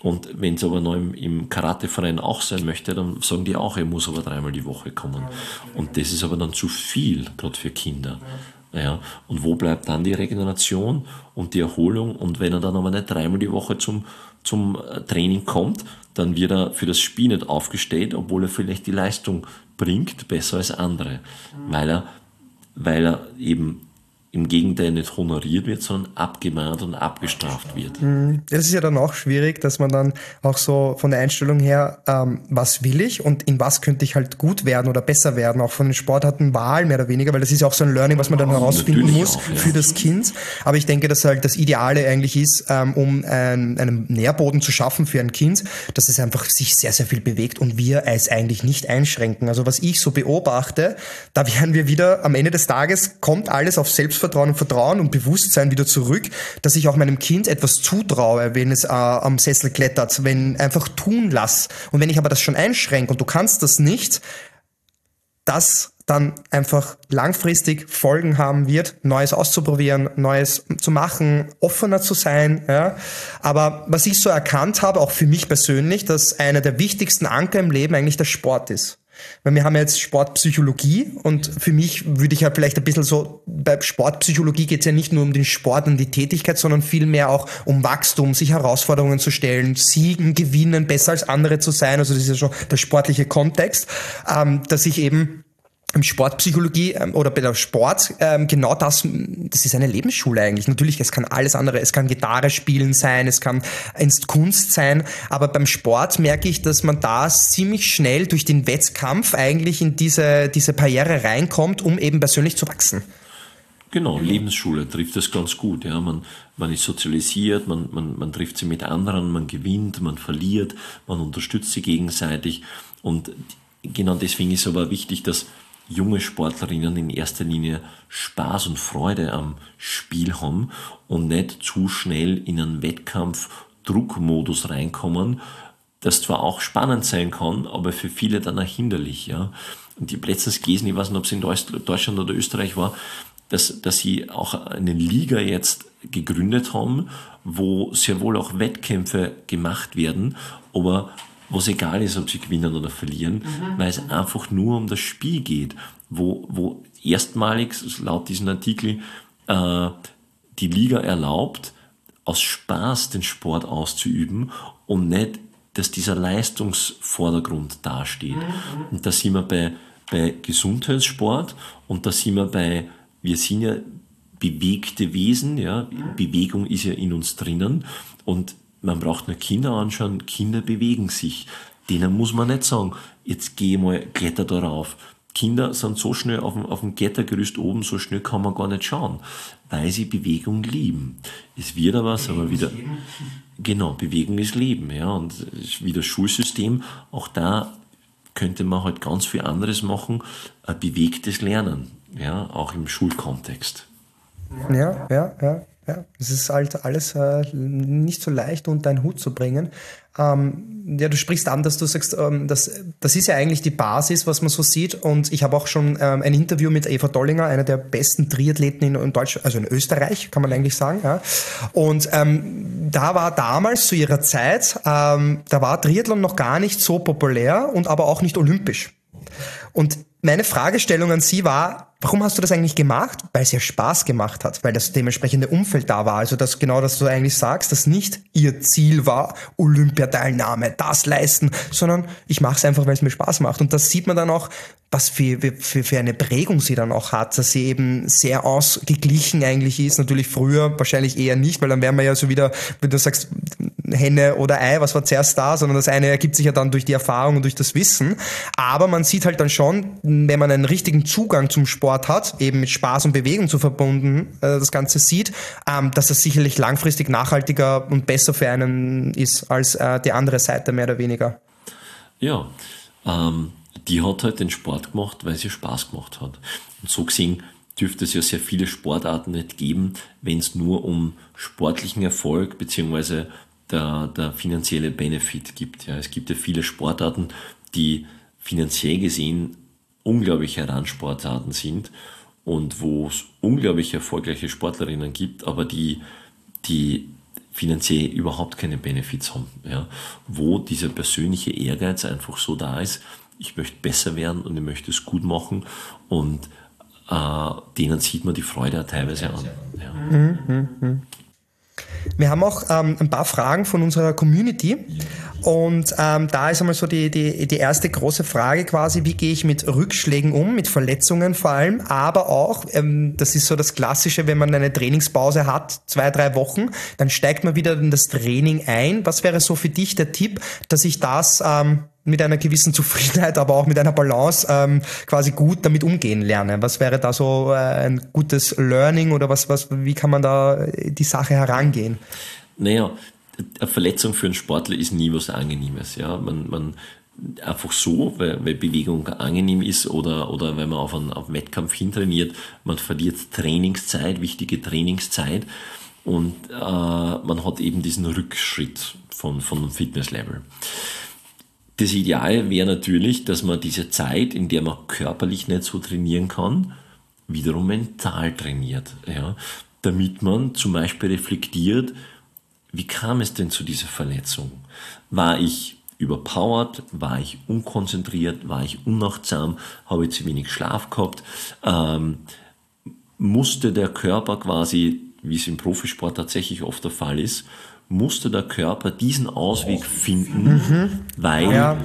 Und wenn es aber noch im, im Karateverein auch sein möchte, dann sagen die auch, er muss aber dreimal die Woche kommen. Und das ist aber dann zu viel, gerade für Kinder. Ja, und wo bleibt dann die Regeneration und die Erholung? Und wenn er dann aber nicht dreimal die Woche zum, zum Training kommt, dann wird er für das Spiel nicht aufgestellt, obwohl er vielleicht die Leistung bringt, besser als andere. Weil er, weil er eben im Gegenteil nicht honoriert wird, sondern abgemahnt und abgestraft wird. Das ist ja dann auch schwierig, dass man dann auch so von der Einstellung her, ähm, was will ich und in was könnte ich halt gut werden oder besser werden, auch von den Sportarten Wahl mehr oder weniger, weil das ist ja auch so ein Learning, was man dann herausfinden Natürlich muss auch, ja. für das Kind. Aber ich denke, dass halt das Ideale eigentlich ist, ähm, um ein, einen Nährboden zu schaffen für ein Kind, dass es einfach sich sehr, sehr viel bewegt und wir es eigentlich nicht einschränken. Also was ich so beobachte, da werden wir wieder am Ende des Tages, kommt alles auf Selbstvertrauen Vertrauen und Vertrauen und Bewusstsein wieder zurück, dass ich auch meinem Kind etwas zutraue, wenn es äh, am Sessel klettert, wenn einfach tun lass. Und wenn ich aber das schon einschränke und du kannst das nicht, das dann einfach langfristig Folgen haben wird, Neues auszuprobieren, Neues zu machen, offener zu sein. Ja. Aber was ich so erkannt habe, auch für mich persönlich, dass einer der wichtigsten Anker im Leben eigentlich der Sport ist. Weil wir haben ja jetzt Sportpsychologie und für mich würde ich ja vielleicht ein bisschen so, bei Sportpsychologie geht es ja nicht nur um den Sport und die Tätigkeit, sondern vielmehr auch um Wachstum, sich Herausforderungen zu stellen, siegen, gewinnen, besser als andere zu sein. Also das ist ja schon der sportliche Kontext, ähm, dass ich eben im Sportpsychologie ähm, oder bei der Sport ähm, genau das, das ist eine Lebensschule eigentlich. Natürlich, es kann alles andere, es kann Gitarre spielen sein, es kann Kunst sein, aber beim Sport merke ich, dass man da ziemlich schnell durch den Wettkampf eigentlich in diese, diese Barriere reinkommt, um eben persönlich zu wachsen. Genau, Lebensschule trifft das ganz gut. Ja. Man, man ist sozialisiert, man, man, man trifft sich mit anderen, man gewinnt, man verliert, man unterstützt sie gegenseitig und genau deswegen ist aber wichtig, dass junge Sportlerinnen in erster Linie Spaß und Freude am Spiel haben und nicht zu schnell in einen Wettkampf-Druckmodus reinkommen, das zwar auch spannend sein kann, aber für viele dann auch hinderlich. Ja. Und ich habe letztens gelesen, ich weiß nicht, ob es in Deutschland oder Österreich war, dass, dass sie auch eine Liga jetzt gegründet haben, wo sehr wohl auch Wettkämpfe gemacht werden, aber was egal ist, ob sie gewinnen oder verlieren, mhm. weil es einfach nur um das Spiel geht, wo, wo erstmalig, laut diesem Artikel, äh, die Liga erlaubt, aus Spaß den Sport auszuüben und nicht, dass dieser Leistungsvordergrund dasteht. Mhm. Und da sind wir bei, bei Gesundheitssport und da sind wir bei, wir sind ja bewegte Wesen, ja, mhm. Bewegung ist ja in uns drinnen und man braucht nur Kinder anschauen, Kinder bewegen sich. Denen muss man nicht sagen, jetzt geh mal, kletter da rauf. Kinder sind so schnell auf dem, auf dem Klettergerüst oben, so schnell kann man gar nicht schauen, weil sie Bewegung lieben. Es wird aber, sagen wir wieder, genau, Bewegung ist Leben, ja, und wie das Schulsystem, auch da könnte man halt ganz viel anderes machen, ein bewegtes Lernen, ja, auch im Schulkontext. Ja, ja, ja. Ja, es ist halt alles äh, nicht so leicht unter einen Hut zu bringen. Ähm, ja, du sprichst an, dass du sagst, ähm, das, das ist ja eigentlich die Basis, was man so sieht. Und ich habe auch schon ähm, ein Interview mit Eva Dollinger, einer der besten Triathleten in, in Deutschland, also in Österreich, kann man eigentlich sagen. Ja. Und ähm, da war damals zu ihrer Zeit, ähm, da war Triathlon noch gar nicht so populär und aber auch nicht olympisch. Und meine Fragestellung an sie war, warum hast du das eigentlich gemacht? Weil es ja Spaß gemacht hat, weil das dementsprechende Umfeld da war. Also das genau, dass du eigentlich sagst, dass nicht ihr Ziel war, Olympiateilnahme, das leisten, sondern ich mache es einfach, weil es mir Spaß macht. Und das sieht man dann auch, was für, für, für eine Prägung sie dann auch hat, dass sie eben sehr ausgeglichen eigentlich ist. Natürlich früher wahrscheinlich eher nicht, weil dann wären wir ja so wieder, wenn du sagst, Henne oder Ei, was war zuerst da, sondern das eine ergibt sich ja dann durch die Erfahrung und durch das Wissen. Aber man sieht halt dann schon, wenn man einen richtigen Zugang zum Sport hat, eben mit Spaß und Bewegung zu verbunden, äh, das Ganze sieht, ähm, dass das sicherlich langfristig nachhaltiger und besser für einen ist als äh, die andere Seite, mehr oder weniger. Ja, ähm, die hat halt den Sport gemacht, weil sie Spaß gemacht hat. Und so gesehen dürfte es ja sehr viele Sportarten nicht geben, wenn es nur um sportlichen Erfolg beziehungsweise der, der finanzielle Benefit gibt. Ja, es gibt ja viele Sportarten, die finanziell gesehen unglaubliche Randsportarten sind und wo es unglaublich erfolgreiche Sportlerinnen gibt, aber die, die finanziell überhaupt keine Benefits haben, ja, wo dieser persönliche Ehrgeiz einfach so da ist, ich möchte besser werden und ich möchte es gut machen und äh, denen sieht man die Freude auch teilweise an. Ja. Mhm, mhm. Wir haben auch ähm, ein paar Fragen von unserer Community und ähm, da ist einmal so die, die, die erste große Frage quasi, wie gehe ich mit Rückschlägen um, mit Verletzungen vor allem, aber auch, ähm, das ist so das Klassische, wenn man eine Trainingspause hat, zwei, drei Wochen, dann steigt man wieder in das Training ein. Was wäre so für dich der Tipp, dass ich das ähm, mit einer gewissen Zufriedenheit, aber auch mit einer Balance ähm, quasi gut damit umgehen lerne? Was wäre da so äh, ein gutes Learning oder was, was, wie kann man da die Sache herangehen? Naja, eine Verletzung für einen Sportler ist nie was Angenehmes. Ja, man, man einfach so, weil, weil Bewegung angenehm ist oder, oder wenn man auf einen, auf einen Wettkampf hintrainiert, man verliert Trainingszeit, wichtige Trainingszeit und äh, man hat eben diesen Rückschritt von, von einem Fitnesslevel. Das Ideal wäre natürlich, dass man diese Zeit, in der man körperlich nicht so trainieren kann, wiederum mental trainiert, ja, damit man zum Beispiel reflektiert, wie kam es denn zu dieser Verletzung? War ich überpowered? War ich unkonzentriert? War ich unachtsam? Habe ich zu wenig Schlaf gehabt? Ähm, musste der Körper quasi, wie es im Profisport tatsächlich oft der Fall ist, musste der Körper diesen Ausweg finden, mhm. weil ja.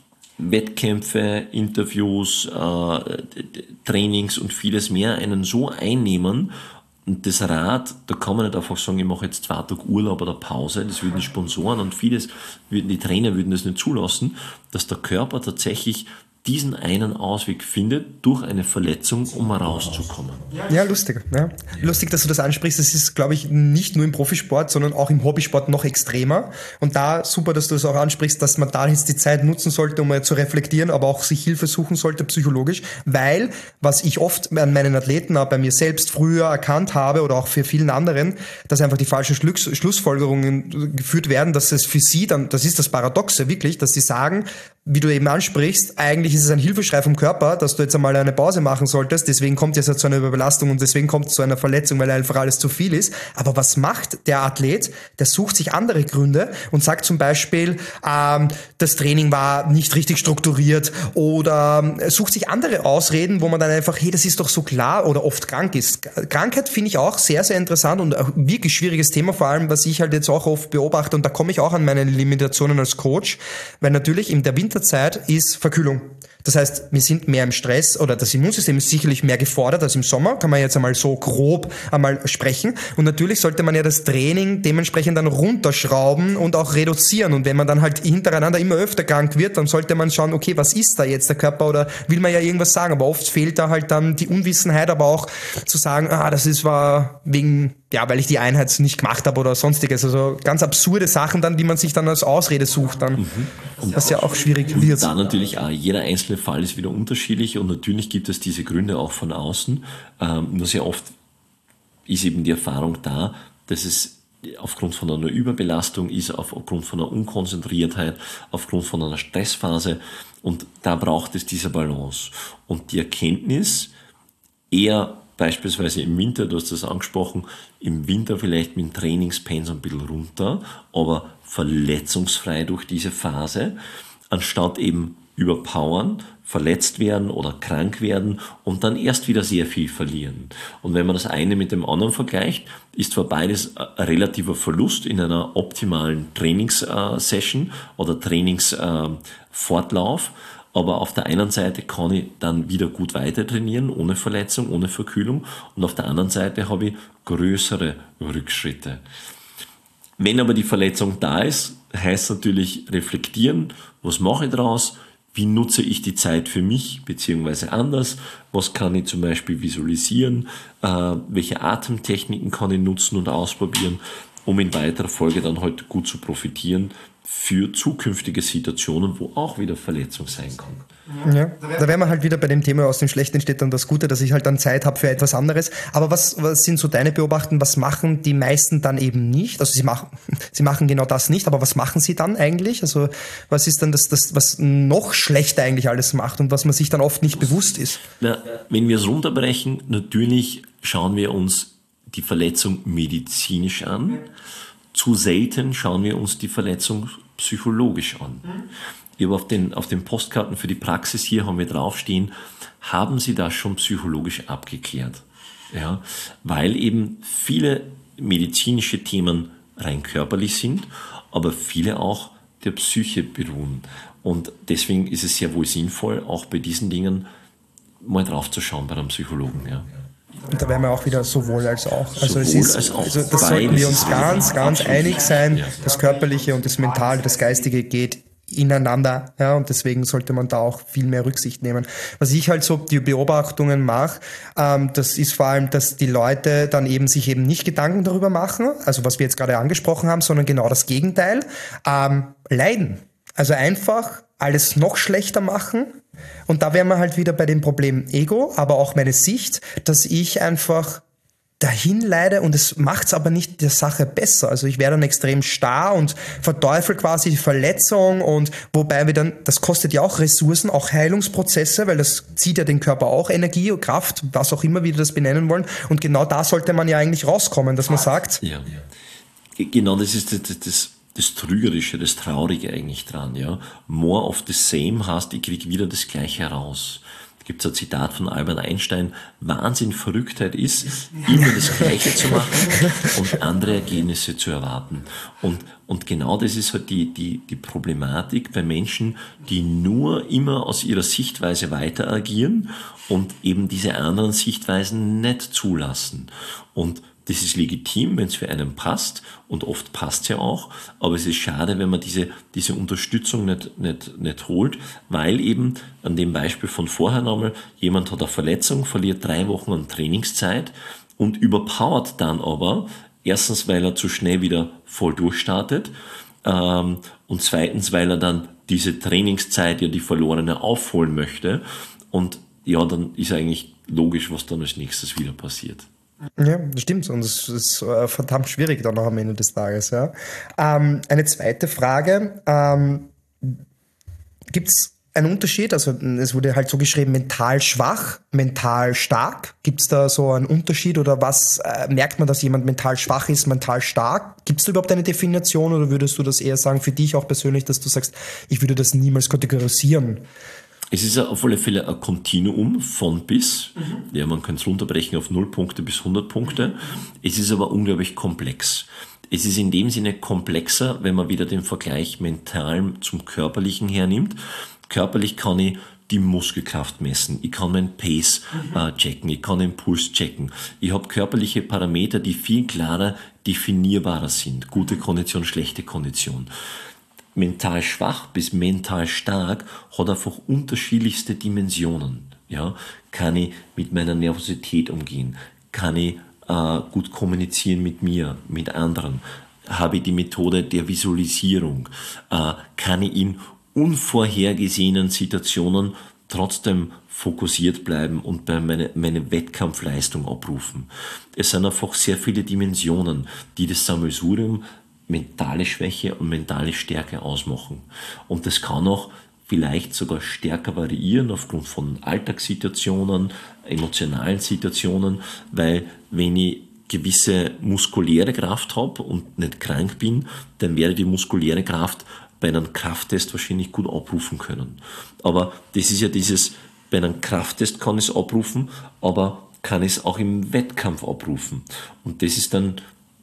Wettkämpfe, Interviews, äh, Trainings und vieles mehr einen so einnehmen. Und das Rad, da kann man nicht einfach sagen, ich mache jetzt zwei Tage Urlaub oder Pause, das würden die Sponsoren und vieles, würden die Trainer würden das nicht zulassen, dass der Körper tatsächlich diesen einen Ausweg findet durch eine Verletzung, um rauszukommen. Ja, lustig. Ja. Lustig, dass du das ansprichst. Das ist, glaube ich, nicht nur im Profisport, sondern auch im Hobbysport noch extremer. Und da super, dass du das auch ansprichst, dass man da jetzt die Zeit nutzen sollte, um mal zu reflektieren, aber auch sich Hilfe suchen sollte psychologisch. Weil, was ich oft an meinen Athleten, auch bei mir selbst früher erkannt habe oder auch für vielen anderen, dass einfach die falschen Schluss, Schlussfolgerungen geführt werden, dass es für sie dann, das ist das Paradoxe wirklich, dass sie sagen, wie du eben ansprichst, eigentlich ist es ein Hilfeschrei vom Körper, dass du jetzt einmal eine Pause machen solltest, deswegen kommt jetzt zu einer Überbelastung und deswegen kommt es zu einer Verletzung, weil einfach alles zu viel ist. Aber was macht der Athlet? Der sucht sich andere Gründe und sagt zum Beispiel, ähm, das Training war nicht richtig strukturiert oder äh, sucht sich andere Ausreden, wo man dann einfach, hey, das ist doch so klar oder oft krank ist. Krankheit finde ich auch sehr, sehr interessant und auch wirklich schwieriges Thema, vor allem, was ich halt jetzt auch oft beobachte und da komme ich auch an meine Limitationen als Coach, weil natürlich in der Winter Zeit ist Verkühlung. Das heißt, wir sind mehr im Stress oder das Immunsystem ist sicherlich mehr gefordert als im Sommer, kann man jetzt einmal so grob einmal sprechen. Und natürlich sollte man ja das Training dementsprechend dann runterschrauben und auch reduzieren. Und wenn man dann halt hintereinander immer öfter krank wird, dann sollte man schauen, okay, was ist da jetzt der Körper oder will man ja irgendwas sagen. Aber oft fehlt da halt dann die Unwissenheit, aber auch zu sagen, ah, das ist war wegen, ja, weil ich die Einheit nicht gemacht habe oder sonstiges. Also ganz absurde Sachen dann, die man sich dann als Ausrede sucht dann, mhm. und was ja auch schwierig wird. Und da natürlich auch jeder einzelne Fall ist wieder unterschiedlich und natürlich gibt es diese Gründe auch von außen. Ähm, nur sehr oft ist eben die Erfahrung da, dass es aufgrund von einer Überbelastung ist, aufgrund von einer Unkonzentriertheit, aufgrund von einer Stressphase und da braucht es diese Balance. Und die Erkenntnis, eher beispielsweise im Winter, du hast das angesprochen, im Winter vielleicht mit dem Trainingspensum ein bisschen runter, aber verletzungsfrei durch diese Phase, anstatt eben überpowern, verletzt werden oder krank werden und dann erst wieder sehr viel verlieren. Und wenn man das eine mit dem anderen vergleicht, ist zwar beides ein relativer Verlust in einer optimalen Trainingssession oder Trainingsfortlauf, aber auf der einen Seite kann ich dann wieder gut weiter trainieren, ohne Verletzung, ohne Verkühlung und auf der anderen Seite habe ich größere Rückschritte. Wenn aber die Verletzung da ist, heißt natürlich reflektieren, was mache ich daraus, wie nutze ich die Zeit für mich, beziehungsweise anders, was kann ich zum Beispiel visualisieren, äh, welche Atemtechniken kann ich nutzen und ausprobieren, um in weiterer Folge dann halt gut zu profitieren für zukünftige Situationen, wo auch wieder Verletzung sein kann. Ja, da wären wir halt wieder bei dem Thema, aus dem Schlechten entsteht dann das Gute, dass ich halt dann Zeit habe für etwas anderes. Aber was, was sind so deine Beobachtungen, was machen die meisten dann eben nicht? Also sie machen, sie machen genau das nicht, aber was machen sie dann eigentlich? Also was ist dann das, das was noch schlechter eigentlich alles macht und was man sich dann oft nicht bewusst ist? Na, wenn wir es runterbrechen, natürlich schauen wir uns die Verletzung medizinisch an. zu selten schauen wir uns die Verletzung psychologisch an. Mhm. Ich habe auf den, auf den Postkarten für die Praxis hier haben wir draufstehen, haben Sie das schon psychologisch abgeklärt? Ja, weil eben viele medizinische Themen rein körperlich sind, aber viele auch der Psyche beruhen. Und deswegen ist es sehr wohl sinnvoll, auch bei diesen Dingen mal drauf zu schauen bei einem Psychologen. Ja. Und da wären wir auch wieder sowohl als auch. Also, sowohl es ist, als auch. also das sollten wir uns ganz, ganz einig sein. Das Körperliche und das Mentale, das Geistige geht ineinander, ja, und deswegen sollte man da auch viel mehr Rücksicht nehmen. Was ich halt so die Beobachtungen mache, ähm, das ist vor allem, dass die Leute dann eben sich eben nicht Gedanken darüber machen, also was wir jetzt gerade angesprochen haben, sondern genau das Gegenteil, ähm, leiden. Also einfach alles noch schlechter machen. Und da wären wir halt wieder bei dem Problem Ego, aber auch meine Sicht, dass ich einfach dahin leide und es macht's aber nicht der Sache besser. Also ich wäre dann extrem starr und verteufel quasi die Verletzung und wobei wir dann, das kostet ja auch Ressourcen, auch Heilungsprozesse, weil das zieht ja den Körper auch Energie und Kraft, was auch immer wir das benennen wollen. Und genau da sollte man ja eigentlich rauskommen, dass man sagt. Ja, genau das ist das, das, das Trügerische, das Traurige eigentlich dran. Ja, more of the same heißt, ich kriege wieder das Gleiche heraus. Gibt es ein Zitat von Albert Einstein, Wahnsinn, Verrücktheit ist, immer das Gleiche zu machen und andere Ergebnisse zu erwarten. Und, und genau das ist halt die, die, die Problematik bei Menschen, die nur immer aus ihrer Sichtweise weiter agieren und eben diese anderen Sichtweisen nicht zulassen. Und das ist legitim, wenn es für einen passt, und oft passt es ja auch, aber es ist schade, wenn man diese, diese Unterstützung nicht, nicht, nicht holt, weil eben an dem Beispiel von vorher nochmal, jemand hat eine Verletzung, verliert drei Wochen an Trainingszeit und überpowert dann aber, erstens, weil er zu schnell wieder voll durchstartet, ähm, und zweitens, weil er dann diese Trainingszeit, ja die verlorene, aufholen möchte, und ja, dann ist eigentlich logisch, was dann als nächstes wieder passiert. Ja, das stimmt. Und es ist äh, verdammt schwierig dann auch am Ende des Tages. Ja. Ähm, eine zweite Frage. Ähm, Gibt es einen Unterschied? Also es wurde halt so geschrieben, mental schwach, mental stark. Gibt es da so einen Unterschied oder was äh, merkt man, dass jemand mental schwach ist, mental stark? Gibt es da überhaupt eine Definition oder würdest du das eher sagen für dich auch persönlich, dass du sagst, ich würde das niemals kategorisieren? Es ist auf alle Fälle ein Kontinuum von bis. Mhm. Ja, man kann es runterbrechen auf null Punkte bis hundert Punkte. Es ist aber unglaublich komplex. Es ist in dem Sinne komplexer, wenn man wieder den Vergleich mental zum Körperlichen hernimmt. Körperlich kann ich die Muskelkraft messen, ich kann meinen Pace mhm. äh, checken, ich kann den Puls checken. Ich habe körperliche Parameter, die viel klarer definierbarer sind. Gute Kondition, schlechte Kondition. Mental schwach bis mental stark hat einfach unterschiedlichste Dimensionen. Ja, kann ich mit meiner Nervosität umgehen? Kann ich äh, gut kommunizieren mit mir, mit anderen? Habe ich die Methode der Visualisierung? Äh, kann ich in unvorhergesehenen Situationen trotzdem fokussiert bleiben und bei meine, meine Wettkampfleistung abrufen? Es sind einfach sehr viele Dimensionen, die das Sammelsurium mentale Schwäche und mentale Stärke ausmachen. Und das kann auch vielleicht sogar stärker variieren aufgrund von Alltagssituationen, emotionalen Situationen, weil wenn ich gewisse muskuläre Kraft habe und nicht krank bin, dann werde die muskuläre Kraft bei einem Krafttest wahrscheinlich gut abrufen können. Aber das ist ja dieses, bei einem Krafttest kann ich es abrufen, aber kann ich es auch im Wettkampf abrufen. Und das ist dann,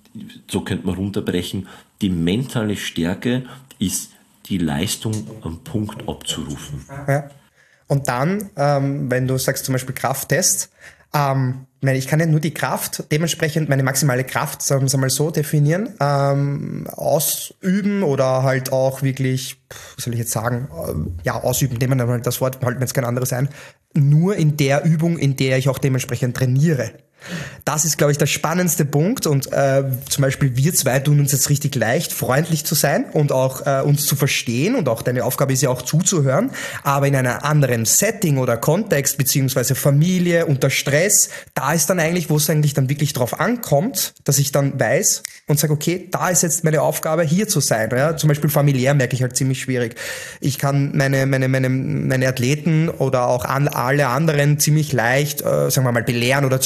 so könnte man runterbrechen, die mentale Stärke ist die Leistung am Punkt abzurufen. Ja. Und dann, ähm, wenn du sagst zum Beispiel Krafttest, ähm, ich kann ja nur die Kraft, dementsprechend meine maximale Kraft, sagen wir mal so, definieren, ähm, ausüben oder halt auch wirklich, was soll ich jetzt sagen, äh, ja, ausüben, nehmen wir halt das Wort, halten wir jetzt kein anderes ein, nur in der Übung, in der ich auch dementsprechend trainiere. Das ist, glaube ich, der spannendste Punkt und äh, zum Beispiel wir zwei tun uns jetzt richtig leicht, freundlich zu sein und auch äh, uns zu verstehen und auch deine Aufgabe ist ja auch zuzuhören, aber in einem anderen Setting oder Kontext beziehungsweise Familie, unter Stress, da ist dann eigentlich, wo es eigentlich dann wirklich drauf ankommt, dass ich dann weiß und sage, okay, da ist jetzt meine Aufgabe, hier zu sein. Ja? Zum Beispiel familiär merke ich halt ziemlich schwierig. Ich kann meine meine meine meine Athleten oder auch an, alle anderen ziemlich leicht, äh, sagen wir mal, belehren oder zumindest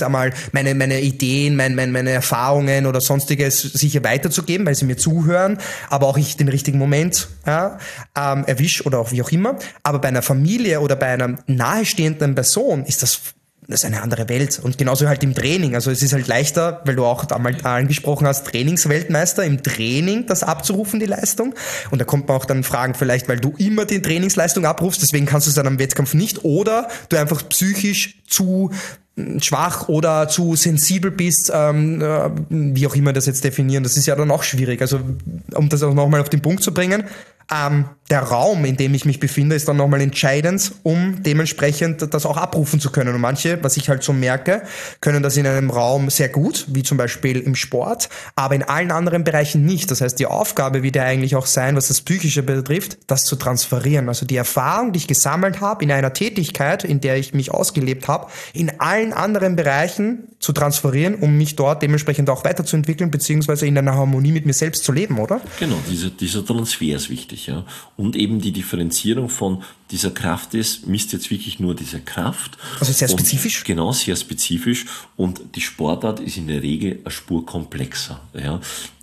einmal meine, meine Ideen, mein, mein, meine Erfahrungen oder sonstiges sicher weiterzugeben, weil sie mir zuhören, aber auch ich den richtigen Moment ja, ähm, erwisch oder auch wie auch immer. Aber bei einer Familie oder bei einer nahestehenden Person ist das Das ist eine andere Welt. Und genauso halt im Training. Also es ist halt leichter, weil du auch damals angesprochen hast, Trainingsweltmeister, im Training das abzurufen, die Leistung. Und da kommt man auch dann fragen, vielleicht, weil du immer die Trainingsleistung abrufst, deswegen kannst du es dann am Wettkampf nicht. Oder du einfach psychisch zu schwach oder zu sensibel bist, ähm, äh, wie auch immer das jetzt definieren. Das ist ja dann auch schwierig. Also um das auch nochmal auf den Punkt zu bringen, Ähm, der Raum, in dem ich mich befinde, ist dann nochmal entscheidend, um dementsprechend das auch abrufen zu können. Und manche, was ich halt so merke, können das in einem Raum sehr gut, wie zum Beispiel im Sport, aber in allen anderen Bereichen nicht. Das heißt, die Aufgabe wird ja eigentlich auch sein, was das Psychische betrifft, das zu transferieren. Also die Erfahrung, die ich gesammelt habe in einer Tätigkeit, in der ich mich ausgelebt habe, in allen anderen Bereichen zu transferieren, um mich dort dementsprechend auch weiterzuentwickeln, beziehungsweise in einer Harmonie mit mir selbst zu leben, oder? Genau, dieser, dieser Transfer ist wichtig. Ja. Und eben die Differenzierung von dieser Kraft ist, misst jetzt wirklich nur diese Kraft. Also sehr und spezifisch? Genau, sehr spezifisch. Und die Sportart ist in der Regel eine Spur komplexer. Ja.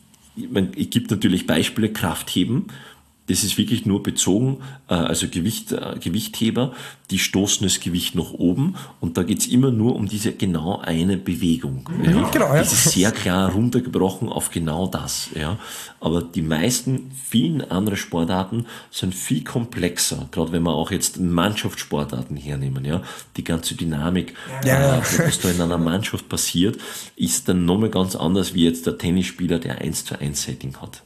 Es gibt natürlich Beispiele, Kraftheben. Das ist wirklich nur bezogen, also Gewicht, Gewichtheber, die stoßen das Gewicht nach oben und da geht's immer nur um diese genau eine Bewegung. Ja. Genau, ja. Das ist sehr klar runtergebrochen auf genau das. Ja. Aber die meisten, vielen anderen Sportarten sind viel komplexer, gerade wenn wir auch jetzt Mannschaftssportarten hernehmen. Ja. Die ganze Dynamik, ja. äh, was da in einer Mannschaft passiert, ist dann nochmal ganz anders wie jetzt der Tennisspieler, der eins zu eins Setting hat.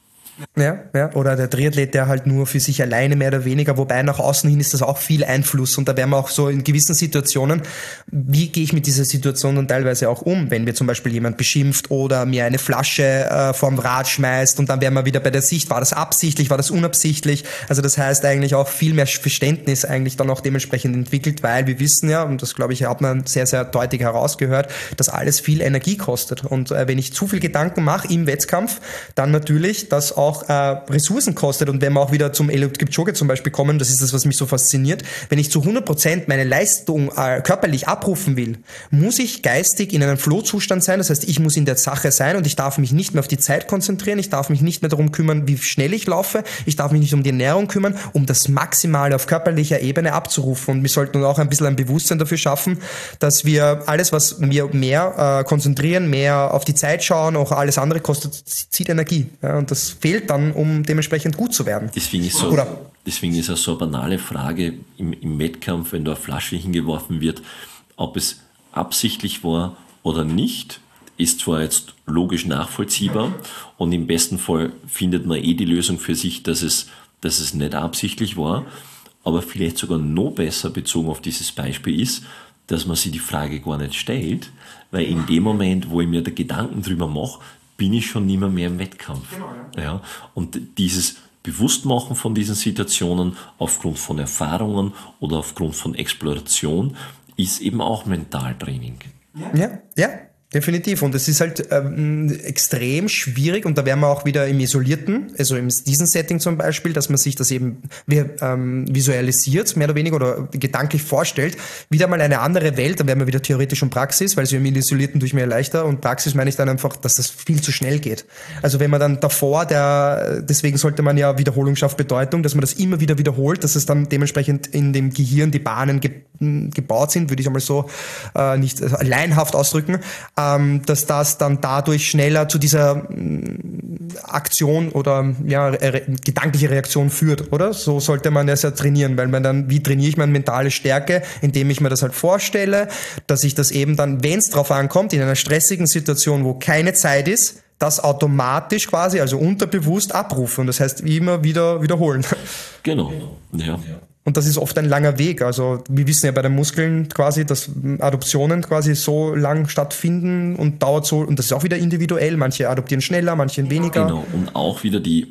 Ja, ja, oder der Triathlet, der halt nur für sich alleine mehr oder weniger, wobei nach außen hin ist das auch viel Einfluss und da wären wir auch so in gewissen Situationen, wie gehe ich mit dieser Situation dann teilweise auch um, wenn mir zum Beispiel jemand beschimpft oder mir eine Flasche äh, vorm Rad schmeißt und dann wären wir wieder bei der Sicht, war das absichtlich, war das unabsichtlich, also das heißt eigentlich auch viel mehr Verständnis eigentlich dann auch dementsprechend entwickelt, weil wir wissen ja, und das glaube ich hat man sehr, sehr deutlich herausgehört, dass alles viel Energie kostet und äh, wenn ich zu viel Gedanken mache im Wettkampf, dann natürlich, dass auch auch äh, Ressourcen kostet und wenn wir auch wieder zum Eliud Kipchoge zum Beispiel kommen, das ist das, was mich so fasziniert, wenn ich zu hundert Prozent meine Leistung äh, körperlich abrufen will, muss ich geistig in einem Flow-Zustand sein, das heißt, ich muss in der Sache sein und ich darf mich nicht mehr auf die Zeit konzentrieren, ich darf mich nicht mehr darum kümmern, wie schnell ich laufe, ich darf mich nicht um die Ernährung kümmern, um das Maximale auf körperlicher Ebene abzurufen und wir sollten auch ein bisschen ein Bewusstsein dafür schaffen, dass wir alles, was wir mehr äh, konzentrieren, mehr auf die Zeit schauen, auch alles andere kostet, zieht Energie ja, und das fehlt dann, um dementsprechend gut zu werden. Deswegen ist, so, deswegen ist es so eine banale Frage im, im Wettkampf, wenn da eine Flasche hingeworfen wird, ob es absichtlich war oder nicht, ist zwar jetzt logisch nachvollziehbar und im besten Fall findet man eh die Lösung für sich, dass es, dass es nicht absichtlich war, aber vielleicht sogar noch besser bezogen auf dieses Beispiel ist, dass man sich die Frage gar nicht stellt, weil in dem Moment, wo ich mir da Gedanken drüber mache, bin ich schon nicht mehr, mehr im Wettkampf. Genau, ja. Ja, und dieses Bewusstmachen von diesen Situationen aufgrund von Erfahrungen oder aufgrund von Exploration ist eben auch Mentaltraining. Ja, ja. Definitiv. Und es ist halt ähm, extrem schwierig und da wären wir auch wieder im Isolierten, also in diesem Setting zum Beispiel, dass man sich das eben ähm, visualisiert, mehr oder weniger, oder gedanklich vorstellt. Wieder mal eine andere Welt, dann wären wir wieder theoretisch und Praxis, weil so im Isolierten tue ich mir leichter und Praxis meine ich dann einfach, dass das viel zu schnell geht. Also wenn man dann davor, der deswegen sollte man ja Wiederholung schafft Bedeutung, dass man das immer wieder wiederholt, dass es dann dementsprechend in dem Gehirn die Bahnen ge- gebaut sind, würde ich einmal so äh, nicht äh, laienhaft ausdrücken, Ähm, dass das dann dadurch schneller zu dieser ähm, Aktion oder ja, re- gedankliche Reaktion führt, oder? So sollte man das ja trainieren, weil man dann, wie trainiere ich meine mentale Stärke, indem ich mir das halt vorstelle, dass ich das eben dann, wenn es drauf ankommt, in einer stressigen Situation, wo keine Zeit ist, das automatisch quasi, also unterbewusst abrufe und das heißt immer wieder wiederholen. Genau, ja. Und das ist oft ein langer Weg. Also wir wissen ja bei den Muskeln quasi, dass Adoptionen quasi so lang stattfinden und dauert so, und das ist auch wieder individuell. Manche adoptieren schneller, manche weniger. Genau, und auch wieder die,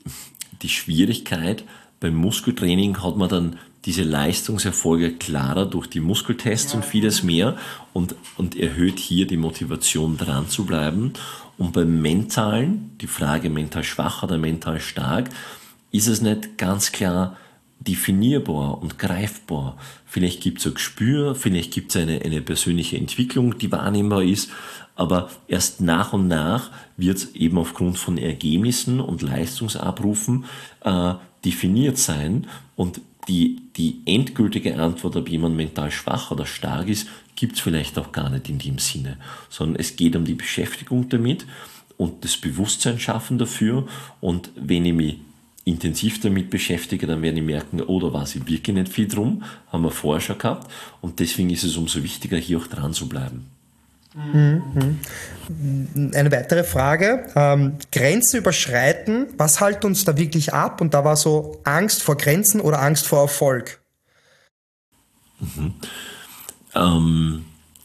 die Schwierigkeit, beim Muskeltraining hat man dann diese Leistungserfolge klarer durch die Muskeltests und vieles mehr und, und erhöht hier die Motivation dran zu bleiben. Und beim Mentalen, die Frage mental schwach oder mental stark, ist es nicht ganz klar, definierbar und greifbar. Vielleicht gibt es ein Gespür, vielleicht gibt es eine, eine persönliche Entwicklung, die wahrnehmbar ist, aber erst nach und nach wird es eben aufgrund von Ergebnissen und Leistungsabrufen äh, definiert sein, und die, die endgültige Antwort, ob jemand mental schwach oder stark ist, gibt es vielleicht auch gar nicht in dem Sinne, sondern es geht um die Beschäftigung damit und das Bewusstsein schaffen dafür, und wenn ich mich intensiv damit beschäftige, dann werde ich merken, oh, da weiß ich wirklich nicht viel drum, haben wir vorher schon gehabt, und deswegen ist es umso wichtiger, hier auch dran zu bleiben. Mhm. Eine weitere Frage, ähm, Grenzen überschreiten, was hält uns da wirklich ab? Und da war so Angst vor Grenzen oder Angst vor Erfolg? Mhm. Ähm,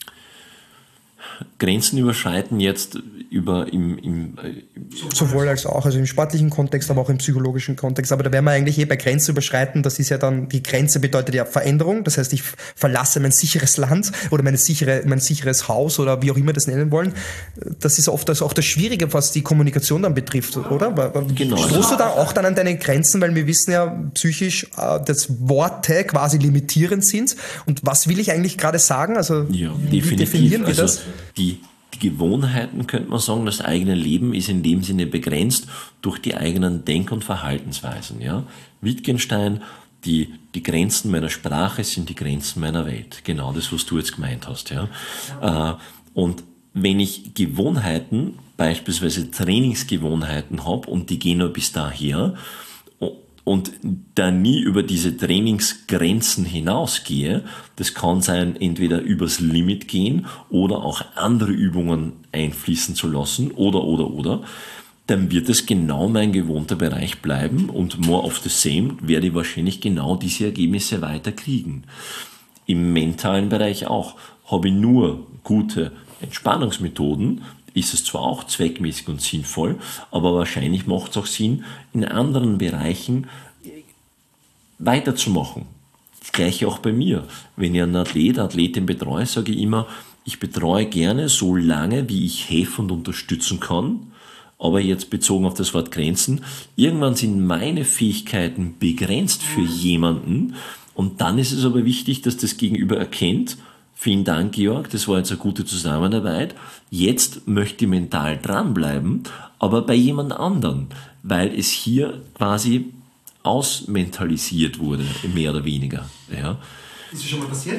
Grenzen überschreiten jetzt über im, im, im sowohl als auch, also im sportlichen Kontext, aber auch im psychologischen Kontext. Aber da wären wir eigentlich eh bei Grenzen überschreiten. Das ist ja dann, die Grenze bedeutet ja Veränderung. Das heißt, ich verlasse mein sicheres Land oder meine sichere, mein sicheres Haus oder wie auch immer das nennen wollen. Das ist oft also auch das Schwierige, was die Kommunikation dann betrifft, oder? Genau. Stoßt du da auch dann an deine Grenzen, weil wir wissen ja psychisch, dass Worte quasi limitierend sind. Und was will ich eigentlich gerade sagen? Also ja, wie definieren wir also das? Die, die Gewohnheiten, könnte man sagen, das eigene Leben ist in dem Sinne begrenzt durch die eigenen Denk- und Verhaltensweisen. Ja? Wittgenstein, die, die Grenzen meiner Sprache sind die Grenzen meiner Welt. Genau das, was du jetzt gemeint hast. Ja? Ja. Und wenn ich Gewohnheiten, beispielsweise Trainingsgewohnheiten habe, und die gehen nur bis daher, und da nie über diese Trainingsgrenzen hinausgehe, das kann sein, entweder übers Limit gehen oder auch andere Übungen einfließen zu lassen oder, oder, oder, dann wird es genau mein gewohnter Bereich bleiben, und more of the same werde ich wahrscheinlich genau diese Ergebnisse weiter kriegen. Im mentalen Bereich auch. Habe ich nur gute Entspannungsmethoden, ist es zwar auch zweckmäßig und sinnvoll, aber wahrscheinlich macht es auch Sinn, in anderen Bereichen weiterzumachen. Das Gleiche auch bei mir. Wenn ich einen Athlet, Athletin betreue, sage ich immer, ich betreue gerne so lange, wie ich helfen und unterstützen kann, aber jetzt bezogen auf das Wort Grenzen, irgendwann sind meine Fähigkeiten begrenzt für jemanden, und dann ist es aber wichtig, dass das Gegenüber erkennt, vielen Dank, Georg, das war jetzt eine gute Zusammenarbeit. Jetzt möchte ich mental dranbleiben, aber bei jemand anderen, weil es hier quasi ausmentalisiert wurde, mehr oder weniger. Ja. Ist das schon mal passiert?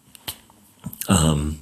Ähm,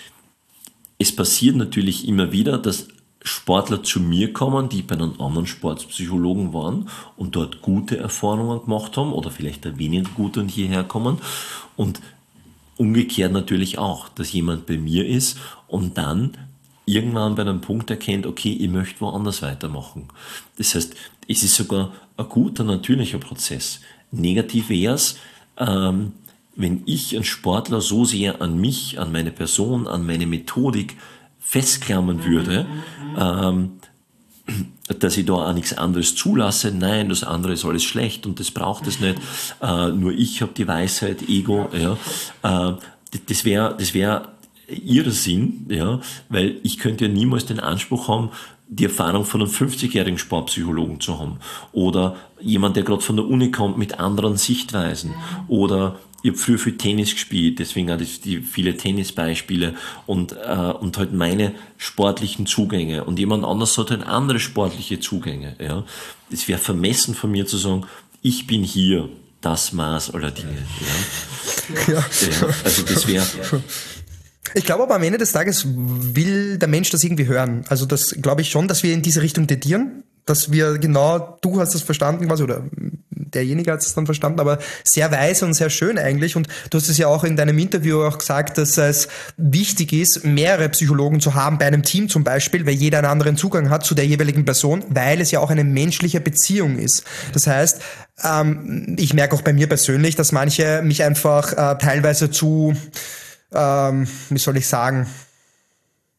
es passiert natürlich immer wieder, dass Sportler zu mir kommen, die bei einem anderen Sportpsychologen waren und dort gute Erfahrungen gemacht haben oder vielleicht ein weniger gute und hierher kommen, und umgekehrt natürlich auch, dass jemand bei mir ist und dann irgendwann bei einem Punkt erkennt, okay, ich möchte woanders weitermachen. Das heißt, es ist sogar ein guter, natürlicher Prozess. Negativ wäre es, ähm, wenn ich einen Sportler so sehr an mich, an meine Person, an meine Methodik festklammern würde, ähm, dass ich da auch nichts anderes zulasse. Nein, das andere ist alles schlecht und das braucht es nicht. Äh, nur ich habe die Weisheit, Ego. Ja. Äh, das wäre das wär Irrsinn, ja, weil ich könnte ja niemals den Anspruch haben, die Erfahrung von einem fünfzigjährigen Sportpsychologen zu haben. Oder jemand, der gerade von der Uni kommt mit anderen Sichtweisen. Oder ich habe früher viel Tennis gespielt, deswegen auch die, die viele Tennisbeispiele und, äh, und halt meine sportlichen Zugänge. Und jemand anders hat halt andere sportliche Zugänge. Ja. Es wäre vermessen von mir zu sagen, ich bin hier das Maß aller Dinge. Ja. Ja. Ja, also das wäre... Ich glaube aber am Ende des Tages will der Mensch das irgendwie hören. Also das glaube ich schon, dass wir in diese Richtung tendieren, dass wir genau, du hast das verstanden quasi, oder derjenige hat es dann verstanden, aber sehr weise und sehr schön eigentlich. Und du hast es ja auch in deinem Interview auch gesagt, dass es wichtig ist, mehrere Psychologen zu haben, bei einem Team zum Beispiel, weil jeder einen anderen Zugang hat zu der jeweiligen Person, weil es ja auch eine menschliche Beziehung ist. Das heißt, ähm, ich merke auch bei mir persönlich, dass manche mich einfach äh, teilweise zu... Ähm, wie soll ich sagen,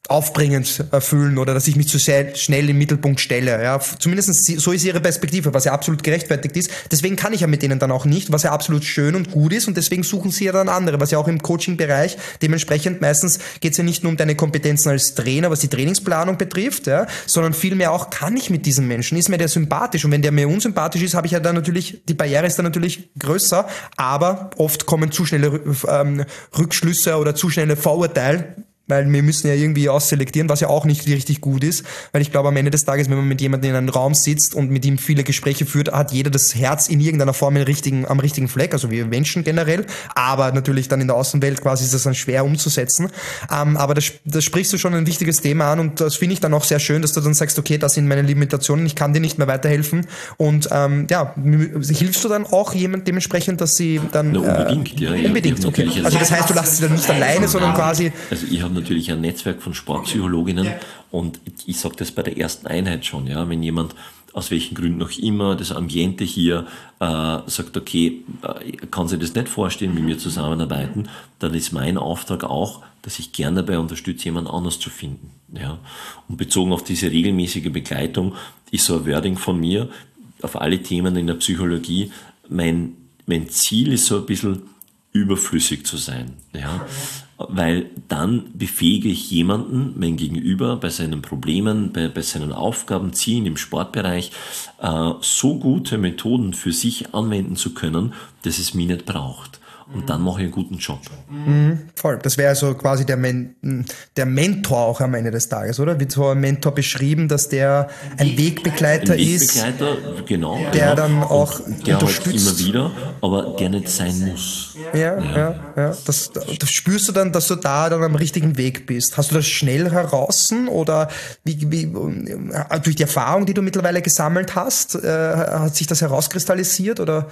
aufbringend äh, fühlen oder dass ich mich zu sehr schnell im Mittelpunkt stelle. Ja, zumindest so ist ihre Perspektive, was ja absolut gerechtfertigt ist. Deswegen kann ich ja mit denen dann auch nicht, was ja absolut schön und gut ist und deswegen suchen sie ja dann andere, was ja auch im Coaching-Bereich dementsprechend meistens geht es ja nicht nur um deine Kompetenzen als Trainer, was die Trainingsplanung betrifft, ja, sondern vielmehr auch, kann ich mit diesem Menschen, ist mir der sympathisch und wenn der mir unsympathisch ist, habe ich ja dann natürlich, die Barriere ist dann natürlich größer, aber oft kommen zu schnelle ähm, Rückschlüsse oder zu schnelle Vorurteile, weil wir müssen ja irgendwie ausselektieren, was ja auch nicht richtig gut ist, weil ich glaube, am Ende des Tages, wenn man mit jemandem in einem Raum sitzt und mit ihm viele Gespräche führt, hat jeder das Herz in irgendeiner Form im richtigen, am richtigen Fleck, also wir Menschen generell, aber natürlich dann in der Außenwelt quasi ist das dann schwer umzusetzen, ähm, aber das, das sprichst du schon ein wichtiges Thema an und das finde ich dann auch sehr schön, dass du dann sagst, okay, das sind meine Limitationen, ich kann dir nicht mehr weiterhelfen und ähm, ja, hilfst du dann auch jemand dementsprechend, dass sie dann... Na, unbedingt, äh, ja. Unbedingt, okay. Also das heißt, du lässt sie dann nicht alleine, sondern quasi... Also ich habe natürlich ein Netzwerk von Sportpsychologinnen und ich sage das bei der ersten Einheit schon, ja, wenn jemand aus welchen Gründen auch immer das Ambiente hier äh, sagt, okay, äh, kann sich das nicht vorstellen, mit mir zusammenarbeiten, dann ist mein Auftrag auch, dass ich gerne dabei unterstütze, jemand anders zu finden. Ja. Und bezogen auf diese regelmäßige Begleitung ist so ein Wording von mir auf alle Themen in der Psychologie, mein, mein Ziel ist so ein bisschen überflüssig zu sein, ja, weil dann befähige ich jemanden, mein Gegenüber, bei seinen Problemen, bei, bei seinen Aufgaben, Zielen im Sportbereich, äh, so gute Methoden für sich anwenden zu können, dass es mich nicht braucht. Und dann mache ich einen guten Job. Mhm, voll. Das wäre also quasi der, Men- der Mentor auch am Ende des Tages, oder? Wird so ein Mentor beschrieben, dass der ein Wegbegleiter, ein ist, Wegbegleiter, genau, der genau. dann auch und der unterstützt. Halt immer wieder, aber der nicht sein muss. Ja, ja, ja. ja. Das, das spürst du dann, dass du da dann am richtigen Weg bist. Hast du das schnell heraus oder wie, wie, durch die Erfahrung, die du mittlerweile gesammelt hast, äh, hat sich das herauskristallisiert oder?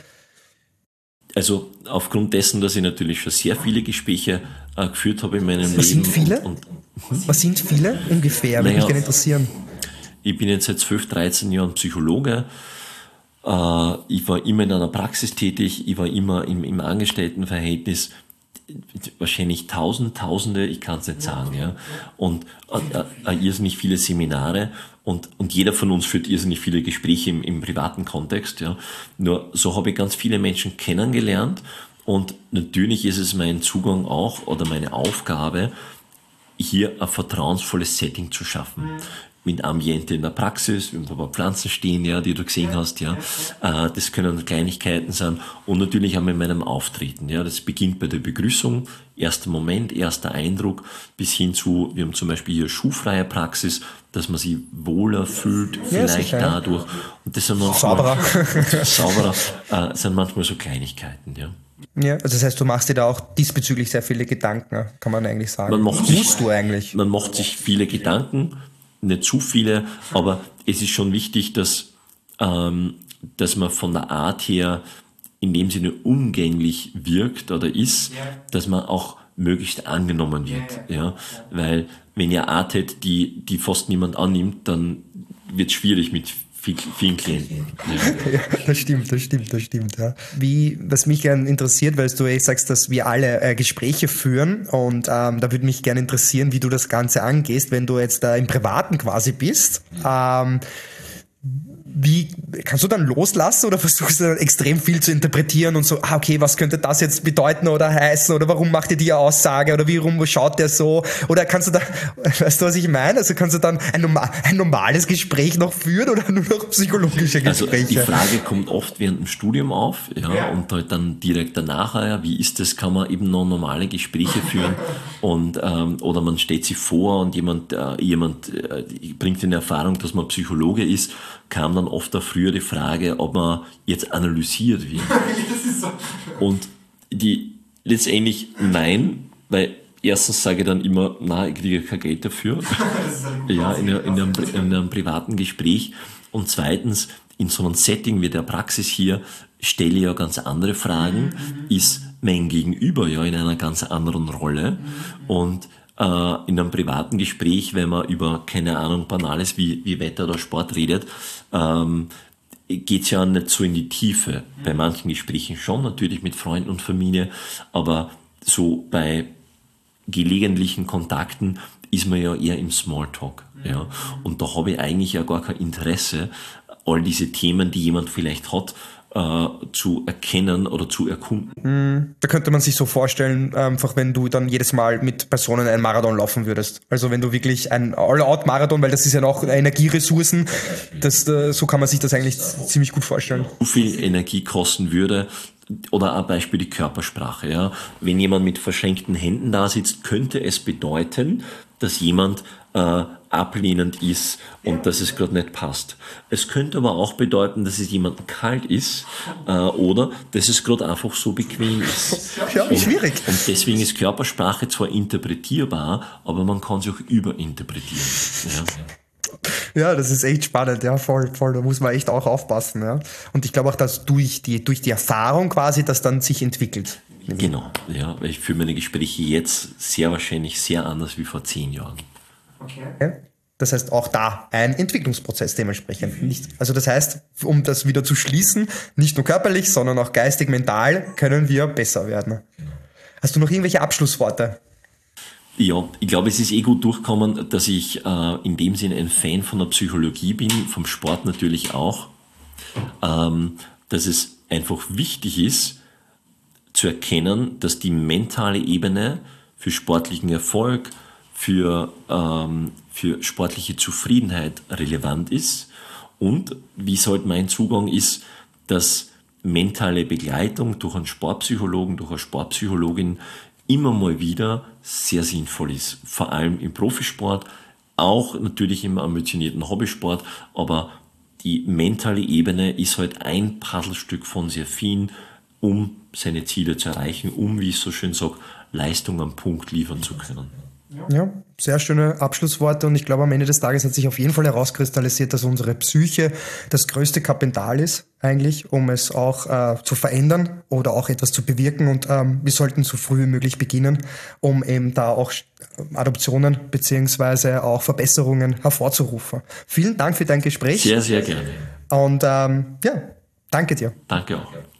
Also aufgrund dessen, dass ich natürlich schon sehr viele Gespräche äh, geführt habe in meinem Was Leben. sind viele? Und, und, Was sind viele ungefähr? Würde naja, mich gerne interessieren. Ich bin jetzt seit zwölf, dreizehn Jahren Psychologe. Äh, ich war immer in einer Praxis tätig. Ich war immer im, im Angestelltenverhältnis. Wahrscheinlich tausend, tausende, ich kann es nicht sagen, ja. Und äh, äh, irrsinnig viele Seminare und, und jeder von uns führt irrsinnig viele Gespräche im, im privaten Kontext, ja. Nur so habe ich ganz viele Menschen kennengelernt und natürlich ist es mein Zugang auch oder meine Aufgabe, hier ein vertrauensvolles Setting zu schaffen. Mit Ambiente in der Praxis, wenn ein paar Pflanzen stehen, ja, die du gesehen hast, ja. Äh, das können Kleinigkeiten sein und natürlich auch mit meinem Auftreten, ja. Das beginnt bei der Begrüßung, erster Moment, erster Eindruck, bis hin zu, wir haben zum Beispiel hier schuhfreie Praxis, dass man sich wohler fühlt, vielleicht ja, sicher, dadurch. Und das sind manchmal, sauberer, sauberer äh, sind manchmal so Kleinigkeiten, ja. Ja, also das heißt, du machst dir da auch diesbezüglich sehr viele Gedanken, kann man eigentlich sagen. Man macht sich, Musst du eigentlich? Man macht sich viele Gedanken, nicht zu viele, aber es ist schon wichtig, dass, ähm, dass man von der Art her in dem Sinne umgänglich wirkt oder ist, ja. dass man auch möglichst angenommen wird. Ja, ja. Ja? Weil wenn ihr Art hättet, die, die fast niemand annimmt, dann wird es schwierig mit viel, vielen Klienten. Ja. Ja, das stimmt, das stimmt, das stimmt. Ja. Wie, was mich gerne interessiert, weil du eh sagst, dass wir alle äh, Gespräche führen und ähm, da würde mich gerne interessieren, wie du das Ganze angehst, wenn du jetzt da im Privaten quasi bist. Ähm, Wie, kannst du dann loslassen oder versuchst du dann extrem viel zu interpretieren und so, ah, okay, was könnte das jetzt bedeuten oder heißen oder warum macht ihr die Aussage oder wie rum schaut der so? Oder kannst du da, weißt du, was ich meine? Also kannst du dann ein, normal, ein normales Gespräch noch führen oder nur noch psychologische Gespräche? Also die Frage kommt oft während dem Studium auf, ja, ja. und halt dann direkt danach, ja, wie ist das, kann man eben noch normale Gespräche führen und, ähm, oder man stellt sich vor und jemand, äh, jemand äh, bringt in Erfahrung, dass man Psychologe ist, kam dann oft auch früher die Frage, ob man jetzt analysiert wird. Und die letztendlich nein, weil erstens sage ich dann immer, na, ich kriege kein Geld dafür, ja, in, in, einem, in einem privaten Gespräch. Und zweitens, in so einem Setting wie der Praxis hier, stelle ich ja ganz andere Fragen, ist mein Gegenüber ja in einer ganz anderen Rolle und in einem privaten Gespräch, wenn man über, keine Ahnung, Banales wie, wie Wetter oder Sport redet, ähm, geht's ja nicht so in die Tiefe. Bei manchen Gesprächen schon, natürlich mit Freunden und Familie, aber so bei gelegentlichen Kontakten ist man ja eher im Smalltalk. Ja. Und da habe ich eigentlich ja gar kein Interesse, all diese Themen, die jemand vielleicht hat, äh, zu erkennen oder zu erkunden. Da könnte man sich so vorstellen, einfach wenn du dann jedes Mal mit Personen einen Marathon laufen würdest. Also wenn du wirklich ein All-Out-Marathon, weil das ist ja noch Energieressourcen, das, so kann man sich das eigentlich ziemlich gut vorstellen. So viel Energie kosten würde. Oder ein Beispiel die Körpersprache. Ja. Wenn jemand mit verschränkten Händen da sitzt, könnte es bedeuten, dass jemand äh, ablehnend ist und dass es gerade nicht passt. Es könnte aber auch bedeuten, dass es jemandem kalt ist äh, oder dass es gerade einfach so bequem ist. Ja, und, schwierig. Und deswegen ist Körpersprache zwar interpretierbar, aber man kann sie auch überinterpretieren. Ja. Ja, das ist echt spannend, ja, voll, voll, da muss man echt auch aufpassen, ja. Und ich glaube auch, dass durch die, durch die Erfahrung quasi das dann sich entwickelt. Genau, ja, weil ich führe meine Gespräche jetzt sehr wahrscheinlich sehr anders wie vor zehn Jahren. Okay. Das heißt, auch da ein Entwicklungsprozess dementsprechend. Nicht, also das heißt, um das wieder zu schließen, nicht nur körperlich, sondern auch geistig, mental können wir besser werden. Hast du noch irgendwelche Abschlussworte? Ja, ich glaube, es ist eh gut durchgekommen, dass ich äh, in dem Sinne ein Fan von der Psychologie bin, vom Sport natürlich auch, ähm, dass es einfach wichtig ist, zu erkennen, dass die mentale Ebene für sportlichen Erfolg, für, ähm, für sportliche Zufriedenheit relevant ist und wie es halt mein Zugang ist, dass mentale Begleitung durch einen Sportpsychologen, durch eine Sportpsychologin immer mal wieder sehr sinnvoll ist. Vor allem im Profisport, auch natürlich im ambitionierten Hobbysport, aber die mentale Ebene ist halt ein Puzzlestück von sehr vielen, um seine Ziele zu erreichen, um, wie ich so schön sage, Leistung am Punkt liefern zu können. Ja, sehr schöne Abschlussworte und ich glaube, am Ende des Tages hat sich auf jeden Fall herauskristallisiert, dass unsere Psyche das größte Kapital ist eigentlich, um es auch äh, zu verändern oder auch etwas zu bewirken und ähm, wir sollten so früh wie möglich beginnen, um eben da auch Adoptionen beziehungsweise auch Verbesserungen hervorzurufen. Vielen Dank für dein Gespräch. Sehr, sehr gerne. Und ähm, ja, danke dir. Danke auch.